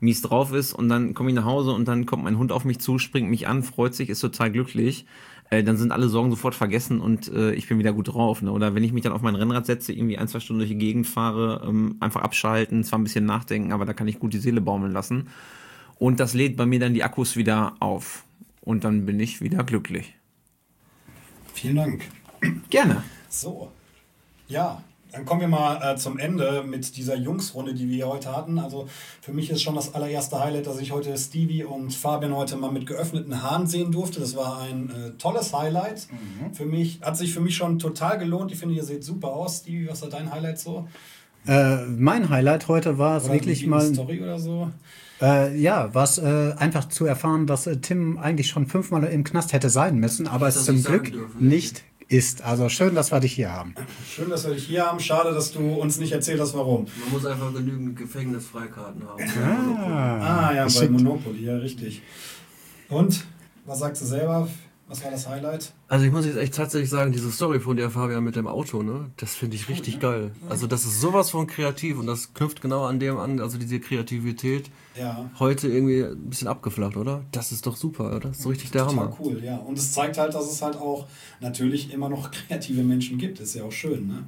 mies drauf ist und dann komme ich nach Hause und dann kommt mein Hund auf mich zu, springt mich an, freut sich, ist total glücklich. Äh, dann sind alle Sorgen sofort vergessen und äh, ich bin wieder gut drauf. Ne? Oder wenn ich mich dann auf mein Rennrad setze, irgendwie ein, zwei Stunden durch die Gegend fahre, ähm, einfach abschalten, zwar ein bisschen nachdenken, aber da kann ich gut die Seele baumeln lassen. Und das lädt bei mir dann die Akkus wieder auf. Und dann bin ich wieder glücklich. Vielen Dank. Gerne. So, ja, dann kommen wir mal äh, zum Ende mit dieser Jungsrunde, die wir heute hatten. Also für mich ist schon das allererste Highlight, dass ich heute Stevie und Fabian heute mal mit geöffneten Haaren sehen durfte. Das war ein äh, tolles Highlight. Mhm. Für mich, hat sich für mich schon total gelohnt. Ich finde, ihr seht super aus. Stevie, was war dein Highlight so? Äh, mein Highlight heute war es wirklich mal... Story oder so? Äh, ja, was äh, einfach zu erfahren, dass äh, Tim eigentlich schon fünfmal im Knast hätte sein müssen, aber es zum Glück nicht ist. Also schön, dass wir dich hier haben. Schön, dass wir dich hier haben. Schade, dass du uns nicht erzählt hast, warum. Man muss einfach genügend Gefängnisfreikarten haben. Ah, ah ja, bei Monopoly, ja, richtig. Und, was sagst du selber? Was war das Highlight? Also ich muss jetzt echt tatsächlich sagen, diese Story von der Fabian mit dem Auto, ne, das finde ich richtig Gut, ne? geil. Also das ist sowas von kreativ und das knüpft genau an dem an, also diese Kreativität. Ja. Heute irgendwie ein bisschen abgeflacht, oder? Das ist doch super, oder? Das ist so richtig der Total Hammer. Cool, ja. Und es zeigt halt, dass es halt auch natürlich immer noch kreative Menschen gibt. Ist ja auch schön, ne?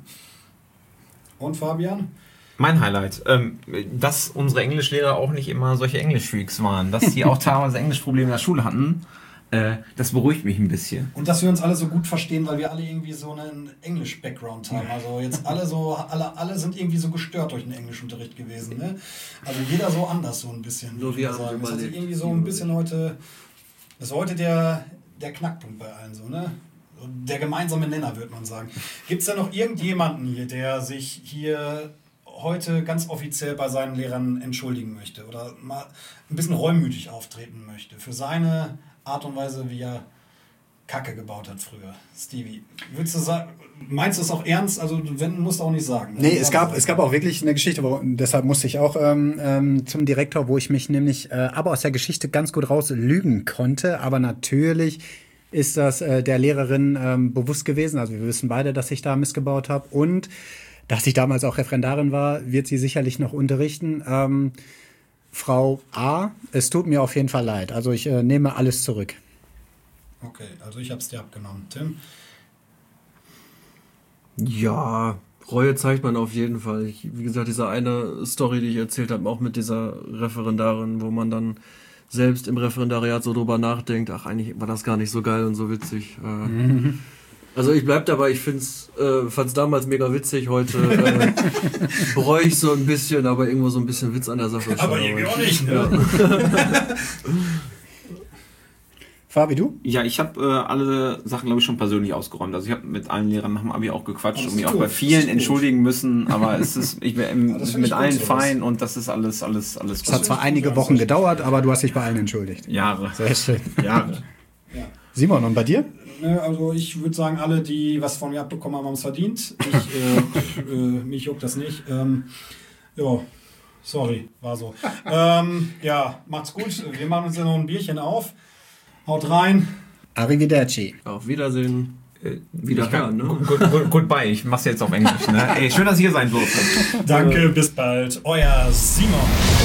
Und Fabian? Mein Highlight, ähm, dass unsere Englischlehrer auch nicht immer solche Englisch-Freaks waren, dass die auch teilweise Englischprobleme in der Schule hatten. Äh, das beruhigt mich ein bisschen. Und dass wir uns alle so gut verstehen, weil wir alle irgendwie so einen Englisch-Background haben. Also jetzt alle so, alle, alle sind irgendwie so gestört durch den Englischunterricht gewesen. Ne? Also jeder so anders so ein bisschen. Nur wir haben sagen. Das hat sich überlebt. irgendwie so ein bisschen heute, das ist heute der, der Knackpunkt bei allen so, ne? Der gemeinsame Nenner, würde man sagen. Gibt es da noch irgendjemanden hier, der sich hier heute ganz offiziell bei seinen Lehrern entschuldigen möchte oder mal ein bisschen reumütig auftreten möchte für seine Art und Weise, wie er Kacke gebaut hat früher? Stevie, würdest du sagen, meinst du es auch ernst? Also wenn, musst du auch nicht sagen. Nee, es gab, es gab auch wirklich eine Geschichte, wo, deshalb musste ich auch ähm, ähm, zum Direktor, wo ich mich nämlich äh, aber aus der Geschichte ganz gut raus lügen konnte. Aber natürlich ist das äh, der Lehrerin ähm, bewusst gewesen. Also wir wissen beide, dass ich da missgebaut habe. Und dass ich damals auch Referendarin war, wird sie sicherlich noch unterrichten. Ähm, Frau A, es tut mir auf jeden Fall leid. Also ich äh, nehme alles zurück. Okay, also ich habe es dir abgenommen. Tim? Ja, Reue zeigt man auf jeden Fall. Ich, wie gesagt, diese eine Story, die ich erzählt habe, auch mit dieser Referendarin, wo man dann selbst im Referendariat so drüber nachdenkt, ach, eigentlich war das gar nicht so geil und so witzig. Äh, Mhm. Also ich bleib dabei, ich find's, äh, fand's damals mega witzig, heute äh, bereue ich so ein bisschen, aber irgendwo so ein bisschen Witz an der Sache. Aber irgendwie auch nicht, ne? Ja. Fabi, du? Ja, ich habe äh, alle Sachen, glaube ich, schon persönlich ausgeräumt. Also ich habe mit allen Lehrern nach dem Abi auch gequatscht und mich auch gut, bei das vielen ist gut. entschuldigen müssen, aber es ist, ich bin Ja, das find mit ich gut, allen sowas. fein und das ist alles, alles, alles Es hat zwar einige Wochen gedauert, aber du hast dich bei allen entschuldigt. Jahre. Sehr schön. Jahre. Ja. Simon, und bei dir? Ne, also ich würde sagen, alle, die was von mir abbekommen haben, haben es verdient. Ich, äh, äh, mich juckt das nicht. Ähm, ja, sorry, war so. ähm, ja, macht's gut. Wir machen uns ja noch ein Bierchen auf. Haut rein. Arrivederci. Auf Wiedersehen. Äh, Wieder hören, ne? Good, good, goodbye, ich mach's jetzt auf Englisch. Ne? Ey, schön, dass ich hier sein durfte. Danke, bis bald. Euer Simon.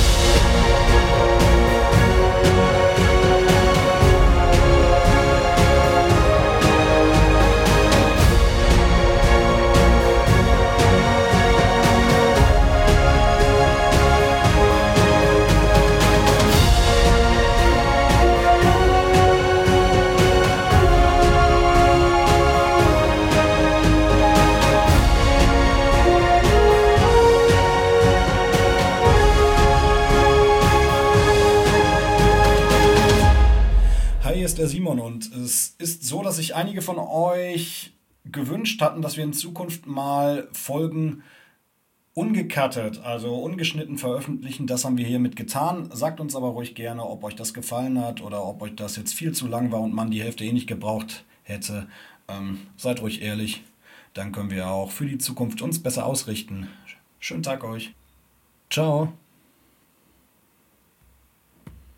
Hier ist der Simon und es ist so, dass sich einige von euch gewünscht hatten, dass wir in Zukunft mal Folgen ungecuttet, also ungeschnitten veröffentlichen. Das haben wir hiermit getan. Sagt uns aber ruhig gerne, ob euch das gefallen hat oder ob euch das jetzt viel zu lang war und man die Hälfte eh nicht gebraucht hätte. Ähm, seid ruhig ehrlich, dann können wir auch für die Zukunft uns besser ausrichten. Schönen Tag euch. Ciao.